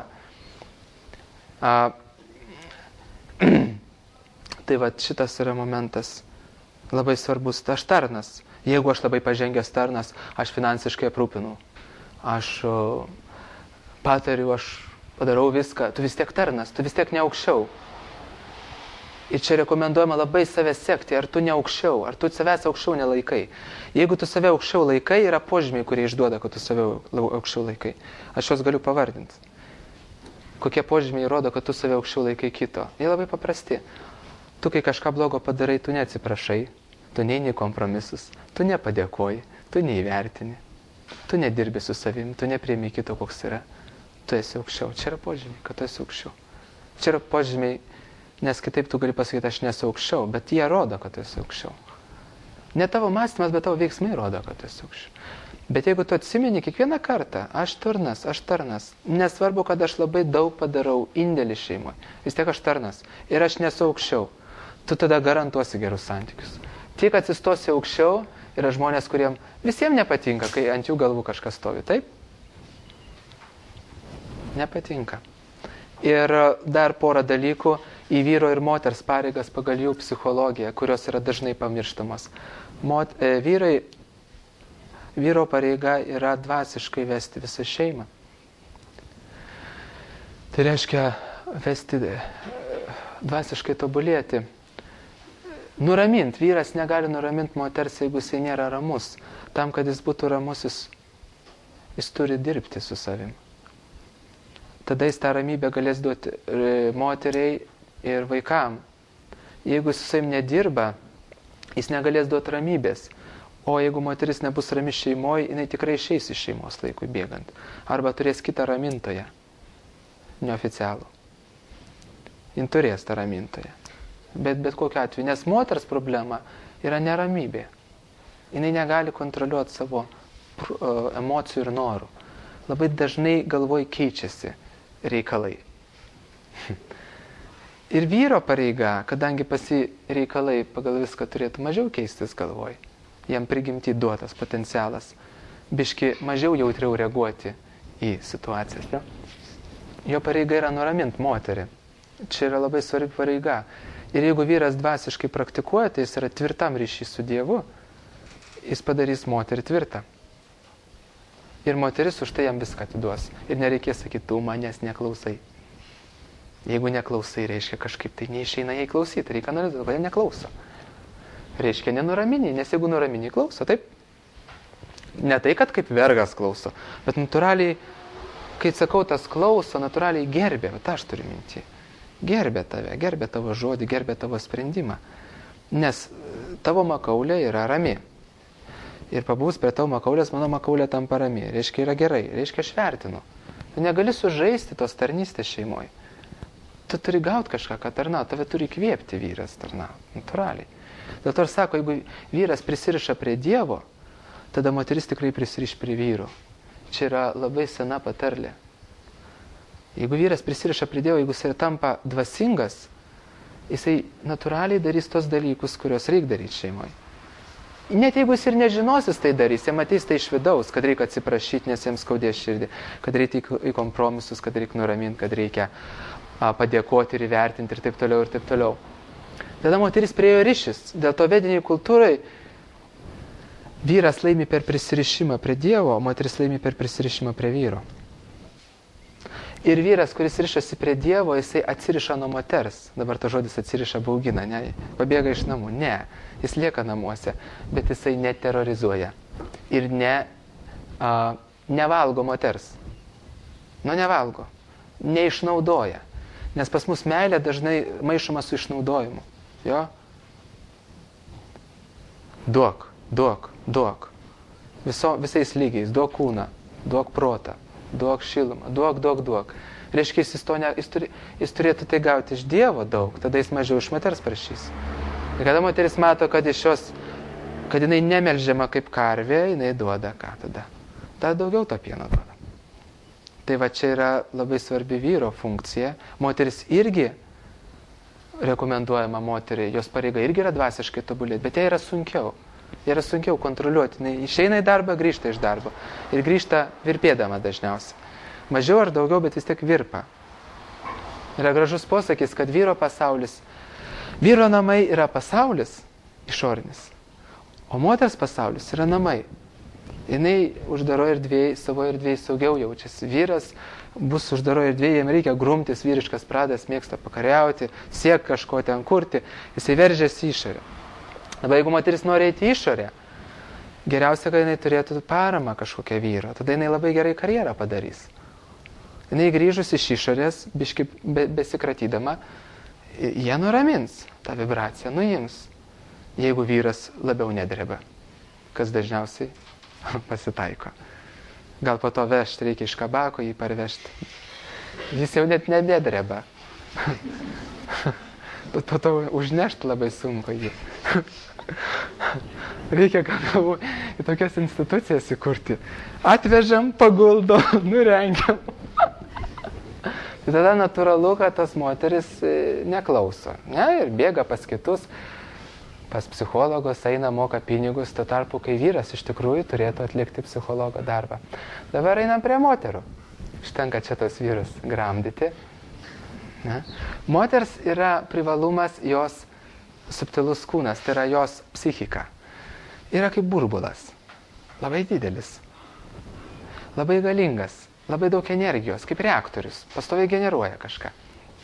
Tai šitas yra momentas labai svarbus. Aš tarnas. Jeigu aš labai pažengęs tarnas, aš finansiškai aprūpinu. Aš patariu, aš padarau viską. Tu vis tiek tarnas, tu vis tiek ne aukščiau. Ir čia rekomenduojama labai save sekti, ar tu ne aukščiau, ar tu savęs aukščiau nelaikai. Jeigu tu save aukščiau laikai, yra požymiai, kurie išduoda, kad tu save aukščiau laikai. Aš juos galiu pavardinti. Kokie požymiai rodo, kad tu save aukščiau laikai kito? Jie labai paprasti. Tu, kai kažką blogo padarai, tu neatsiprašai, tu neini kompromisus, tu nepadėkoji, tu neįvertini, tu nedirbi su savim, tu nepriimi kito, koks yra. Tu esi aukščiau. Čia yra požymiai, kad tu esi aukščiau. Čia yra požymiai, nes kitaip tu gali pasakyti, aš nesu aukščiau, bet jie rodo, kad tu esi aukščiau. Ne tavo mąstymas, bet tavo veiksmai rodo, kad tu esi aukščiau. Bet jeigu tu atsimeni kiekvieną kartą, aš tarnas, nesvarbu, kad aš labai daug padarau indėlį šeimoje, vis tiek aš tarnas ir aš nesu aukščiau. tu tada garantuosi gerus santykius. Tik atsistosi aukščiau, yra žmonės, kuriem visiems nepatinka, kai ant jų galvų kažkas stovi, taip? Nepatinka. Ir dar porą dalykų į vyro ir moters pareigas pagal jų psichologiją, kurios yra dažnai pamirštamos. Vyro pareiga yra dvasiškai vesti visą šeimą. Tai reiškia vesti, dvasiškai tobulėti. Nuramint. Vyras negali nuramint moters, jeigu jisai nėra ramus. Tam, kad jis būtų ramus, jis turi dirbti su savim. Tada jis tą ramybę galės duoti moteriai ir vaikam. Jeigu jis su savim nedirba, jis negalės duoti ramybės. O jeigu moteris nebus rami šeimoje, jinai tikrai išeis iš šeimos laikui bėgant. Arba turės kitą ramintoją. Neoficialų. Jin turės tą ramintoją. Bet kokiu atveju. Nes moters problema yra neramybė. Jinai negali kontroliuoti savo emocijų ir norų. Labai dažnai galvoj keičiasi reikalai. Ir vyro pareiga, kadangi pasi reikalai pagal viską turėtų mažiau keistis galvoj, jam prigimti duotas potencialas, biški mažiau jautriau reaguoti į situacijas. Ja? Jo pareiga yra nuramint moterį. Čia yra labai svarbi pareiga. Ir jeigu vyras dvasiškai praktikuoja, tai jis yra tvirtam ryšį su Dievu, jis padarys moterį tvirtą. Ir moteris už tai jam viską atiduos. Ir nereikės sakyti, tu manęs neklausai. Jeigu neklausai, reiškia kažkaip tai neišeina jai klausyti. Reikia analizuoti, kodėl neklauso. Reiškia nenuramini, nes jeigu nuramini, klauso, taip? Ne tai, kad kaip vergas klauso, bet natūraliai, kai sakau, tas klauso, natūraliai gerbė, bet aš turiu mintį. Gerbė tave, gerbė tavo žodį, gerbė tavo sprendimą. Nes tavo makaulė yra rami. Ir pabūs prie tavo makaulės, mano makaulė tampa rami. Reiškia, yra gerai, reiškia, aš vertinu. Tu negali sužaisti tos tarnystės šeimoje. Tu turi gauti kažką, ką tarnauti, tave turi įkvėpti vyras tarnauti, natūraliai. Dėl to ir sako, jeigu vyras prisiriša prie Dievo, tada moteris tikrai prisiriš prie vyrų. Čia yra labai sena patarlė. Jeigu vyras prisiriša prie Dievo, jeigu jis tampa dvasingas, jisai natūraliai darys tos dalykus, kuriuos reikia daryti šeimoje. Net jeigu jis ir nežinos, jis tai darys, jie matys tai iš vidaus, kad reikia atsiprašyti, nes jiems skaudės širdį, kad reikia į kompromisus, kad reikia nuraminti, kad reikia padėkoti ir įvertinti ir taip toliau ir taip toliau. Tada moteris priejo ryšis. Dėl to vediniai kultūrai vyras laimi per prisirišimą prie Dievo, o moteris laimi per prisirišimą prie vyro. Ir vyras, kuris rišasi prie Dievo, jisai atsiriša nuo moters. Dabar to žodis atsiriša baugina, ne? Pabėga iš namų. Ne, jis lieka namuose, bet jisai neterrorizuoja. Ir nevalgo moters. Nevalgo. Neišnaudoja. Nes pas mus meilė dažnai maišoma su išnaudojimu. Jo? Duok. Visais lygiais. Duok kūną, duok protą. Duok šilumą, duok. Reiškia, jis turėtų tai gauti iš Dievo daug, tada jis mažiau iš moters prašys. Ir kada moteris mato, kad iš jos, kad jinai nemelžiama kaip karvė, jinai duoda ką tada? Tada daugiau to pieno duoda. Tai va čia yra labai svarbi vyro funkcija. Moteris irgi rekomenduojama moteriai, jos pareiga irgi yra dvasiškai tobulėti, bet jai yra sunkiau. Jai yra sunkiau kontroliuoti. Jis išeina į darbą, grįžta iš darbo. Ir grįžta virpėdama dažniausiai. Mažiau ar daugiau, bet vis tiek virpa. Yra gražus posakis, kad vyro namai yra pasaulis išorinis, o moters pasaulis yra namai. Jinai uždaro erdvėje, savo erdvėje saugiau jaučiasi. Vyras bus uždaro erdvėje, jam reikia grumtis, vyriškas pradas, mėgsta pakariauti, siek kažko ten kurti, jisai veržiasi išorę. Dabar jeigu moteris nori eiti į išorę, geriausia, kad jinai turėtų paramą kažkokią vyro. Tada jinai labai gerai karjerą padarys. Jinai grįžus iš išorės, biški besikratydama, jie nuramins tą vibraciją, nuims. Jeigu vyras labiau nedreba, kas dažniausiai pasitaiko. Gal po to vežti reikia iš kabako jį parvežti. Jis jau net nedreba. Po to užnešti labai sunku jį. Reikia, kad į tokias institucijas įkurti. Atvežam, paguldom, nurengiam. Tai tada natūralu, kad tas moteris neklauso. Ne? Ir bėga pas kitus, pas psichologos, eina, moka pinigus, tuo tarpu, kai vyras iš tikrųjų turėtų atlikti psichologo darbą. Dabar einam prie moterų. Štenka čia tos vyrus gramdyti. Ne? Moters yra privalumas jos subtilus kūnas, tai yra jos psichika. Yra kaip burbulas. Labai didelis. Labai galingas. Labai daug energijos, kaip reaktorius. Pastoviai generuoja kažką.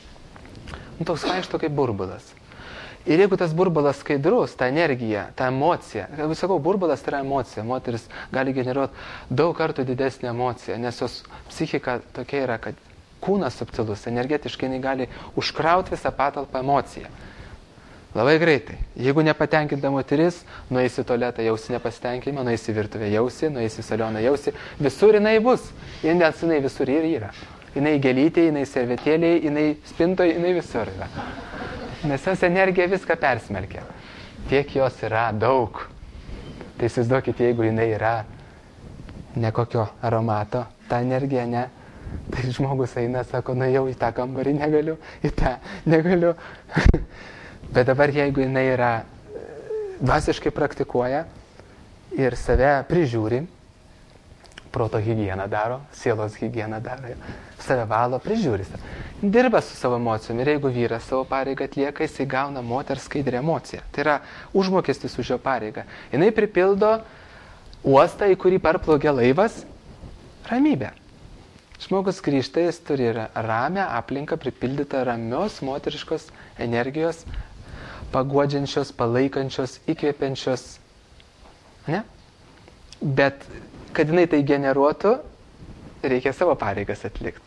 Toks vaikšto kaip burbulas. Ir jeigu tas burbulas skaidrus, ta energija, ta emocija, kaip sakau, burbulas tai yra emocija. Moteris gali generuoti daug kartų didesnį emociją, nes jos psichika tokia yra, kad kūnas subtilus, energetiškai jinai gali užkrauti visą patalpą emociją. Labai greitai. Jeigu nepatenkinta moteris, nueisi į tualetą, jausi nepasitenkinimą, nueisi į virtuvę, jausi, nueisi į salioną, jausi. Visur jinai bus. Nes jinai visur ir yra. Jinai gėlytė, jinai servetėlė, jinai spintoje, jinai visur yra. Nes jos energija viską persmelkia. Tiek jos yra daug. Tai įsivaizduokit, jeigu jinai yra nekokio aromato, ta energija ne. Tai žmogus eina, sako, na jau į tą kambarį negaliu, į tą negaliu. Bet dabar jeigu jinai yra dvasiškai praktikuoja ir save prižiūri, proto higieną daro, sielos higieną daro, save valo, prižiūri. Dirba su savo emocijom ir jeigu vyras savo pareigą atlieka, jisai gauna moters skaidrę emociją. Tai yra užmokestis už jo pareigą. Jinai pripildo uostą, į kurį parplaukia laivas, ramybę. Žmogus grįžta, jis turi ramią aplinką, pripildytą ramios moteriškos energijos, paguodžiančios, palaikančios, įkvėpiančios. Ne? Bet, kad jinai tai generuotų, reikia savo pareigas atlikti.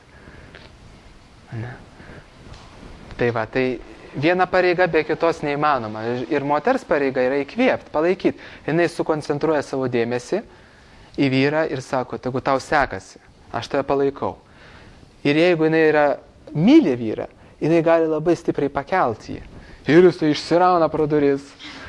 Ne? Tai va, tai viena pareiga be kitos neįmanoma. Ir moters pareiga yra įkvėpti, palaikyti. Jinai sukoncentruoja savo dėmesį į vyrą ir sako, tegu tau sekasi, aš tave palaikau. Ir jeigu jinai yra myli vyrą, jinai gali labai stipriai pakelti jį. Ir jis tai išsirauna pro duris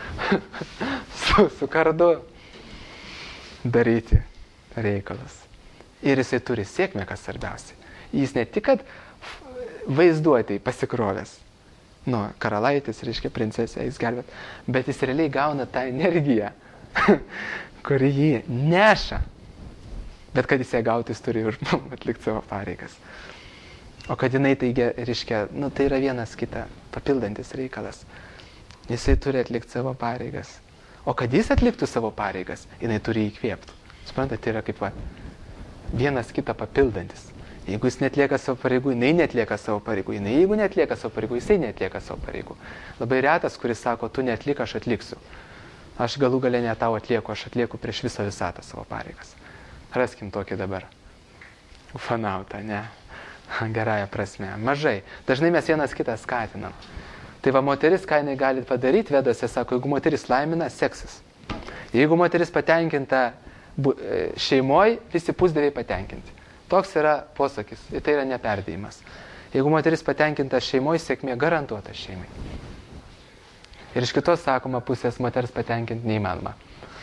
su kardu daryti reikalus. Ir jisai turi sėkmę, kas svarbiausia. Jis ne tik, kad vaizduotėj pasikrovęs, karalaitis, reiškia princesė, jis gelbėt, bet jis realiai gauna tą energiją, kuri jį neša. Bet kad jis ją gauti, jis turi atlikti savo pareigas. O kad jinai tai, reiškia, tai yra vienas kitą papildantis reikalas. Jisai turi atlikti savo pareigas. O kad jis atliktų savo pareigas, jinai turi įkvėpti. Suprantate, tai yra kaip vienas kitą papildantis. Jeigu jis netlieka savo pareigų, jinai netlieka savo pareigų. Jeigu netlieka savo pareigų, jisai netlieka savo pareigų. Labai retas, kuris sako, tu netlik, aš atliksiu. Aš galų galę ne tau atlieku, aš atlieku prieš visą visatą savo pareigas. Raskim tokį dabar. Fanautą, ne? Gerąją prasme. Mažai. Dažnai mes vienas kitą skatinam. Tai va moteris, ką jinai gali padaryti, vedose sako, jeigu moteris laimina, seksis. Jeigu moteris patenkinta šeimoje, visi pusdieviai patenkinti. Toks yra posakis. Ir tai yra neperdėjimas. Jeigu moteris patenkinta šeimoje, sėkmė garantuota šeimai. Ir iš kitos sakoma pusės moters patenkinti neįmanoma.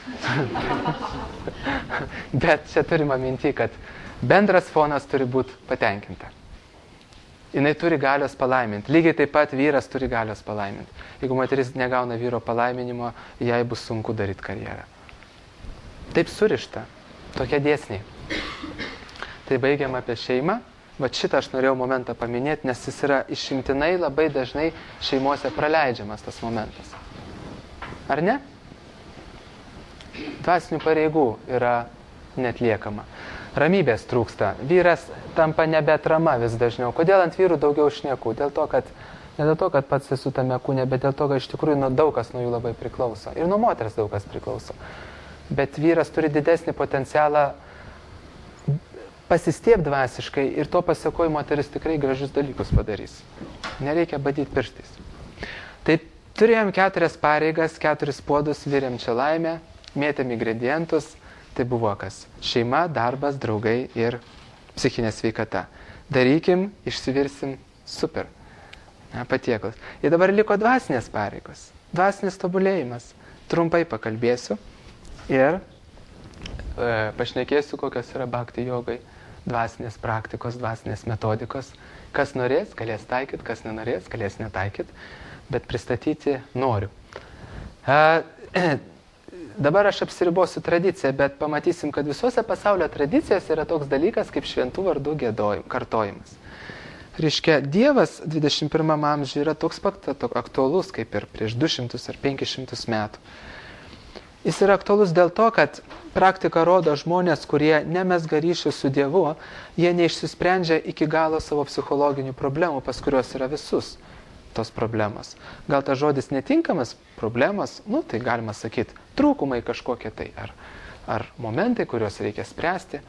Bet čia turime minti, kad bendras fonas turi būti patenkinta. Jinai turi galios palaiminti. Lygiai taip pat vyras turi galios palaiminti. Jeigu moteris negauna vyro palaiminimo, jai bus sunku daryti karjerą. Taip surišta. Tokie dėsniai. Tai baigiam apie šeimą. Va šitą aš norėjau momentą paminėti, nes jis yra išimtinai labai dažnai šeimose praleidžiamas tas momentas. Ar ne? Dvasinių pareigų yra netliekama. Ramybės trūksta. Vyras tampa nebeatrama vis dažniau. Kodėl ant vyrų daugiau šnekų? Ne dėl to, kad pats esu tame kūne, bet dėl to, kad iš tikrųjų daug kas nuo jų labai priklauso. Ir nuo moters daug kas priklauso. Bet vyras turi didesnį potencialą pasistiebti dvasiškai ir to pasekoju moteris tikrai gražius dalykus padarys. Nereikia badyti pirštais. Tai turėjom 4 pareigas, 4 puodus, virėm čia laimę, mėtėm ingredientus. Tai buvo kas? Šeima, darbas, draugai ir psichinė sveikata. Darykim, išsivirsim, super. Patiekalas. Ir dabar liko dvasinės pareigos. Dvasinis tobulėjimas. Trumpai pakalbėsiu ir pašnekėsiu, kokios yra bhakti jogai dvasinės praktikos, dvasinės metodikos. Kas norės, galės taikyti, kas nenorės, galės netaikyti, bet pristatyti noriu. Dabar aš apsiribosiu tradiciją, bet pamatysim, kad visose pasaulio tradicijose yra toks dalykas kaip šventų vardų kartojimas. Reiškia, Dievas 21 amžiuje yra toks pat aktualus kaip ir prieš 200 ar 500 metų. Jis yra aktualus dėl to, kad praktika rodo žmonės, kurie nemezga ryšių su Dievu, jie neišsisprendžia iki galo savo psichologinių problemų, pas kurios yra visus tos problemos. Gal tas žodis netinkamas problemos, tai galima sakyti, trūkumai kažkokie tai, ar momentai, kuriuos reikia spręsti.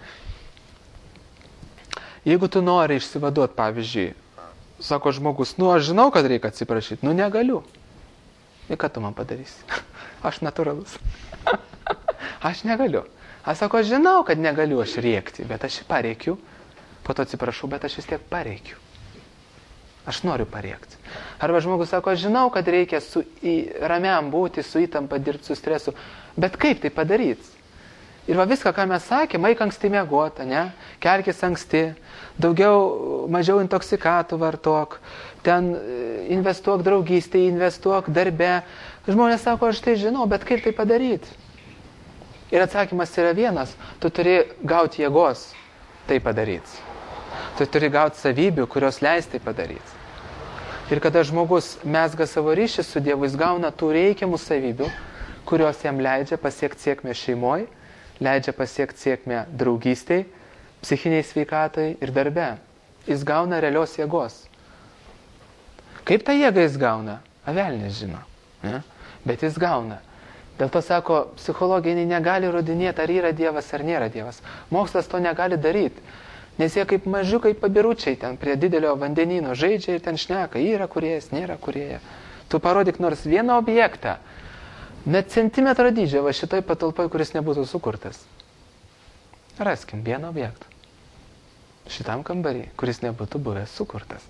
Jeigu tu nori išsivaduoti, pavyzdžiui, sako žmogus, aš žinau, kad reikia atsiprašyti, negaliu. Ir ką tu man padarysi? Aš natūralus. Aš negaliu. Aš sako, žinau, kad negaliu aš rėkti, bet aš pareikiu. Po to atsiprašau, bet aš vis tiek pareikiu. Aš noriu parėkti. Arba žmogus sako, aš žinau, kad reikia ramiam būti, su įtampa dirbti, su stresu. Bet kaip tai padaryti? Ir viską, ką mes sakėme, eik anksti miegoti, kelkis anksti, mažiau intoksikatų vartok, ten investuok draugystėje, investuok darbe. Žmonės sako, aš tai žinau, bet kaip tai padaryti? Ir atsakymas yra vienas, tu turi gauti jėgos tai padaryti. Tu turi gauti savybių, kurios leis tai padaryti. Ir kada žmogus mezga savo ryšį su Dievu, jis gauna tų reikiamų savybių, kurios jam leidžia pasiekti sėkmę šeimoje, leidžia pasiekti sėkmę draugystėj, psichiniai sveikatai ir darbe. Jis gauna realios jėgos. Kaip tą jėgą jis gauna? Velnias žino. Ne? Bet jis gauna. Dėl to sako, psichologija negali rodinėti, ar yra Dievas, ar nėra Dievas. Mokslas to negali daryti. Nes jie kaip mažiukai pabiručiai ten prie didelio vandenyno žaidžia ir ten šneka, yra kūrėjas, nėra kūrėja. Tu parodyk nors vieną objektą, net centimetro dydžio šitoj patalpoj, kuris nebūtų sukurtas. Raskim vieną objektą. Šitam kambarį, kuris nebūtų buvęs sukurtas.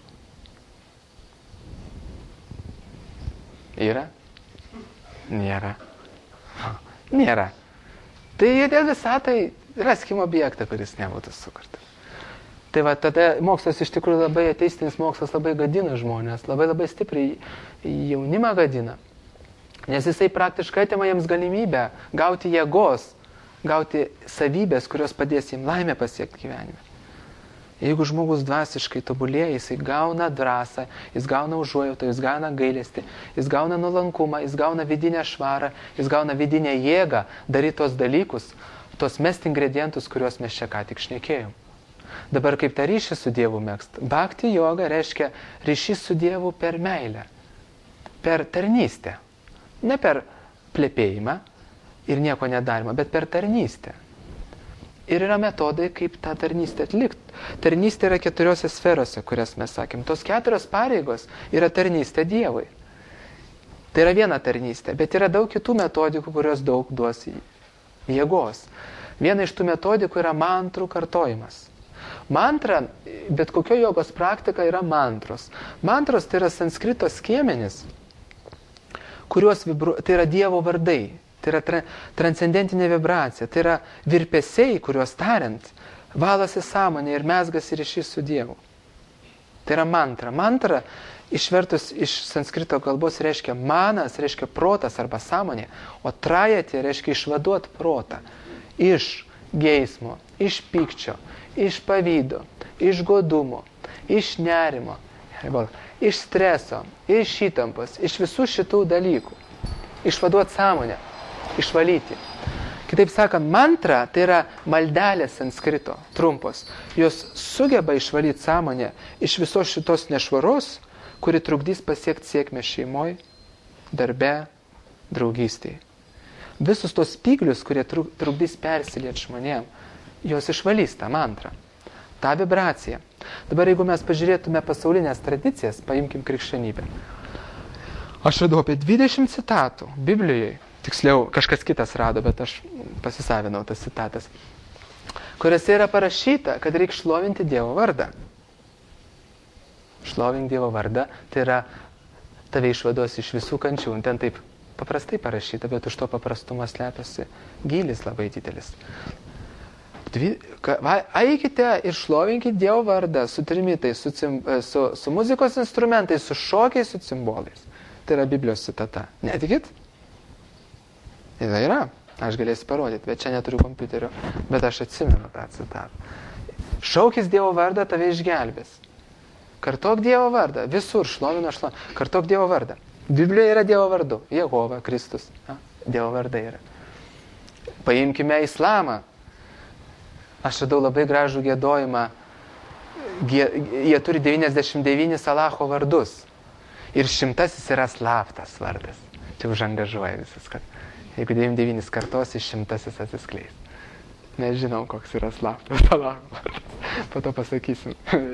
Yra? Nėra. Nėra. Tai dėl visatai raskim objektą, kuris nebūtų sukurtas. Tai tada mokslas iš tikrųjų labai ateistinis mokslas labai gadina žmonės, labai stipriai jaunimą gadina. Nes jisai praktiškai atima jiems galimybę gauti jėgos, gauti savybės, kurios padės jiems laimę pasiekti gyvenime. Jeigu žmogus dvasiškai tobulėja, jisai gauna drąsą, jis gauna užuojautą, jis gauna gailestį, jis gauna nuolankumą, jis gauna vidinę švarą, jis gauna vidinę jėgą daryti tos dalykus, tos mest ingredientus, kuriuos mes čia ką tik šnekėjom. Dabar kaip tą ryšį su Dievu megzt? Bhakti joga reiškia ryšys su Dievu per meilę, per tarnystę. Ne per plepėjimą ir nieko nedarimą, bet per tarnystę. Ir yra metodai, kaip tą tarnystę atlikti. Tarnystė yra 4 sferose, kurias mes sakėm. Tos 4 pareigos yra tarnystė Dievui. Tai yra viena tarnystė, bet yra daug kitų metodikų, kurios daug duos jėgos. Viena iš tų metodikų yra mantrų kartojimas. Mantra, bet kokio jogos praktika yra mantros. Mantros tai yra sanskrito skiemenis, tai yra Dievo vardai, tai yra transcendentinė vibracija, tai yra virpesiai, kuriuos tariant, valosi sąmonė ir mezgasi ryšys su Dievu. Tai yra mantra. Mantra, išvertus iš sanskrito kalbos, reiškia manas, reiškia protas arba sąmonė, o trajatė reiškia išvaduot protą iš geismo, iš pykčio, iš pavydo, iš godumo, iš nerimo, iš streso, iš įtampos, iš visų šitų dalykų. Išvaduot sąmonę, išvalyti. Kitaip sakant, mantra tai yra maldelės sanskrito, trumpos. Jos sugeba išvalyti sąmonę iš visos šitos nešvaros, kuri trukdys pasiekti sėkmę šeimoje, darbe, draugystėje. Visus tos spyglius, kurie trukdys persilieti žmonėm, jos išvalys tą mantrą, tą vibraciją. Dabar jeigu mes pažiūrėtume pasaulinės tradicijas, paimkim krikščionybę. Aš radau apie 20 citatų Biblijoje, tiksliau kažkas kitas rado, bet aš pasisavinau tas citatas, kuriuose yra parašyta, kad reikia šlovinti Dievo vardą. Šlovink Dievo vardą, tai yra tave išvaduos iš visų kančių. Ten taip paprastai parašyta, bet už to paprastumo slepiasi gylis labai didelis. Eikite ir šlovinkite Dievo vardą su trimitais, su muzikos instrumentais, su šokiais, su cimbolais. Tai yra Biblijos citata. Netikit? Tai yra. Aš galėsiu parodyti, bet čia neturiu kompiuterio, bet aš atsimenu tą citatą. Šaukis Dievo vardą, tave išgelbės. Kartok Dievo vardą, visur šlovina. Kartok Dievo vardą. Biblijoje yra Dievo vardu. Jehova, Kristus. Dievo vardai yra. Paimkime islamą. Aš radau labai gražų giedojimą. Jie turi 99 Alacho vardus. Ir 100 yra slaptas vardas. Čia užangažuoja visas, kad jeigu 99 kartos, 100 atsiskleis. Nežinau, koks yra slaptas Alacho vardas. Po to pasakysim.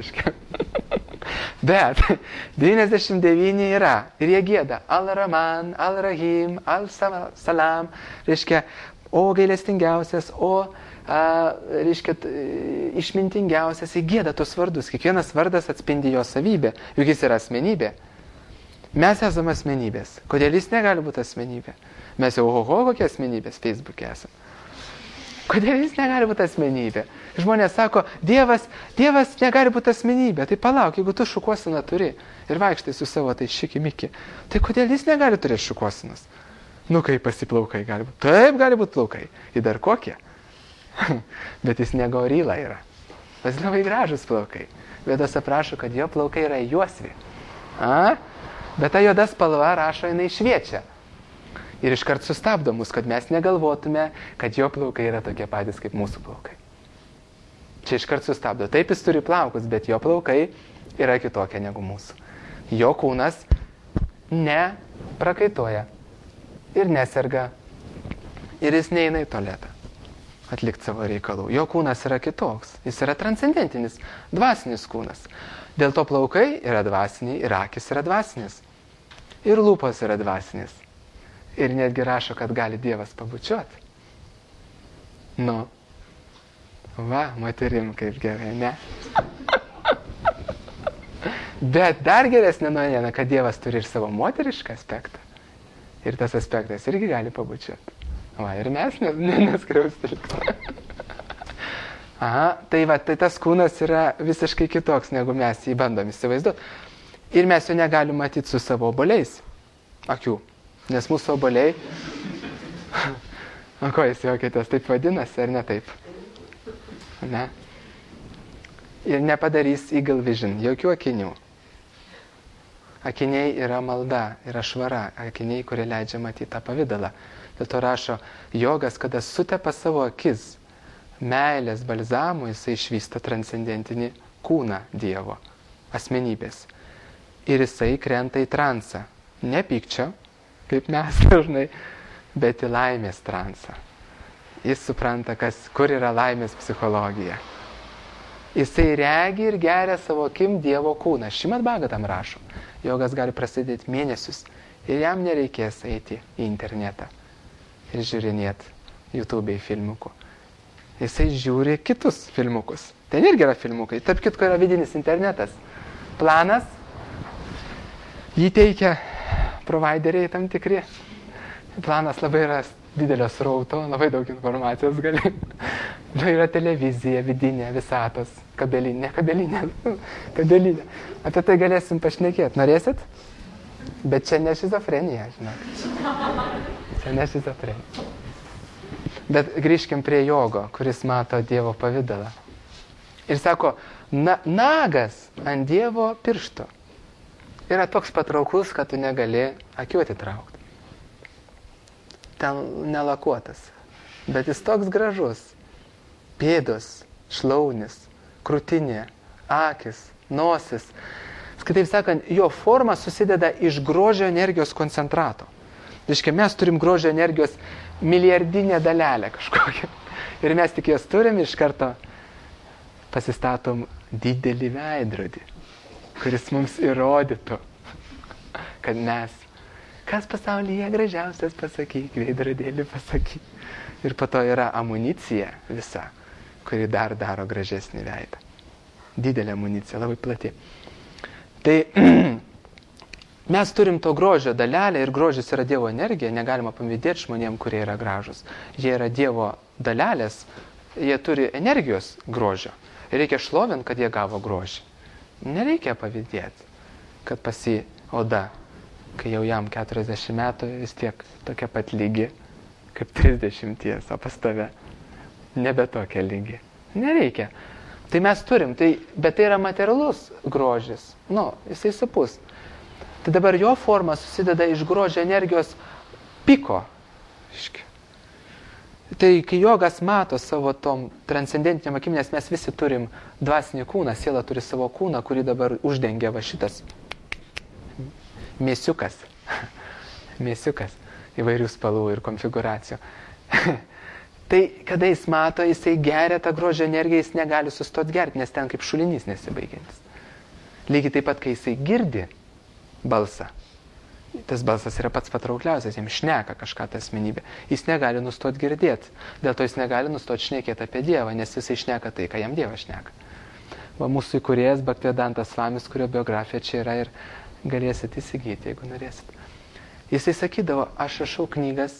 Bet 99 yra. Ir jie gieda Al-Rahman, Al-Rahim, Al-Salam. Reiškia, o gailestingiausias, reiškia, išmintingiausias. Jie gieda tos vardus. Kiekvienas vardas atspindi jo savybę. Juk jis yra asmenybė. Mes esame asmenybės. Kodėl jis negali būti asmenybė? Mes jau kokie asmenybės Facebook'e esame. Kodėl jis negali būti asmenybė? Žmonės sako, Dievas negali būti asmenybė. Tai palauk, jeigu tu šukuosiną turi ir vaikštai su savo tai šikimiki, tai kodėl jis negali turėti šukuosinas? Nu, kaip pasiplaukai gali būti? Taip gali būti plaukai. Ir dar kokie? Bet jis ne gorila yra. Tas labai gražus plaukai. Vedas aprašo, kad jo plaukai yra juosvi. Bet ta juoda spalva rašo, jinai šviečia. Ir iškart sustabdo mus, kad mes negalvotume, kad jo plaukai yra tokie patys kaip mūsų plaukai. Čia iškart sustabdo. Taip jis turi plaukus, bet jo plaukai yra kitokie negu mūsų. Jo kūnas neprakaituoja ir neserga. Ir jis neina į tualetą atlikti savo reikalų. Jo kūnas yra kitoks. Jis yra transcendentinis, dvasinis kūnas. Dėl to plaukai yra dvasiniai ir akis yra dvasinis. Ir lūpos yra dvasinis. Ir netgi rašo, kad gali Dievas pabučiuoti. Nu, va, moterim kaip gerai, ne? Bet dar geresnė naujiena, kad Dievas turi ir savo moterišką aspektą. Ir tas aspektas irgi gali pabučiuoti. Va, ir mes neskriaustilkime. Tai tas kūnas yra visiškai kitoks, negu mes jį bandom įsivaizduoti. Ir mes jo negalim matyti su savo obuoliais akių. Nes mūsų obuoliai, ko jūs juokitės, taip vadinasi, ar ne taip? Ne? Ir nepadarys Eagle Vision, jokių akinių. Akiniai yra malda, yra švara, akiniai, kurie leidžia matyti tą pavidalą. Dėl to rašo, jogas, kada sutepa savo akis, meilės balzamų, jisai išvysta transcendentinį kūną Dievo, asmenybės. Ir jisai krenta į transą. Ne pykčio, kaip mes dažnai, bet į laimės transą. Jis supranta, kur yra laimės psichologija. Jisai regi ir geria savo akim Dievo kūną. Šimad Bhagavatam rašo. Jogas gali prasidėti mėnesius ir jam nereikės eiti į internetą ir žiūrinėti YouTube'ai filmukų. Jisai žiūri kitus filmukus. Ten irgi yra filmukai. Tarp kitko yra vidinis internetas. Planas. Jį teikia provideriai tam tikri. Planas labai yra didelio srauto, labai daug informacijos gali. Yra televizija, vidinė, visatos, kabelinė. Apie tai galėsim pašnekėti. Norėsit? Bet čia ne šizofrenija, žinok. Čia ne šizofrenija. Bet grįžkim prie jogo, kuris mato Dievo pavidalą. Ir sako, nagas ant Dievo piršto yra toks patrauklus, kad tu negali akių atitraukti. Ten nelakuotas. Bet jis toks gražus. Pėdos, šlaunis, krūtinė, akis, nosis. Kitaip sakant, jo forma susideda iš grožio energijos koncentrato. Reiškia, mes turim grožio energijos milijardinę dalelę kažkokią. Ir mes tik jas turim iš karto pasistatom didelį veidrodį, kuris mums įrodytų, kad mes, kas pasaulyje gražiausias pasakyk, veidrodėlį pasakyk. Ir po to yra amunicija visa, kuri dar daro gražesnį veidą. Didelė amunicija, labai plati. Tai mes turim to grožio dalelę ir grožis yra Dievo energija, negalima pavydėti žmonėm, kurie yra gražus. Jie yra Dievo dalelės jie turi energijos grožio. Reikia šlovinti, kad jie gavo grožį. Nereikia pavydėti, kad pas jį oda, kai jau jam 40 metų, vis tiek tokia pat lygi, kaip 30, o pas tave nebe tokia lygi. Nereikia. Tai mes turim, bet tai yra materialus grožis. Jisai supus. Tai dabar jo forma susideda iš grožio energijos piko. Tai kai jogas mato savo tom transcendentiniam akim, nes mes visi turim dvasinį kūną, siela turi savo kūną, kurį dabar uždengia va šitas mėsiukas. Mėsiukas įvairių spalvų ir konfiguracijų. Tai kada jis mato, jisai geria tą grožio energiją, jis negali sustoti gerti, nes ten kaip šulinys nesibaigiantis. Lygiai taip pat, kai jisai girdi balsą, tas balsas yra pats patraukliausias, jam šneka kažką tą asmenybę. Jis negali nustoti girdėti, dėl to jis negali nustoti šnekėti apie Dievą, nes jisai šneka tai, ką jam Dievas šneka. Va, mūsų įkūrėjas Bhaktivedantas Svamis, kurio biografija čia yra ir galėsit įsigyti, jeigu norėsit. Jisai sakydavo, aš rašau knygas,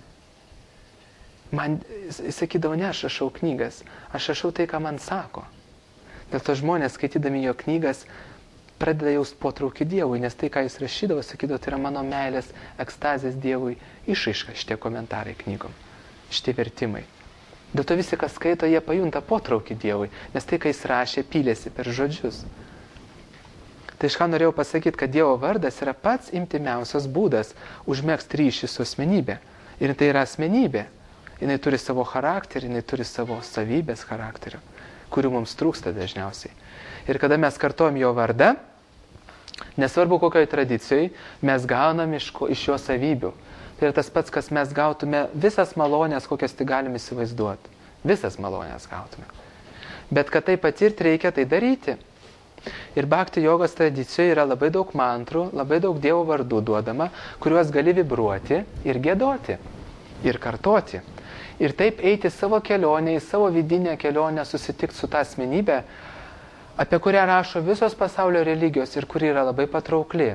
jis sakydavo, ne, aš rašau knygas, aš rašau tai, ką man sako. Dėl to žmonės, skaitydami jo knygas, pradeda jaust potraukį Dievui, nes tai, ką jis rašydavo, sakydavo, tai yra mano meilės, ekstazės Dievui išraiška šitie komentarai knygom, šitie vertimai. Dėl to visi, kas skaito, jie pajunta potraukį Dievui, nes tai, ką jis rašė, pylėsi per žodžius. Tai iš ką norėjau pasakyti, kad Dievo vardas yra pats intimiausias būdas užmegzti ryšį su asmenybė. Ir tai yra asmenybė. Jinai turi savo charakterį, jinai turi savo savybės charakterio, kurių mums trūksta dažniausiai. Ir kada mes kartojam jo vardą, nesvarbu kokioje tradicijoje, mes gaunam iš jo savybių. Tai yra tas pats, kas mes gautume visas malonės, kokias tik galim įsivaizduoti. Visas malonės gautume. Bet kad tai patirti, reikia tai daryti. Ir bhakti jogos tradicijoje yra labai daug mantrų, labai daug Dievo vardų duodama, kuriuos gali vibruoti ir giedoti, ir kartoti. Ir taip eiti savo kelionę, į savo vidinę kelionę, susitikti su tą asmenybę, apie kurią rašo visos pasaulio religijos ir kuri yra labai patraukli.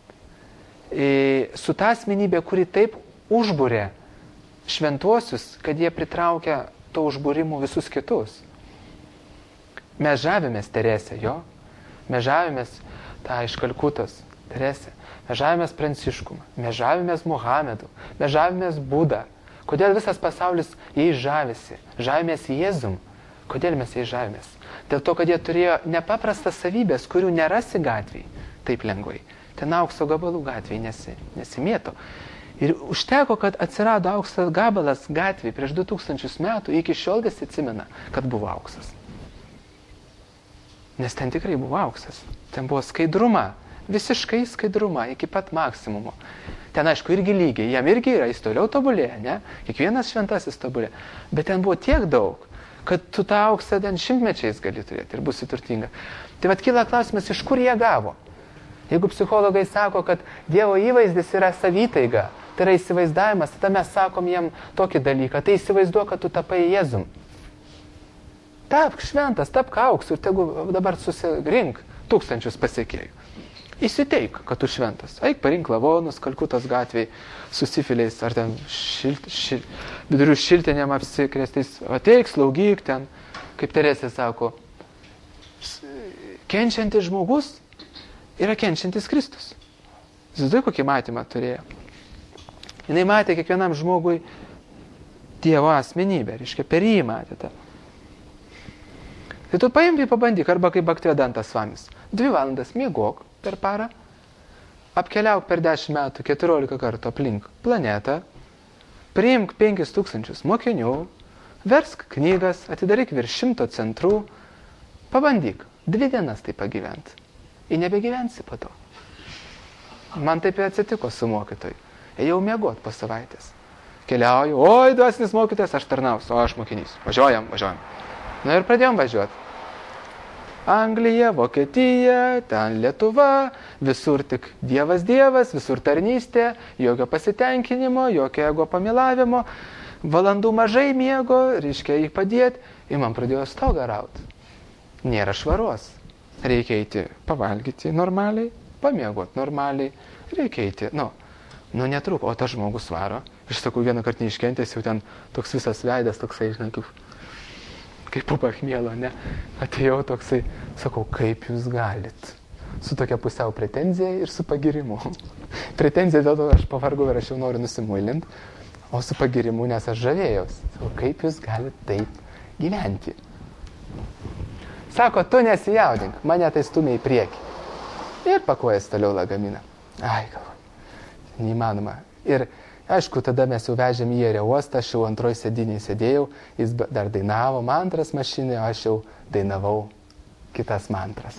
Su tą asmenybę, kuri taip užbūrė šventuosius, kad jie pritraukia to užbūrimų visus kitus. Mes žavimės Teresę, jo. Mes žavimės tą iš Kalkutos, Teresę. Mes žavimės Pranciškum. Mes žavimės Muhamedu. Mes žavimės Budą. Kodėl visas pasaulis jais žavisi? Žavimės Jėzum. Kodėl mes jais žavimės? Dėl to, kad jie turėjo nepaprastas savybės, kurių nerasi gatvėj taip lengvai. Ten aukso gabalų gatvėj nesimėto. Ir užteko, kad atsirado auksas gabalas gatvėj prieš 2000 metų, iki šiol visi atsimena, kad buvo auksas. Nes ten tikrai buvo auksas. Ten buvo skaidruma. Visiškai skaidruma iki pat maksimumo. Ten, aišku, irgi lygiai. Jam irgi yra, jis toliau tobulėja, ne? Kiekvienas šventasis tobulėja. Bet ten buvo tiek daug, kad tu tą auksą ten šimtmečiais gali turėti ir būsi turtinga. Tai vat kyla klausimas, iš kur jie gavo? Jeigu psichologai sako, kad Dievo įvaizdis yra savitaiga, tai yra įsivaizdavimas, tada mes sakom jiem tokį dalyką. Tai įsivaizduok, kad tu tapai Jėzum. Tapk šventas, tapk auksu ir tegu dabar susirink 1000 pasiekėjų. Įsiteik, kad tu šventas. Eik parink lavonus, Kalkutos gatvėj, su sifiliais, ar ten vidurių šiltinėm apsikrėstais. Ateik, slaugyk ten, kaip Teresė sako. Kenčiantis žmogus yra kenčiantis Kristus. Įsivaizduoji, kokį matymą turėjo. Jinai matė kiekvienam žmogui Dievo asmenybę, reiškia, per jį matė tą. Tai tu paimti, pabandyk, arba kaip Bhaktivedantas Svamis. 2 valandas miegok per parą, apkeliauk per 10 metų 14 kartų aplink planetą, priimk 5000 mokinių, versk knygas, atidaryk virš 100 centrų, pabandyk 2 dienas tai pagyventi. Ir nebegyvensi po to. Man taip atsitiko su mokytoju. Ėjau miegot po savaitės. Keliauju, oi, dvasinis mokytojas, aš tarnausiu, o aš mokinys. Važiuojam. Na ir pradėjom važiuoti. Anglija, Vokietija, ten Lietuva, visur tik Dievas, visur tarnystė, jokio pasitenkinimo, jokio ego pamilavimo, valandų mažai miego, reiškia jį padėti, ir man pradėjo stogą rauti. Nėra švaros. Reikia eiti pavalgyti normaliai, pamiegoti normaliai, reikia eiti, netrūko, o tas žmogus varo. Aš sakau, vieną kartą neiškentęs, jau ten toks visas veidas, toksai, žinai, kaip kaip pupa chmielo, ne? Atėjau toksai, sakau, kaip jūs galit? Su tokia pusiau pretenzija ir su pagirimu. Pretenzija dėl to, aš pavargau ir aš jau noriu nusimuilinti, o su pagirimu, nes aš žavėjaus. Sakau, kaip jūs galit taip gyventi? Sako, tu nesijaudink, mane tai stumia į priekį. Ir pakuojas toliau lagaminą. Ai, galvoju, neįmanoma. Ir aišku, tada mes jau vežėm į aerouostą, aš jau antroji sėdiniai sėdėjau, jis dar dainavo mantras mašinai, o aš jau dainavau kitas mantras.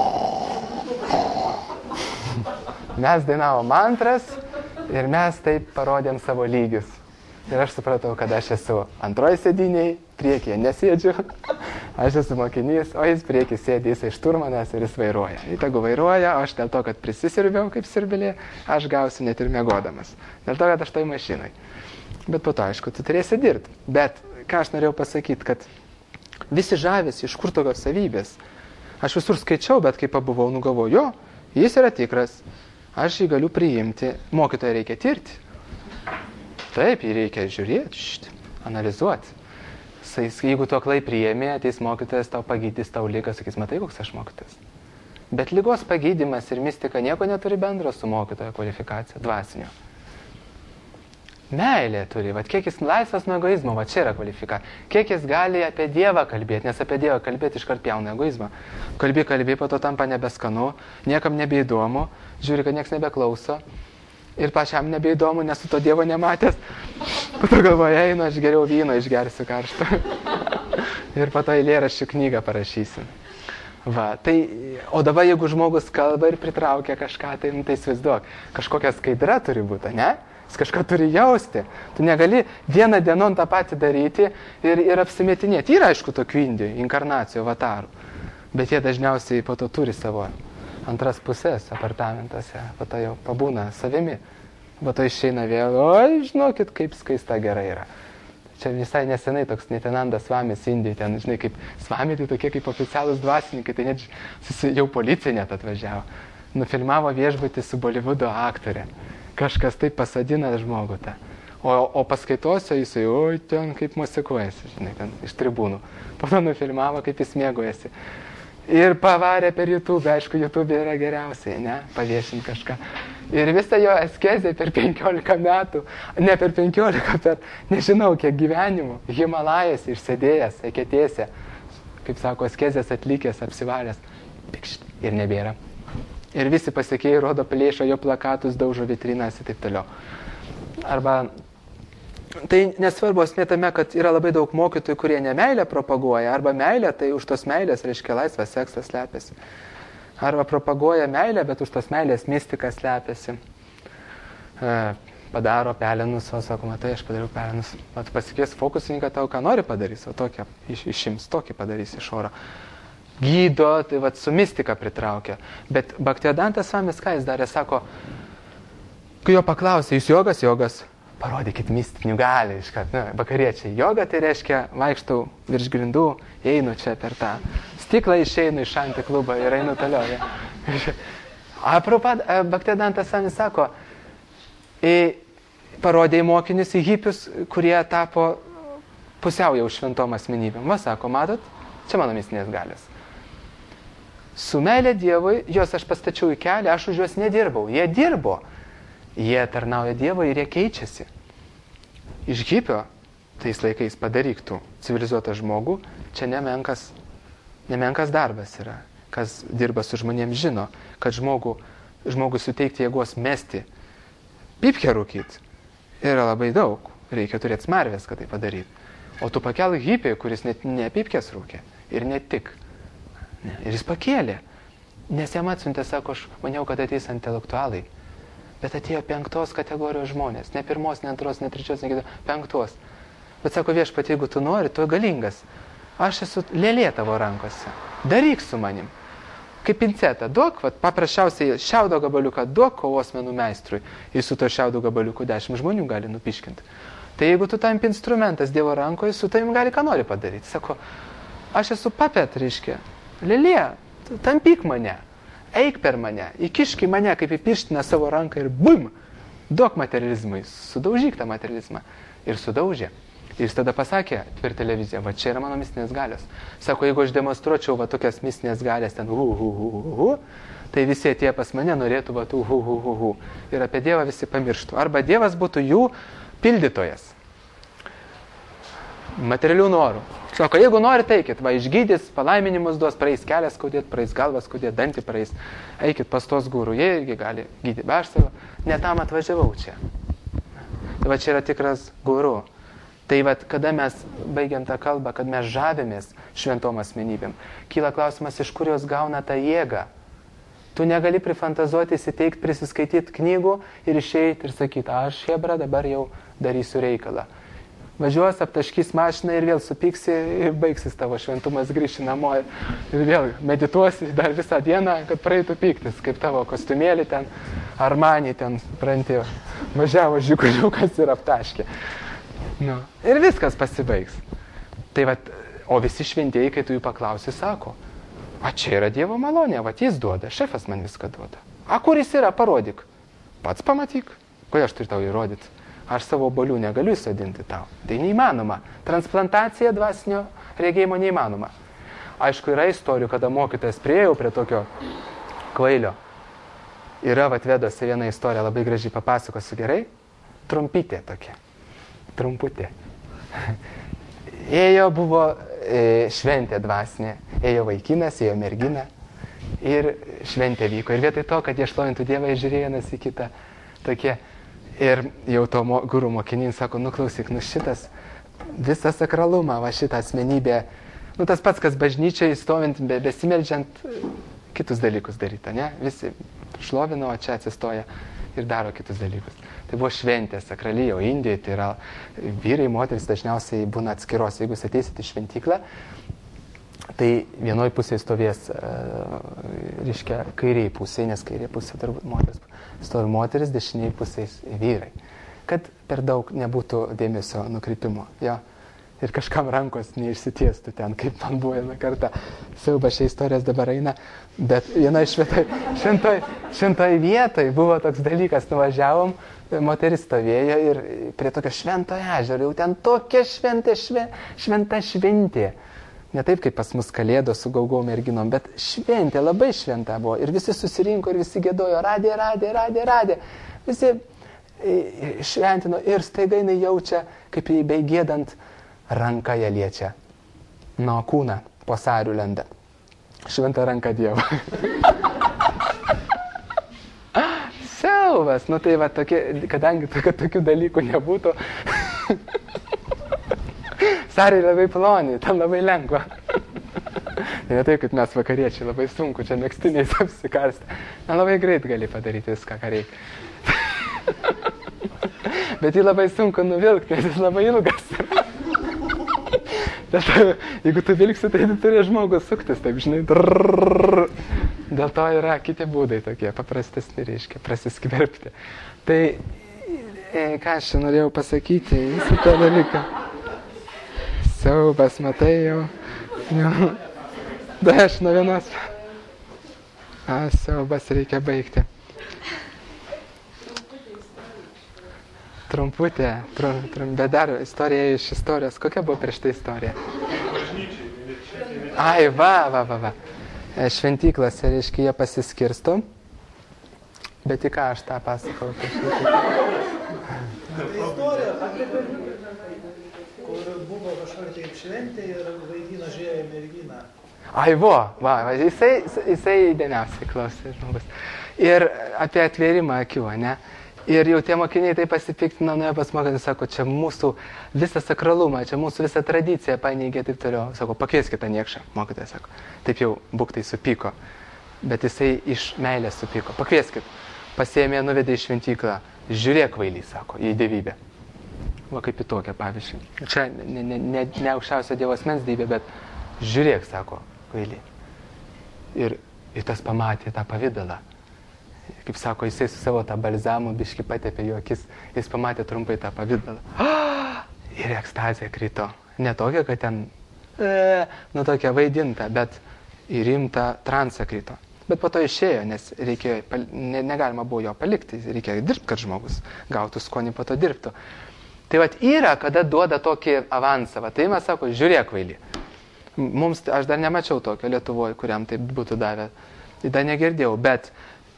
Mes dainavom mantras ir mes taip parodėm savo lygius. Ir aš supratau, kad aš esu antroji sėdiniai, priekyje nesėdžiu, aš esu mokinys, o jis prieky sėdi, jisai šturmanas ir jis vairuoja. Jis tegu vairuoja, o aš dėl to, kad prisisirbiau kaip sirbelė, aš gausiu net ir miegodamas. Dėl to, kad aš toj mašinai. Bet po to, aišku, tu turėsi dirbti. Bet ką aš norėjau pasakyti, kad visi žavėsi, iš kur tokios savybės. Aš visur skaičiau, bet kai pabuvau, nugalvoju, jo, jis yra tikras, aš jį galiu priimti, mokytoją reikia tirti. Taip, jį reikia žiūrėti, analizuoti. Jeigu tu aklai priėmė, ateis mokytojas, tau pagydys tau ligą, sakys, matai, koks aš mokytojas. Bet ligos pagydymas ir mistika nieko neturi bendro su mokytojo kvalifikacija, dvasinio. Meilė turi, kiek jis laisvas nuo egoizmo, čia yra kvalifikacija. Kiek jis gali apie Dievą kalbėti, nes apie Dievą kalbėti iškart pjauna egoizmą. Kalbi, po to tampa nebeskanu, niekam nebeįdomu, žiūri, kad nieks nebeklauso. Ir pačiam nebeįdomu, nes su to Dievo nematęs. Po to galvoju, einu, aš geriau vyno išgersiu karštą. Ir po to eilėraščių knygą parašysiu. O dabar jeigu žmogus kalba ir pritraukia kažką, tai įsivaizduok, kažkokia skaidra turi būti, ne? Jis kažką turi jausti. Tu negali vieną dienon tą patį daryti ir apsimetinėti. Yra, aišku, tokių indijų, inkarnacijų, avatarų. Bet jie dažniausiai po to turi savo antras pusės apartamentuose, po to jau pabūna savimi, po to išeina vėl, oi, žinokit, kaip skaista gerai yra. Čia visai nesenai toks Nitinandas Svamis Indijai, ten, žinai, kaip Svami, tai tokie kaip oficialūs dvasininkai, tai net jau policija net atvažiavo. Nufilmavo viešbutį su Bolivudo aktorė. Kažkas taip pasadina žmogų tą. O paskaitose jisai, oi, ten kaip mosikuojasi, žinai, ten iš tribūnų. Po to nufilmavo, kaip jis mėgojasi. Ir pavarė per YouTube, aišku, YouTube yra geriausiai, ne, paviešinti kažką. Ir visą jo askezę per 15 metų, ne per 15, per nežinau kiek gyvenimų, Himalajose išsėdėjęs, eketėse, kaip sako, askezės atlikęs, apsivalęs, pikšt, ir nebėra. Ir visi pasekėjai rodo plėšo jo plakatus, daužo vitrinas ir taip toliau. Arba tai nesvarbu esmė tame, kad yra labai daug mokytojų, kurie nemeilę propaguoja, arba meilę, tai už tos meilės reiškia laisvas seksas slepiasi. Arba propaguoja meilę, bet už tos meilės mistika slepiasi. Padaro pelenus, o sako, matai, aš padariau pelenus. Pasikvies fokusininką, tau ką nori padarys, o tokią išims, tokį padarys iš oro. Gydo, tai su mistika pritraukia. Bet Bhaktivedantas Svamis, ką jis darė, sako, kai jo paklausė, jūs jogas? Parodykit mistinių galių iškart. Vakariečiai. Joga tai reiškia, vaikštau virš grindų, einu čia per tą stiklą, išeinu iš šanti klubą ir einu toliau. Bhaktivedantas Svamis sako, parodė į mokinius, į hipius, kurie tapo pusiau jau šventom asmenybėm. Sako, matot, čia mano mistinės galios. Su meilė Dievui, juos aš pastačiau į kelią, aš už juos nedirbau. Jie dirbo. Jie tarnauja Dievui ir jie keičiasi. Iš hipio, tais laikais padaryk tu civilizuotą žmogų, čia nemenkas darbas yra. Kas dirba su žmonėms žino, kad žmogui suteikti jėgos mesti, pipkę rūkyti, yra labai daug. Reikia turėti smarvės, kad tai padaryti. O tu pakel hipį, kuris net ne pipkės rūkė ir ne tik. Ir jis pakėlė. Nes jam atsiuntė, sako, aš maniau, kad ateis intelektualai. Bet atėjo 5 kategorijos žmonės. Ne 1, ne 2, ne 3, ne 4, 5. Bet sako, viešpatie, jeigu tu nori, tu galingas. Aš esu lėlė tavo rankose. Daryk su manim. Kaip pincetą. Duok, paprasčiausiai šiaudo gabaliuką, duok kovos menų meistrui. Ir su to šiaudo gabaliuku 10 žmonių gali nupiškinti. Tai jeigu tu tampi instrumentas Dievo rankoje, su tavim gali ką nori padaryti. Sako, aš esu papet, reiškia. Lėlė, tampyk mane. Eik per mane, įkišk į mane, kaip įpirština savo ranką ir bum, duok materializmui, sudaužyk tą materializmą. Ir sudaužė. Ir jis tada pasakė per televiziją, va čia yra mano mistinės galios. Sako, jeigu aš demonstruočiau va tokias mistinės galės ten tai visi atėję pas mane norėtų va tų ir apie Dievą visi pamirštų. Arba Dievas būtų jų pildytojas. Materialių norų. Sako, jeigu norite, eikit, va išgydys, palaiminimus duos, praeis kelias skaudėt, praeis galvas skaudėt, dantį praeis, eikit pas tos gurų, jie irgi gali gydyti, be aš savo, ne tam atvažiavau čia. Tai va čia yra tikras guru. Tai va, kada mes baigiam tą kalbą, kad mes žavimės šventom asmenybėm, kyla klausimas, iš kur jos gauna tą jėgą. Tu negali prifantazuoti, įsiteikti, prisiskaityti knygų ir išeiti ir sakyti, aš hebra dabar jau darysiu reikalą. Važiuos, aptaškys mašiną ir vėl supyksi ir baigsis tavo šventumas, grįši namo ir vėl medituosi dar visą dieną, kad praeitų pyktis, kaip tavo kostiumėlį ten, Armani ten, prantėjo, važiavo žiguliukas ir aptaškė. Nu, ir viskas pasibaigs. Tai va, o visi šventieji, kai tu jų paklausi, sako, a čia yra Dievo malonė, va jis duoda, šefas man viską duoda. A kur jis yra, parodyk. Pats pamatyk. Kodėl aš turiu tau įrodyti? Aš savo obuolių negaliu įsodinti tau. Tai neįmanoma. Transplantacija dvasinio regėjimo neįmanoma. Aišku, yra istorijų, kada mokytojas priėjo prie tokio kvailio. Yra Vedose viena istorija, labai gražiai papasakosiu, gerai? Trumpytė tokia. Trumputė. Ėjo, buvo šventė dvasinė. Ėjo vaikinas, ėjo mergina. Ir šventė vyko. Ir vietoj to, kad jie šlovintų Dievą, jie žiūrėjo vienas į kitą. Tokie. Ir jau to gurų mokiniai sako, klausyk, šitas visą sakralumą, va šitą asmenybę, tas pats, kas bažnyčiai stovint, besimeldžiant, kitus dalykus daryta, ne? Visi šlovino, o čia atsistoja ir daro kitus dalykus. Tai buvo šventė sakrali, jau Indijoje, tai yra vyrai, moteris dažniausiai būna atskiros. Jeigu jūs ateisit į šventyklą, tai vienoj pusėje stovės, reiškia, kairiai pusėje, nes kairiai pusėje turbūt moteris, stovi moteris, dešiniai pusėje vyrai. Kad per daug nebūtų dėmesio nukrypimo. Jo. Ir kažkam rankos neišsitiestų ten, kaip man buvo vieną kartą. Siauba šią istorijas dabar eina, bet viena šventoj vietoj buvo toks dalykas, nuvažiavom, moteris stovėjo ir prie tokio švento ežero, jau ten tokia šventa šventė. Ne taip, kaip pas mus kalėdos su gaugau merginom, bet šventė, labai šventa buvo. Ir visi susirinko ir visi gėdojo, radė. Visi šventino ir staiga jinai jaučia, kaip jai beigėdant ranką ją liečia. Nuo kūną po sarių lenda. Šventa ranka Dievo. Siaubas, tai va tokie, kadangi tokių dalykų nebūtų. Sariai labai ploni, ten labai lengva. Ne taip, kaip mes vakariečiai, labai sunku, čia megstiniais apsikarsti. Labai greit gali padaryti viską, ką reikia. Bet jį labai sunku nuvilkti, nes jis labai ilgas. Bet jeigu tu vilksi, tai turi žmogus suktis, taip žinai. Dėl to yra kiti būdai tokie, paprastesni, reiškia, prasiskverbti. Tai, ką aš čia norėjau pasakyti, visą tą dalyką. Siaubas, matai jau. Da, aš nuo vienos. Siaubas, reikia baigti. Trumputė, bet dar istorija iš istorijos. Kokia buvo prieš tai istorija? Ai, va. Šventyklose, reiškia, jie pasiskirsto. Bet į ką aš tą pasakau? Istorija, kur buvo kažkokia taip šventė ir vaidino žiūrėjo merginą. Ai, jisai įdėmiausiai klausė žmogus. Ir apie atvėrimą akių, ne? Ir jau tie mokiniai taip pasipiktino, nuėjo pas mokytoją, sako, čia mūsų visą sakralumą, čia mūsų visą tradiciją paneigė, taip toliau. Sako, pakvieskit tą niekšą, mokytojas sako. Taip jau buktai supyko, bet jisai iš meilės supyko. Pakvieskit, pasiėmė, nuvedė į šventyklą. Žiūrėk, kvailį, sako, į dievybę. Va kaip į tokią, pavyzdžiui. Čia ne aukščiausio Dievo asmens dievybė, bet žiūrėk, sako, kvailį. Ir tas pamatė tą pavidalą. Kaip sako, jisai su savo tą balzamą biškį patepė jo akis, jis pamatė trumpai tą pavidalą. Ir ekstazija krito. Ne tokia, kad ten, tokia vaidinta, bet į rimtą transą krito. Bet po to išėjo, nes reikėjo, negalima buvo jo palikti, reikėjo dirbti, kad žmogus gautų skonį, po to dirbtų. Tai vat yra, kada duoda tokį avansą. Va, tai mes sako, žiūrėk, kvaily. Mums, aš dar nemačiau tokio Lietuvoje, kuriam tai būtų davę. Dar negirdėjau, bet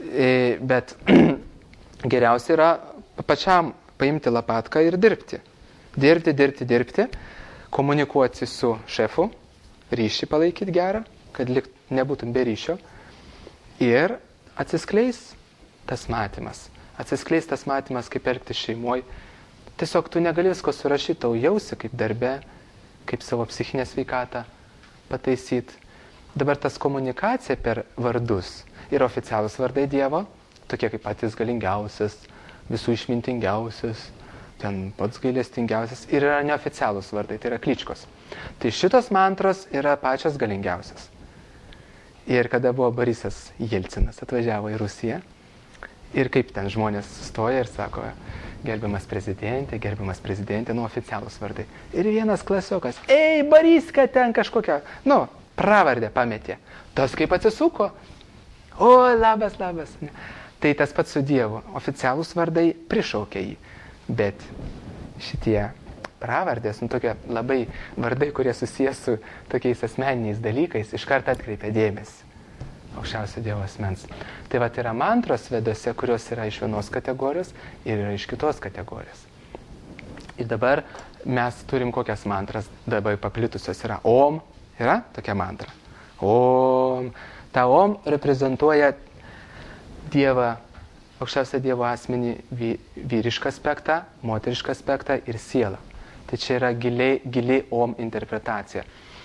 geriausia yra pačiam paimti lapatką ir dirbti. Dirbti, komunikuoti su šefu, ryšį palaikyti gerą, kad nebūtum be ryšio. Ir atsiskleis tas matymas. Kaip elgtis šeimoje. Tiesiog tu negali visko surašyti, tau jausi kaip darbe, kaip savo psichinę sveikatą pataisyti. Dabar tas komunikacija per vardus ir oficialūs vardai Dievo, tokie kaip patys galingiausias, visų išmintingiausias, ten pats gailestingiausias, ir yra neoficialūs vardai, tai yra kličkos. Tai šitos mantros yra pačios galingiausias. Ir kada buvo Borisas Jelcinas atvažiavo į Rusiją, ir kaip ten žmonės stoja ir sako, gerbiamas prezidentė, oficialūs vardai. Ir vienas klasiokas, ei, Boriska ten kažkokia, pravardę pametė. Tas kaip atsisuko, o, labas. Tai tas pats su Dievu. Oficialūs vardai prišaukė jį. Bet šitie pravardės, tokie labai vardai, kurie susijęs su tokiais asmeniniais dalykais, iš karto atkreipia dėmesį. Aukščiausio Dievo asmens. Tai vat yra mantros vedose, kurios yra iš vienos kategorijos ir yra iš kitos kategorijos. Ir dabar mes turim kokias mantras, dabar paplitusios yra Om, yra tokia mantra. Om. Ta Om reprezentuoja Dievą, aukščiausią Dievo asmenį, vyrišką aspektą, moterišką aspektą ir sielą. Tai čia yra gili Om interpretacija.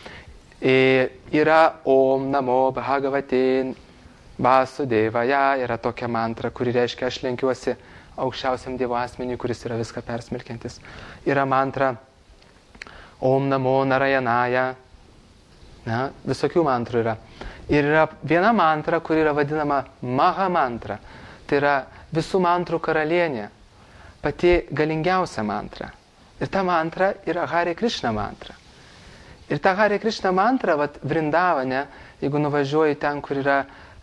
Yra Om Namo Bhagavatin Vasudevaya, yra tokia mantra, kuri reiškia aš lenkiuosi aukščiausiam Dievo asmeniui, kuris yra viską persmelkiantis. Yra mantra Om Namo Narayanaya, visokių mantrų yra. Ir yra viena mantra, kuri yra vadinama Maha mantra. Tai yra visų mantrų karalienė, pati galingiausia mantra. Ir ta mantra yra Hare Krishna mantra. Ir ta Hare Krishna mantra, Vrindavane, jeigu nuvažiuoji ten, kur yra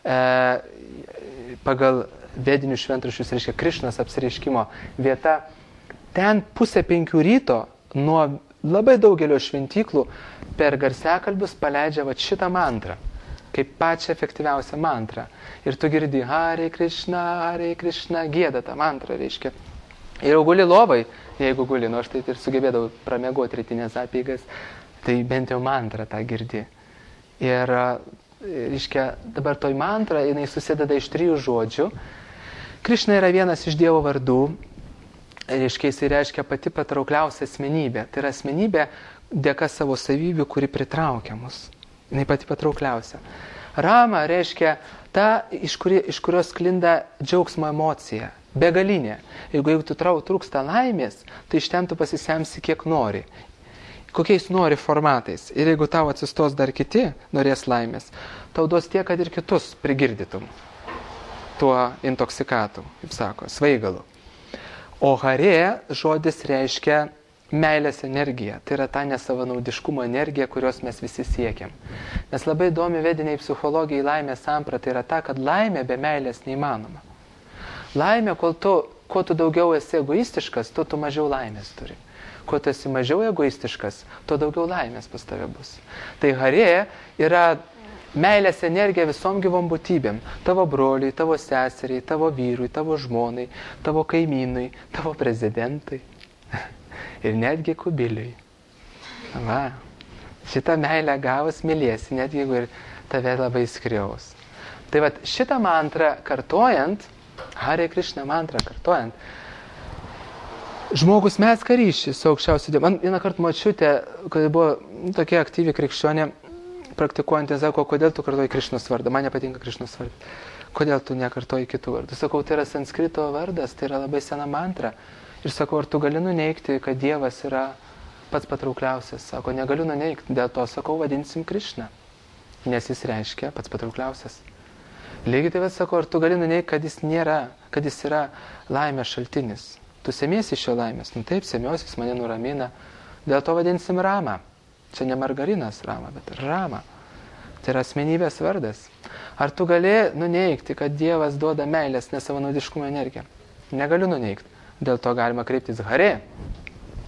pagal vedinius šventraščius, reiškia Krišnos apsireiškimo vieta, ten 4:30 ryto nuo labai daugelio šventyklų per garsiakalbius paleidžia šitą mantrą, kaip pačią efektyviausią mantrą. Ir tu girdi Hare Krishna, gieda tą mantrą, reiškia. Ir jau guli lovai, jeigu guli, aš tai ir sugebėdavau pramiegoti rytinės apeigas, tai bent jau mantrą tą girdi. Ir, reiškia, dabar toj mantra, jinai susideda iš 3 žodžių. Krišna yra vienas iš Dievo vardų, reiškia, jis reiškia pati patraukliausia asmenybė. Tai yra asmenybė dėka savo savybių, kuri pritraukia mus. Jinai pati patraukliausia. Rama reiškia ta, iš kurios sklinda džiaugsmo emocija, begalinė. Jeigu tu trūksta laimės, tai iš ten tu pasisemsi kiek nori. Kokiais nori formatais. Ir jeigu tau atsistos dar kiti norės laimės, tau duos tiek, kad ir kitus prigirdytum tuo intoksikatu, kaip sako, svaigalu. O Hare žodis reiškia meilės energija. Tai yra ta nesavanaudiškumo energija, kurios mes visi siekiam. Nes labai įdomi vediniai psichologijai laimės samprata yra ta, kad laimė be meilės neįmanoma. Laimė, kuo tu daugiau esi egoistiškas, tu mažiau laimės turi. Kuo tu esi mažiau egoistiškas, tuo daugiau laimės pas tave bus. Tai Hare yra meilės energija visom gyvom būtybėm. Tavo broliui, tavo seseriai, tavo vyrui, tavo žmonai, tavo kaimynui, tavo prezidentui ir netgi kubiliui. Va, šitą meilę gavus mylėsi, net jeigu ir tave labai skriaus. Tai va, šitą mantrą kartojant, Hare Krishna mantrą kartojant, žmogus mezga ryšį su aukščiausiu Dievu. Man vieną kartą močiutė, kai buvo tokia aktyvi krikščionė, praktikuojantė, sako, kodėl tu kartoji Krišnos vardą? Man nepatinka Krišnos vardas. Kodėl tu nekartoji kitų vardų? Sakau, tai yra sanskrito vardas, tai yra labai sena mantra. Ir sakau, ar tu gali nuneigti, kad Dievas yra pats patraukliausias? Sako, negaliu nuneigti, dėl to, sakau, vadinsim Krišną, nes jis reiškia pats patraukliausias. Lygiai taip pat sakau, ar tu gali nuneigti, kad jis yra laimės šaltinis? Tu semiesi iš jo laimės. Taip, semiuosi, jis mane nuramina. Dėl to vadinsim Rama. Čia ne margarinas Rama, bet Rama. Tai yra asmenybės vardas. Ar tu gali nuneigti, kad Dievas duoda meilės nesavanaudiškumo energiją? Negaliu nuneigti. Dėl to galima kreiptis Hare.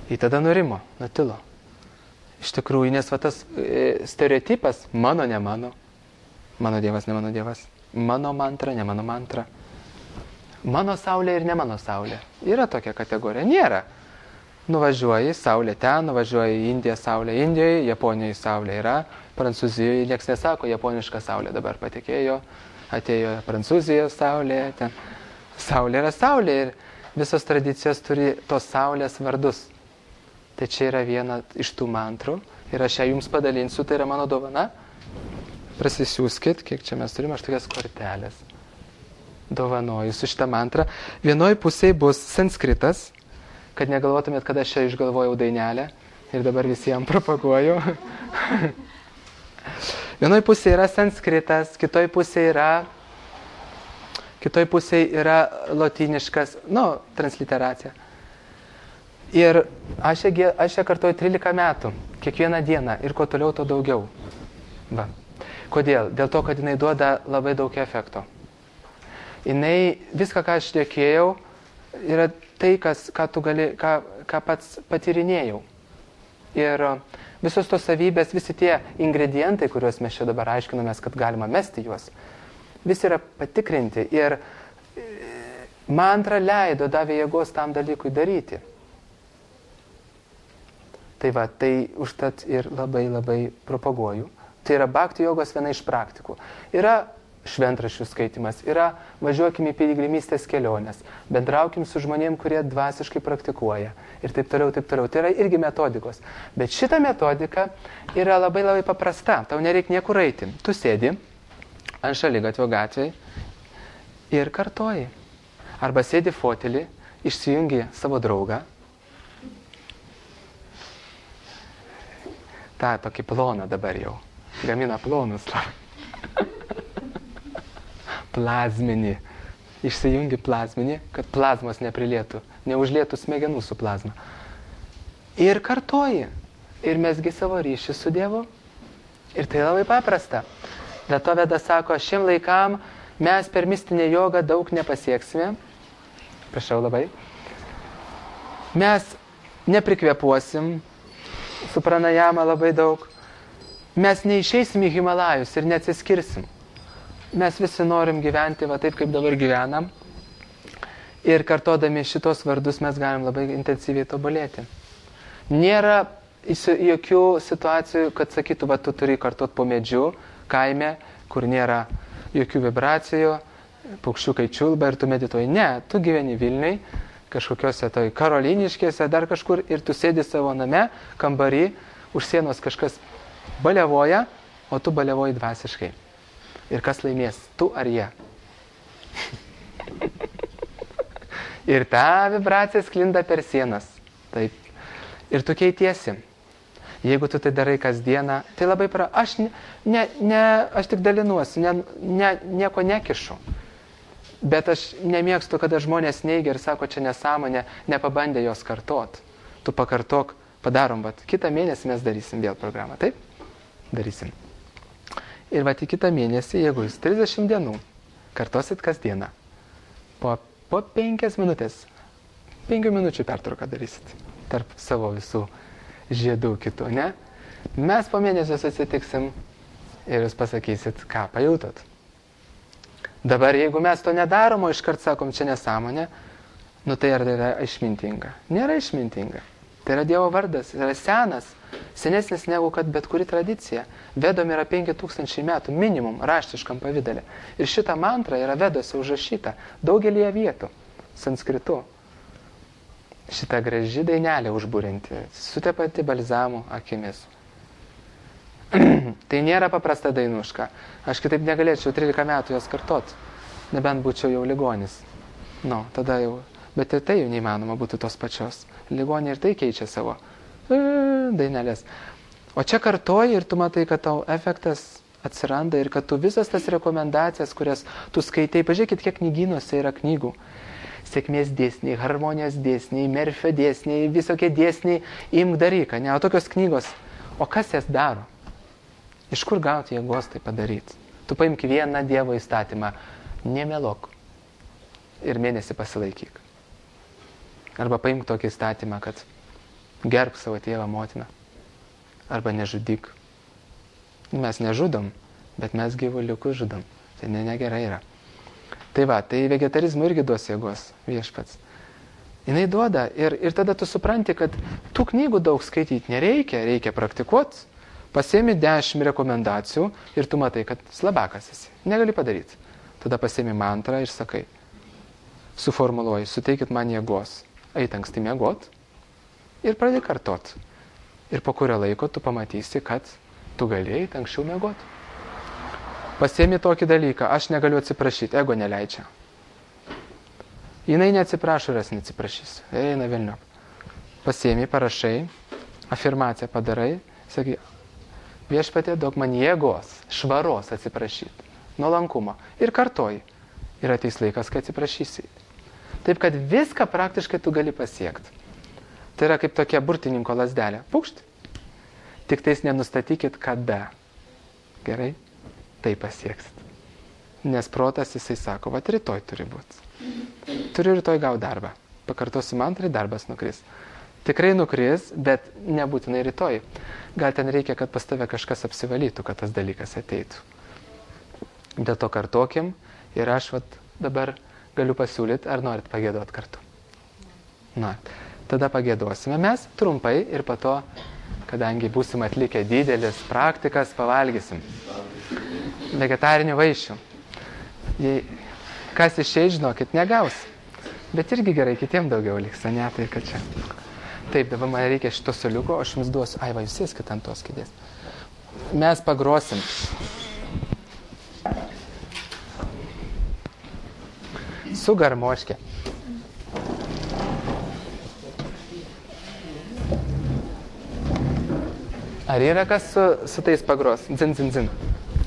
Ir tada nurimo, nutilo. Iš tikrųjų, nes va tas stereotipas, mano, ne mano, mano dievas, ne mano dievas, mano mantra, ne mano mantra, mano saulė ir ne mano saulė. Yra tokia kategorija, nėra. Nuvažiuoji, saulė ten, nuvažiuoji į Indiją, saulė Indijoje, Japonijoje saulė yra, Prancūzijoje nieks nesako, japoniška saulė dabar patekėjo, atėjo Prancūzijos saulė, ten saulė yra saulė ir visos tradicijos turi tos saulės vardus. Tai čia yra viena iš tų mantrų ir aš ją jums padalinsiu, tai yra mano dovana. Prasisiųskit, kiek čia mes turime, aš tokias kortelės. Dovanoju su šitą mantrą. Vienoj pusėje bus sanskritas, kad negalvotumėt, kad aš čia išgalvojau dainelę ir dabar visiems propaguoju. Vienoj pusėje yra sanskritas, kitoj pusėje yra lotyniškas, transliteracija. Ir aš ją kartuoju 13 metų, kiekvieną dieną ir kuo toliau, to daugiau. Va. Kodėl? Dėl to, kad jinai duoda labai daug efekto. Jinai, viską, ką aš dėkėjau, yra tai, ką pats patyrinėjau. Ir visos tos savybės, visi tie ingredientai, kuriuos mes čia dabar aiškinomės, kad galima mesti juos, visi yra patikrinti ir mantra leido, davė jėgos tam dalykui daryti. Tai va, tai užtat ir labai labai propaguoju. Tai yra bhakti jogos viena iš praktikų. Yra šventraščių skaitimas, yra važiuokim į piligrimystės keliones, bendraukim su žmonėm, kurie dvasiškai praktikuoja ir taip toliau, taip toliau. Tai yra irgi metodikos. Bet šita metodika yra labai labai paprasta. Tau nereikia niekur eiti. Tu sėdi ant šaligatvio gatvėj ir kartoji. Arba sėdi fotelį, išsijungi savo draugą, tą tokį ploną dabar jau. Gamina plonus. Plazminį. Išsijungi plazminį, kad plazmos neprilietų. Neužlietų smegenų su plazma. Ir kartoji. Ir mesgi savo ryšį su Dievu. Ir tai labai paprasta. Dėl to Veda sako, šiem laikam mes per mistinę jogą daug nepasieksime. Prašau labai. Mes neprikvėpuosim, su pranajama labai daug. Mes neišeisim į Himalajus ir neatsiskirsim. Mes visi norim gyventi va taip, kaip dabar gyvenam. Ir kartodami šitos vardus mes galim labai intensyviai tobulėti. Nėra jokių situacijų, kad sakytų, va tu turi kartot po medžiu, kaime, kur nėra jokių vibracijų, paukščiukai čiulba ir tu medituoji. Ne, tu gyveni Vilniui, kažkokiuose toj karoliniškėse, dar kažkur, ir tu sėdi savo name, kambarį, už sienos kažkas baliavoja, o tu baliavoji dvasiškai. Ir kas laimės, tu ar jie? Ir ta vibracija sklinda per sienas. Taip. Ir tu keitiesi. Jeigu tu tai darai kasdieną, tai labai aš tik dalinuosi, nieko nekišu. Bet aš nemėgstu, kada žmonės neigia ir sako, čia nesąmonė, nepabandė jos kartot. Tu pakartok, padarom, bet kitą mėnesį mes darysim vėl programą, taip? Darysim. Ir vat į kitą mėnesį, jeigu jūs 30 dienų kartosit kasdieną, po 5 minutės, 5 minučių pertrauką darysit tarp savo visų žiedų kitų, ne? Mes po mėnesio susitiksim ir jūs pasakysit, ką pajutot. Dabar, jeigu mes to nedarom, o iškart sakom, čia nesąmonė, tai ar tai yra išmintinga? Nėra išmintinga. Tai yra Dievo vardas, yra senas, senesnis negu kad bet kuri tradicija. Vedom yra 5000 metų, minimum, raštiškam pavidale. Ir šita mantra yra Vedose užrašyta daugelį vietų, sanskritu. Šita graži dainelė užbūrinti, sutepanti balzamų akimis. Tai nėra paprasta dainuška. Aš kitaip negalėčiau 13 metų jos kartot, nebent būčiau jau ligonis. Tada jau. Bet ir tai jau neįmanoma būtų tos pačios. Ligonė ir tai keičia savo dainelės. O čia kartoji ir tu matai, kad tau efektas atsiranda ir kad tu visas tas rekomendacijas, kurias tu skaitai, pažiūrėkit, kiek knygynuose yra knygų. Sėkmės dėsniai, harmonijos dėsniai, Merfio dėsniai, visokie dėsniai, imk daryką. O tokios knygos, o kas jas daro? Iš kur gauti jėgos tai padaryti? Tu paimk vieną Dievo įstatymą, nemelok ir mėnesį pasilaikyk. Arba paimk tokį įstatymą, kad Gerbk savo tėvą, motiną. Arba nežudyk. Mes nežudom, bet mes gyvuliukus žudom. Tai negerai yra. Tai va, tai vegetarizmui irgi duos jėgos viešpats. Jinai duoda ir tada tu supranti, kad tų knygų daug skaityti nereikia, reikia praktikuoti. Pasiemi 10 rekomendacijų ir tu matai, kad slabakas esi. Negali padaryti. Tada pasiemi mantrą ir sakai. Suformuluoji, suteikit man jėgos. Eit anksti miegot ir pradėk kartot. Ir po kurio laiko tu pamatysi, kad tu galėjai anksčiau miegot. Pasiemi tokį dalyką, aš negaliu atsiprašyti, ego neleidžia. Jinai neatsiprašo ir aš neatsiprašysiu. Eina velniop. Pasiemi, parašai, afirmaciją padarai, sakai, viešpatie, duok man jėgos, švaros atsiprašyti, nuolankumo. Ir kartoji. Ir ateis laikas, kai atsiprašysi. Taip, kad viską praktiškai tu gali pasiekti. Tai yra kaip tokia burtininko lazdelė. Pukšt. Tik tais nenustatykit kada. Gerai? Tai pasieksit. Nes protas jisai sako, va rytoj turi būti. Turiu rytoj gauti darbą. Pakartosiu mantrą, darbas nukris. Tikrai nukris, bet nebūtinai rytoj. Gal ten reikia, kad pas tave kažkas apsivalytų, kad tas dalykas ateitų. Dėl to kartokim ir aš dabar galiu pasiūlyti, ar norit pagėduoti kartu. Norit. Tada pagėduosime mes trumpai ir po to, kadangi būsim atlikę didelis praktikas, pavalgysim. Vegetarinių vaišių. Jei kas išeis, žinokit, negaus. Bet irgi gerai, kitiem daugiau liks, ne, tai kad čia. Taip, dabar man reikia šito soliuko, aš jums duosiu, ai va, jūs sėskit ant tos kėdės. Mes pagrosim. Su garmoške. Ar yra kas su tais pagros? Dzin, dzin, dzin.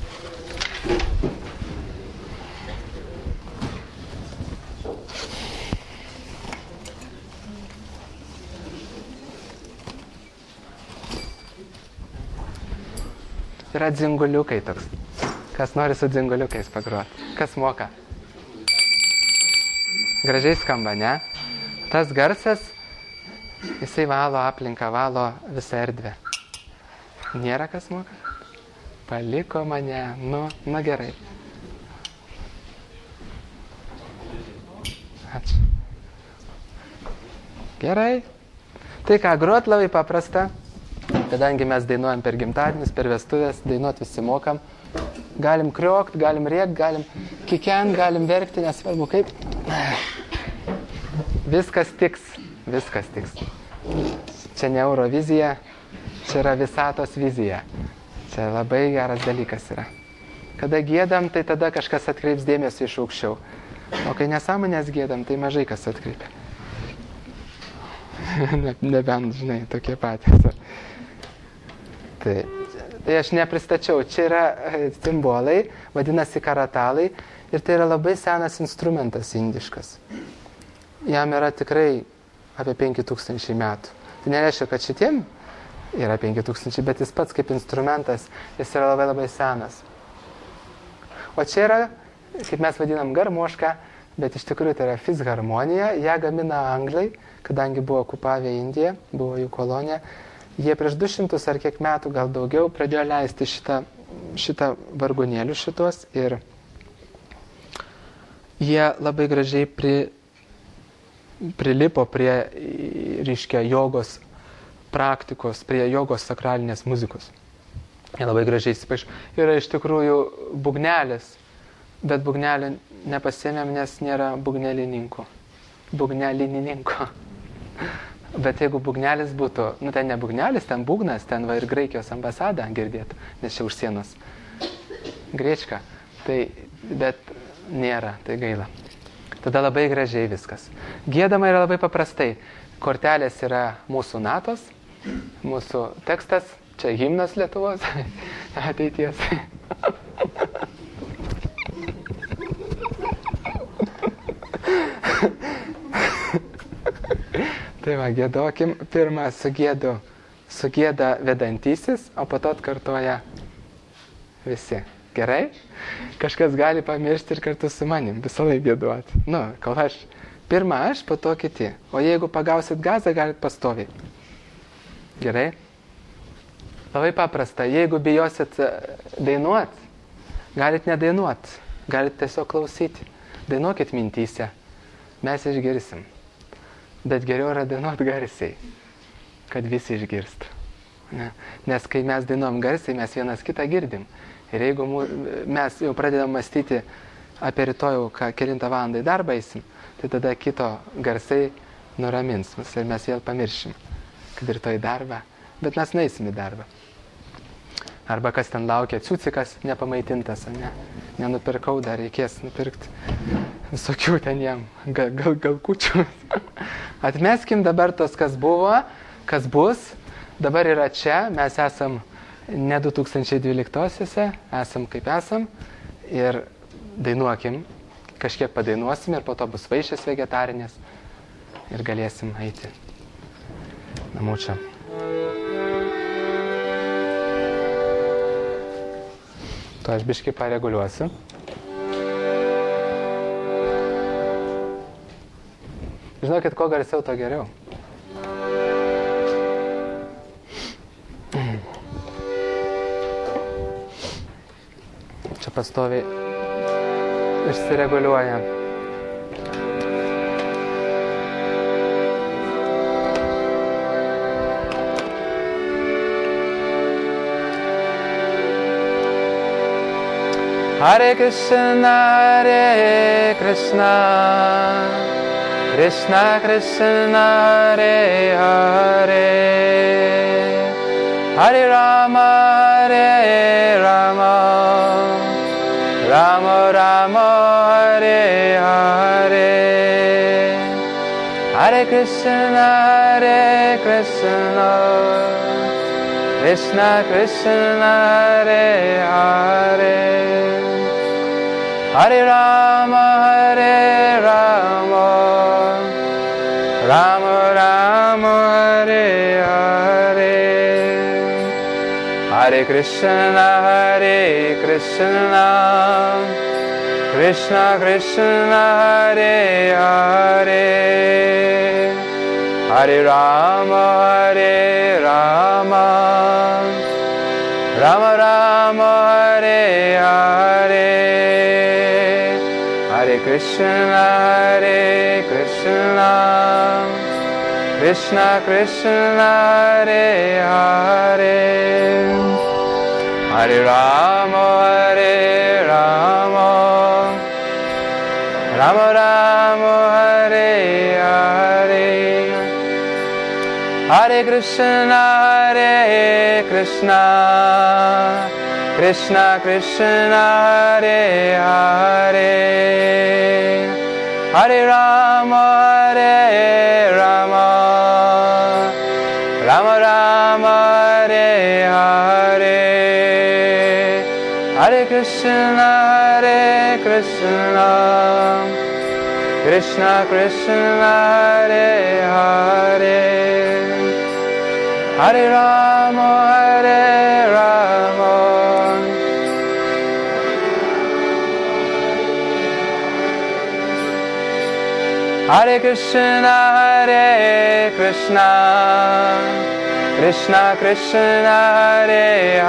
Yra dzinguliukai toks. Kas nori su dzinguliukais pagroti? Kas moka? Gražiai skamba, ne? Tas garsas, jisai valo aplinką, valo visą erdvę. Nėra kas moka? Paliko mane, nu gerai. Ačiū. Gerai. Tai ką, grot labai paprasta. Kadangi mes dainuojam per gimtadienius, per vestuvės, dainuot visi mokam. Galim kriokt, galim rėkt, galim kikent, galim verkti, nesvarbu kaip. Viskas tiks, viskas tiks. Čia ne Eurovizija, čia yra visatos vizija. Čia labai geras dalykas yra. Kada giedam, tai tada kažkas atkreips dėmesį iš aukščiau. O kai nesąmonės giedam, tai mažai kas atkreipia. Nebent, žinai, tokie patys. Tai aš nepristačiau. Čia yra simbolai, vadinasi karatalai. Ir tai yra labai senas instrumentas indiškas. Jam yra tikrai apie 5000 metų. Tai nereiškia, kad šitiem yra 5000, bet jis pats kaip instrumentas, jis yra labai labai senas. O čia yra, kaip mes vadinam, garmoška, bet iš tikrųjų tai yra fisharmonija. Ją gamina anglai, kadangi buvo okupavę Indiją, buvo jų kolonija. Jie prieš 200 ar kiek metų, gal daugiau, pradėjo leisti šitą vargonėlių šitos ir jie labai gražiai prilipo prie, reiškia, jogos praktikos, prie jogos sakralinės muzikos. Jie labai gražiai įsipaišo. Yra iš tikrųjų bugnelis, bet bugnelį nepasiėmėm, nes nėra bugnelininko. Bugnelininko. Bet jeigu bugnelis būtų, ten ne bugnelis, ten bugnas, ten va ir Graikijos ambasada girdėtų, nes čia už sienos grečka, tai, bet nėra, tai gaila. Tada labai gražiai viskas. Giedama yra labai paprastai. Kortelės yra mūsų natos, mūsų tekstas, čia himnas Lietuvos ateities. Tai va, gėdokim. Pirmą sugėda vedantysis, o po to atkartoja visi. Gerai? Kažkas gali pamiršti ir kartu su manim visą laiką gėduoti. Kol pirmą aš, po to kiti. O jeigu pagausit gazą, galit pastoviai. Gerai? Labai paprasta. Jeigu bijosit dainuot, galit nedainuot. Galit tiesiog klausyti. Dainuokit mintyse. Mes išgirsim. Bet geriau yra dainuot garsiai, kad visi išgirstų. Ne? Nes kai mes dainuom garsiai, mes vienas kitą girdim. Ir jeigu mes jau pradedam mąstyti apie rytojų, kelintą valandą į darbą eisim, tai tada kito garsai nuramins mus ir mes vėl pamiršim, kad rytoj į darbą, bet mes nueisim į darbą. Arba kas ten laukia, ciucikas nepamaitintas, ne? Nenupirkau, dar reikės nupirkti visokių ten jam, gal kučių. Atmeskim dabar tos, kas buvo, kas bus. Dabar yra čia, mes esam ne 2012-osiuose, esam kaip esam. Ir dainuokim, kažkiek padainuosim ir po to bus vaišės vegetarinės. Ir galėsim eiti namų čia. To aš biškai pareguliuosiu. Žinokit, kuo garsiau, to geriau. Čia pastoviai išsireguliuoja. Hare Krishna, Hare Krishna, Krishna Krishna, Hare Hare, Hare Rama, Hare Rama, Rama Rama, Hare Hare, Hare Krishna, Hare Krishna, Krishna Krishna, Hare Hare, Hare Rama, Hare Rama, Rama Rama, Hare Hare, Hare Krishna, Hare Krishna, Krishna Krishna, Hare Hare, Hare Rama, Hare Rama, Rama Rama, Hare Hare, Hare Krishna, Hare Krishna, Krishna Krishna, Hare Hare, Hare Rama, Hare Rama, Rama Rama, Hare Hare, Hare Krishna, Hare Krishna, Krishna Krishna, Hare Hare, Hare Rama, Hare Rama, Rama Rama, Hare Hare, Hare Krishna, Hare Krishna, Krishna Krishna, Hare Hare, Hare Rama, Hare Rama, Hare Krishna, Hare Krishna, Krishna Krishna, Hare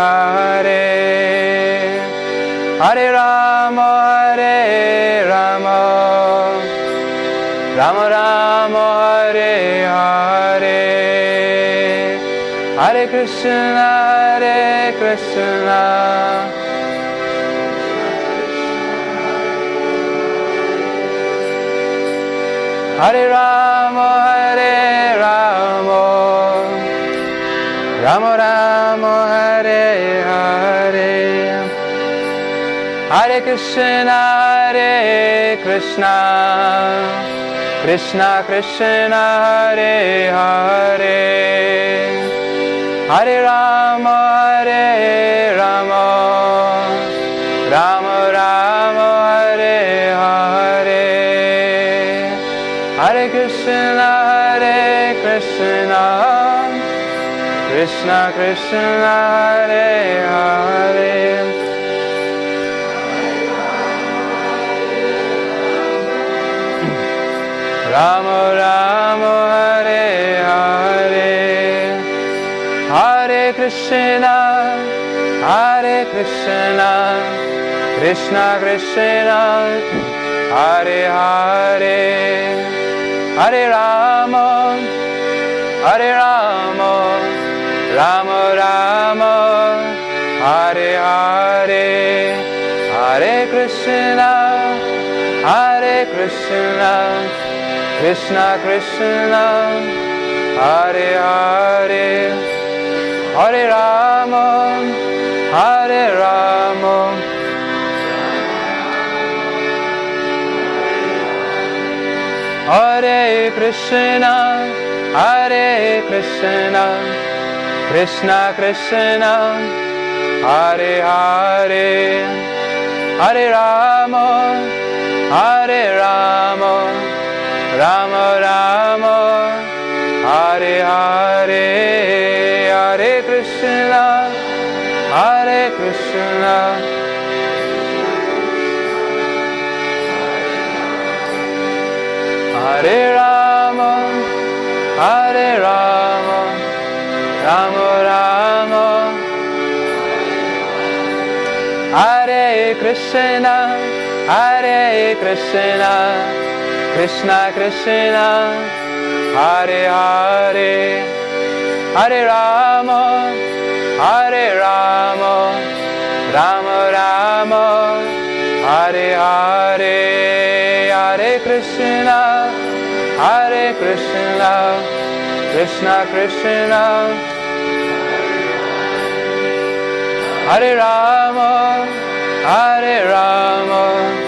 Hare, Hare Rama, Hare Rama, Rama Rama, Hare Hare, Hare Krishna, Hare Krishna, Hare Rama, Hare Rama, Rama Rama, Hare Hare, Hare Krishna, Hare Krishna, Krishna Krishna, Hare Hare, Hare Rama, Hare Rama, Rama Rama, Hare Hare, Hare Krishna, Hare Krishna, Krishna Krishna, Hare Hare, Rama Rama, Hare Hare, Krishna, Hare Krishna, Krishna Krishna, Hare Hare, Hare Rama, Hare Rama, Rama Rama, Hare Hare, Hare Krishna, Hare Krishna, Krishna Krishna, Hare Hare, Hare Rama, Hare Rama, Hare Krishna, Hare Krishna, Krishna Krishna, Hare Hare, Hare Rama, Hare Rama, Rama Rama, Hare Hare, Hare Krishna, Hare Krishna, Hare Rama, Hare Rama, Rama Rama, Hare Krishna, Hare Krishna, Krishna Krishna, Hare Hare, Hare Rama, Hare Rama, Rama Rama, Hare Hare, Hare Krishna, Hare Krishna, Krishna Krishna, Hare Rama, Hare Rama,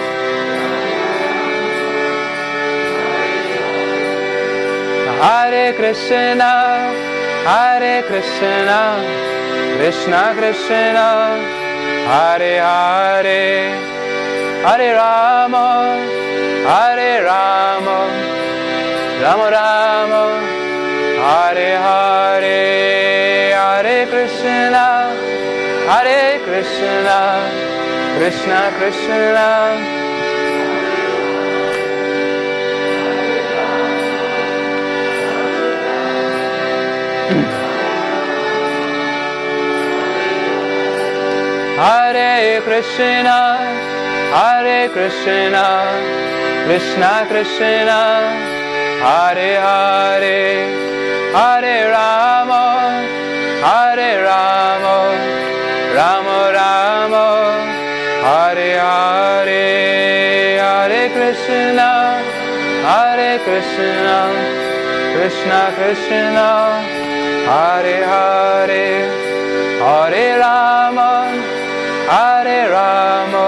Hare Krishna, Hare Krishna, Krishna Krishna, Hare Hare, Hare Rama, Hare Rama, Rama Rama, Hare Hare, Hare Krishna, Hare Krishna, Krishna Krishna, Hare Krishna, Hare Krishna, Krishna Krishna, Hare Hare, Hare Rama, Hare Rama, Rama Rama, Hare Hare, Hare Krishna, Hare Krishna, Krishna Krishna, Hare Hare, Hare Rama, Hare Rama,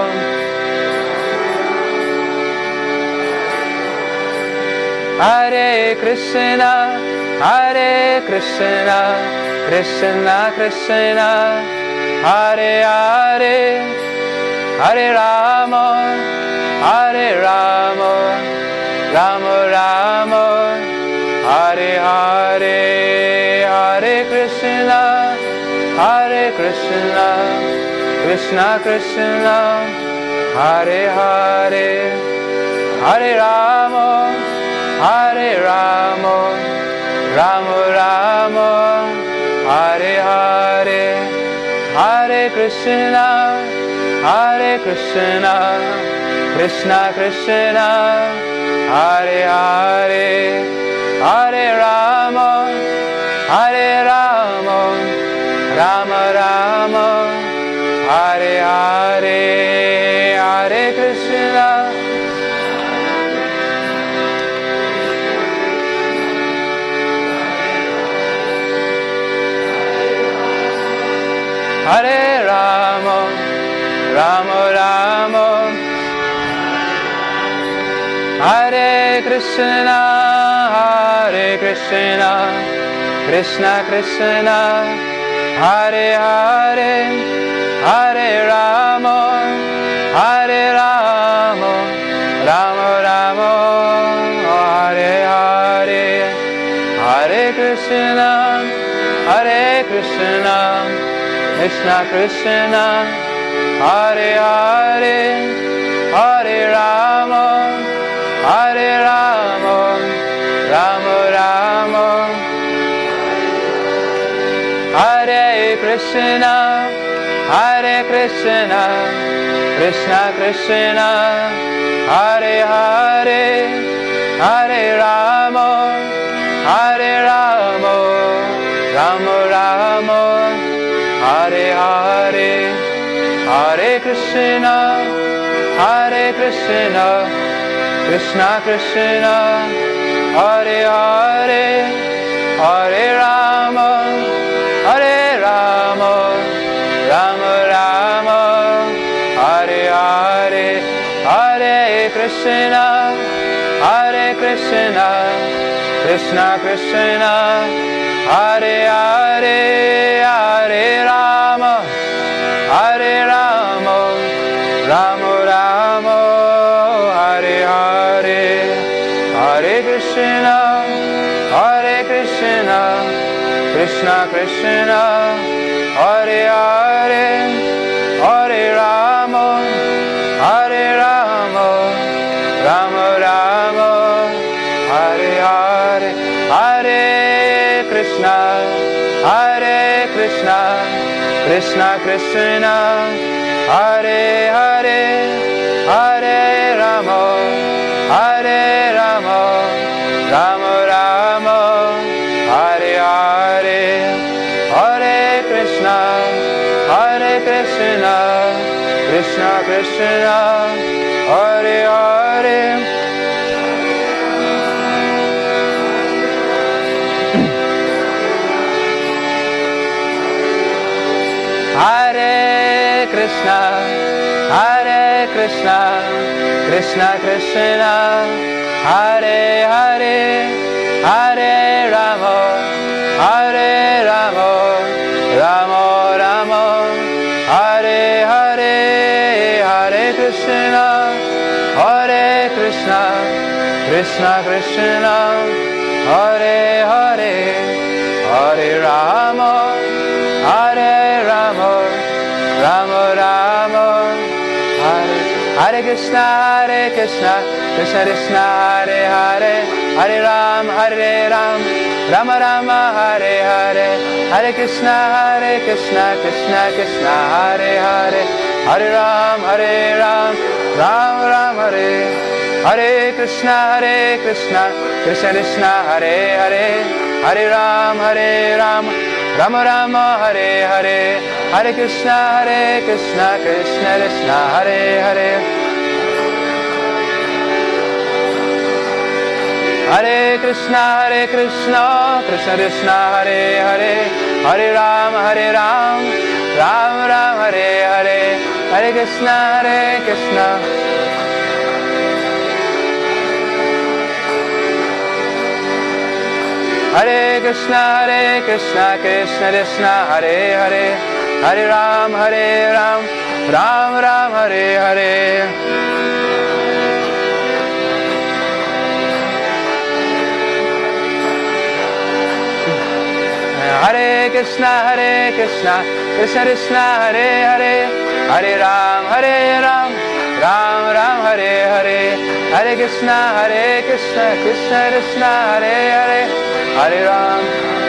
Hare Krishna, Hare Krishna, Krishna Krishna, Hare Hare, Hare Rama, Hare Rama, Rama Rama, Hare Hare, Hare Krishna, Hare Krishna, Krishna Krishna, Hare Hare, Hare Rama, Hare Rama, Rama Rama, Hare Hare, Hare Krishna, Hare Krishna, Krishna Krishna, Hare Hare, Hare Rama, Hare Rama, Rama Rama, Hare Hare, Hare Krishna, Hare Rama, Rama Rama, Hare Krishna, Hare Krishna, Krishna Krishna, Hare Hare, Hare Rama, Hare Rama, Rama Rama, Hare Hare, Hare Krishna, Hare Krishna, Krishna Krishna, Hare Hare, Hare Rama, Hare Rama, Rama Rama, Hare Krishna, Krishna, Hare Krishna, Krishna Krishna, Hare Hare, Hare Rama, Hare Rama, Rama Rama, Hare Hare, Hare Krishna, Hare Krishna, Krishna Krishna, Hare Hare, Hare Rama, Hare Rama, Rama Rama, Hare Hare, Hare Krishna, Hare Krishna, Krishna Krishna, Hare Hare, Hare Rama, Hare Rama, Rama Rama, Hare Hare, Hare Krishna, Hare Krishna, Krishna Krishna, Hare Hare, Hare Rama, Hare Rama, Rama Rama, Hare Hare, Hare Krishna, Hare Krishna, Krishna Krishna, Hare Hare, Hare Rama, Hare Rama, Rama Rama, Hare Hare, Hare Krishna, Hare Krishna, Krishna Krishna, Hare Hare. Hare Krishna, Hare Krishna, Krishna Krishna, Hare Hare, Hare Rama, Hare Rama, Rama Rama, Hare Hare, Hare Krishna, Hare Krishna, Krishna Krishna, Hare Hare, Hare Rama, Hare Rama, Rama Rama, Hare Krishna, Krishna Krishna, Hare Hare, Hare Ram, Rama Rama, Hare Hare, Hare Krishna, Krishna Krishna, Hare Hare, Hare Ram, Ram Ram, Hare Krishna, Krishna Krishna, Hare Hare, Hare Ram, Rama Rama, Hare Hare, Hare Krishna, Krishna Krishna, Hare Hare, Hare Krishna, Krishna Krishna, Hare Hare, Hare Ram, Ram Ram, Hare Hare, Hare Krishna, Hare Krishna, Krishna Krishna, Hare Hare, Hare Ram, Ram Ram, Hare Hare, Hare Krishna, Krishna Krishna, Hare Hare, Hare Ram, Ram Ram, Hare Hare, Hare Krishna, Krishna Krishna, Hare Hare, Hare Ram,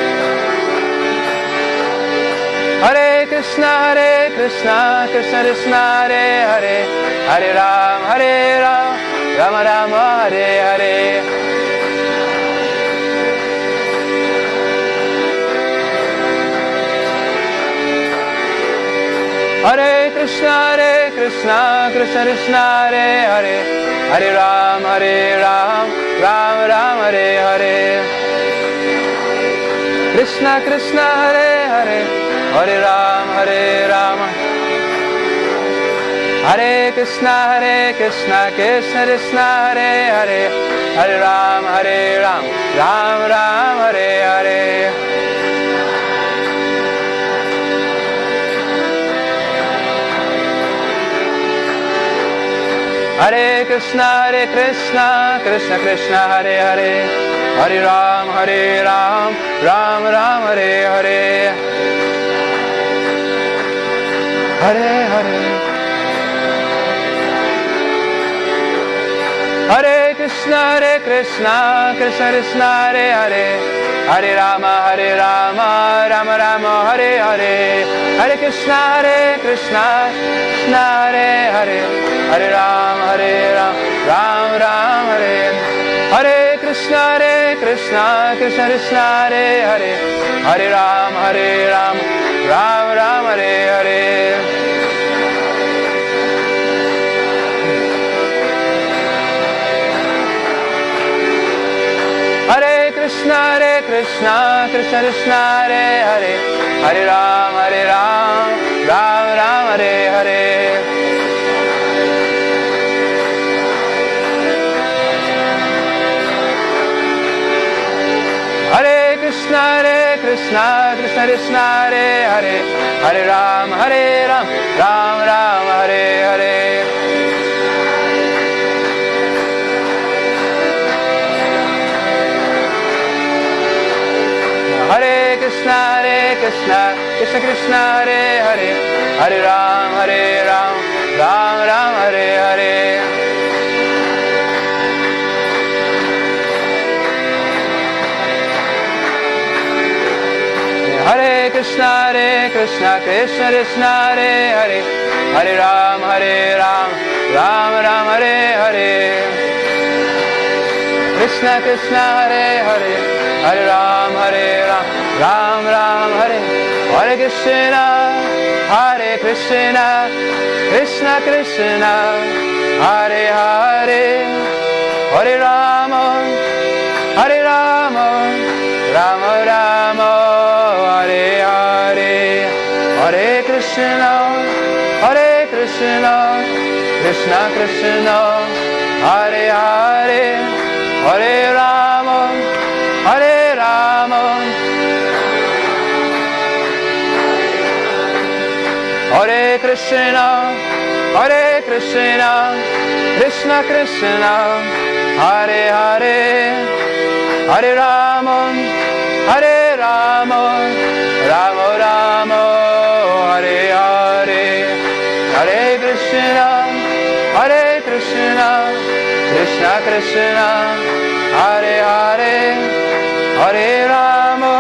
Hare Krishna, Krishna Krishna, Hare Hare, Hare Ram, Rama Rama, Hare Hare, Hare Krishna, Krishna Krishna, Hare Hare, Hare Ram, Ram Ram, Hare Hare, Krishna Krishna, Hare Hare, Hare Ram, Hare Krishna, Krishna Krishna, Hare Hare, Hare Ram, Ram Ram, Hare Hare, Hare Krishna, Krishna Krishna, Hare Hare, Hare Ram, Ram Ram, Hare Hare, Hare Hare, Hare Krishna Krishna Krishna Hare Hare Hare Rama Rama Rama Hare Hare Hare Krishna Krishna Hare Hare Hare Rama Ram Ram Hare Hare Krishna Krishna Krishna Hare Hare Hare Ram Ram Ram Hare Hare Hare Krishna Krishna Krishna Hare Hare Hare Ram Ram Ram Hare Hare Hare Krishna Krishna Krishna Hare Hare Hare Ram Ram Ram Hare Hare Hare Krishna Krishna Krishna Hare Hare Hare Ram Ram Ram Hare Hare Hare Krishna Krishna Krishna Hare Hare Hare Ram Ram Ram Hare Hare Krishna Krishna Hare Hare Hare Ram Ram Ram Hare Hare Krishna Krishna Krishna Hare Hare Hare Rama Rama Rama Hare Hare Hare Krishna Krishna Krishna Hare Hare Hare Rama Hare Krishna Krishna Krishna Hare Hare Hare Rama Rama Hare Hare Hare Krishna Krishna Krishna Hare Hare Hare Rama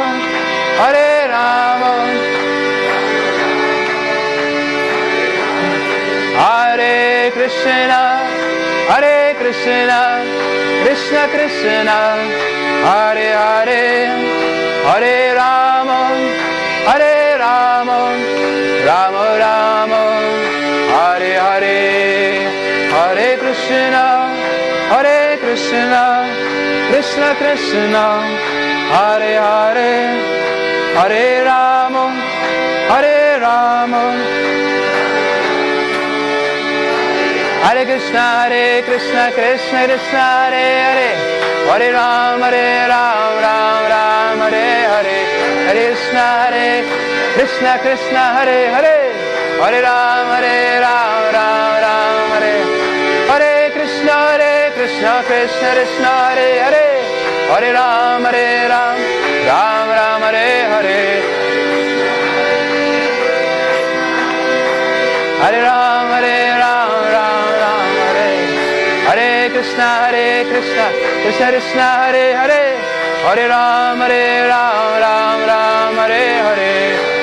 Hare Krishna Krishna Krishna Hare Hare Hare Rama Rama Hare Hare Hare Krishna Krishna Hare Hare Hare Rama Hare Krishna Krishna Hare Hare Hare Ram Ram Hare Hare Hare Krishna Hare Hare Hare Ram Ram Hare Hare Krishna Krishna Hare Hare Hare Ram Ram Hare Hare Hare Ram Ram Hare Hare Krishna Krishna Hare Hare Hare Ram Ram Hare Hare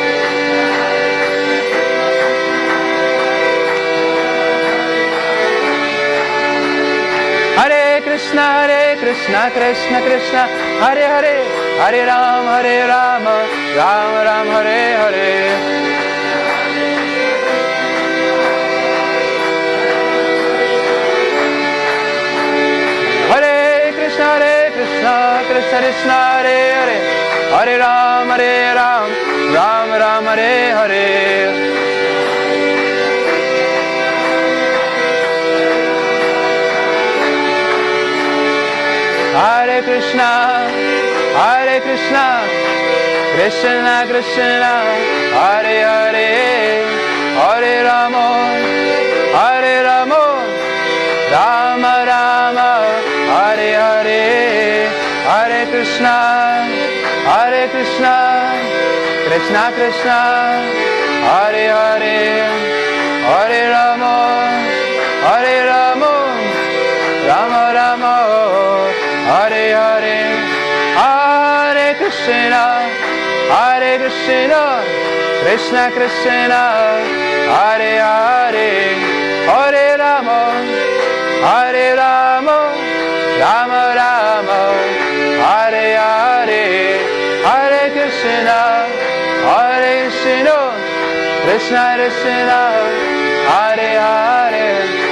Hare Krishna Krishna Hare Hare Hare Ram Ram Hare Hare Hare Krishna Krishna Hare Hare Hare Ram Ram Hare Hare Hare Krishna Krishna Krishna Hare Hare Hare Rama Rama Hare Hare Hare Krishna Krishna Hare Hare Hare Rama Rama Krishna Krishna, Hare Hare, Hare Rama, Hare Rama, Rama Rama, Hare Hare, Hare Krishna, Hare Krishna, Krishna Krishna, Hare Hare,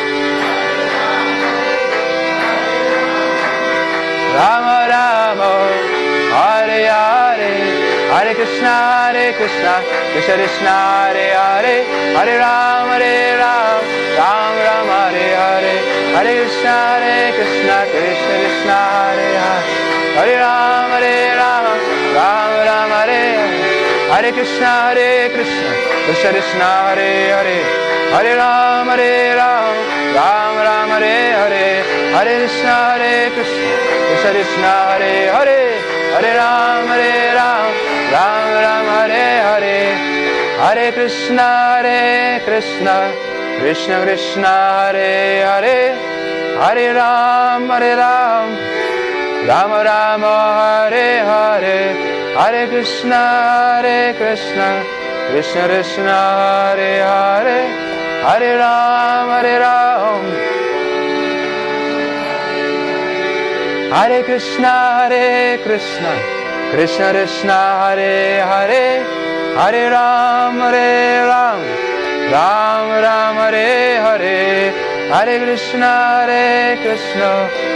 Rama Rama, Hare Hare, Hare Krishna, Krishna Krishna, Hare Hare, Hare Ram, Ram Ram, Hare Hare, Hare Krishna, Krishna Krishna, Hare Hare, Hare Ram, Ram Ram, Hare Hare, Hare Krishna, Krishna Krishna, Hare Hare, Hare Ram, Ram Ram, Hare Hare, Hare Krishna, Krishna Krishna, Hare Hare, Hare Ram, Ram Ram, Hare Hare, Hare Krishna, Krishna Krishna, Hare Hare, Hare Ram, Ram Ram, Hare Hare, Hare Krishna, Krishna Krishna, Hare Hare, Hare Ram, Hare Krishna, Krishna Krishna, Hare Hare, Hare Ram, Ram Ram, Hare Hare, Hare Krishna, Krishna.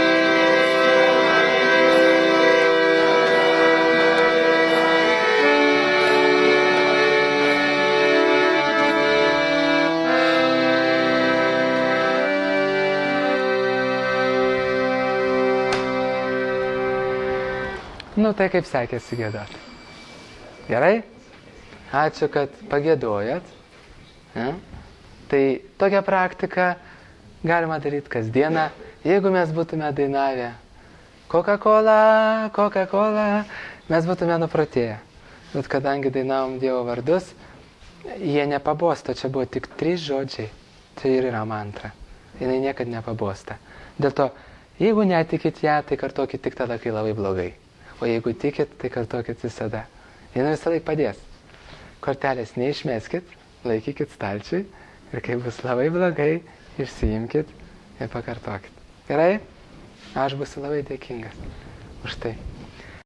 Nu, tai kaip sekėsi giedoti? Gerai? Ačiū, kad pagėdojat. Ja? Tai tokią praktiką galima daryti kasdieną. Jeigu mes būtume dainavę Coca-Cola, mes būtume nuprotėję. Bet kadangi dainavom Dievo vardus, jie nepabosta. Čia buvo tik 3 žodžiai. Tai ir yra mantra. Jinai niekad nepabosta. Dėl to, jeigu netikit ją, tai kartokit tik tada, kai labai blogai. O jeigu tikit, tai kartokit visada. Jis visą laiką padės. Kortelės neišmeskit, laikykit stalčiui ir kai bus labai blogai, išsiimkit ir pakartokit. Gerai? Aš būsiu labai dėkingas už tai.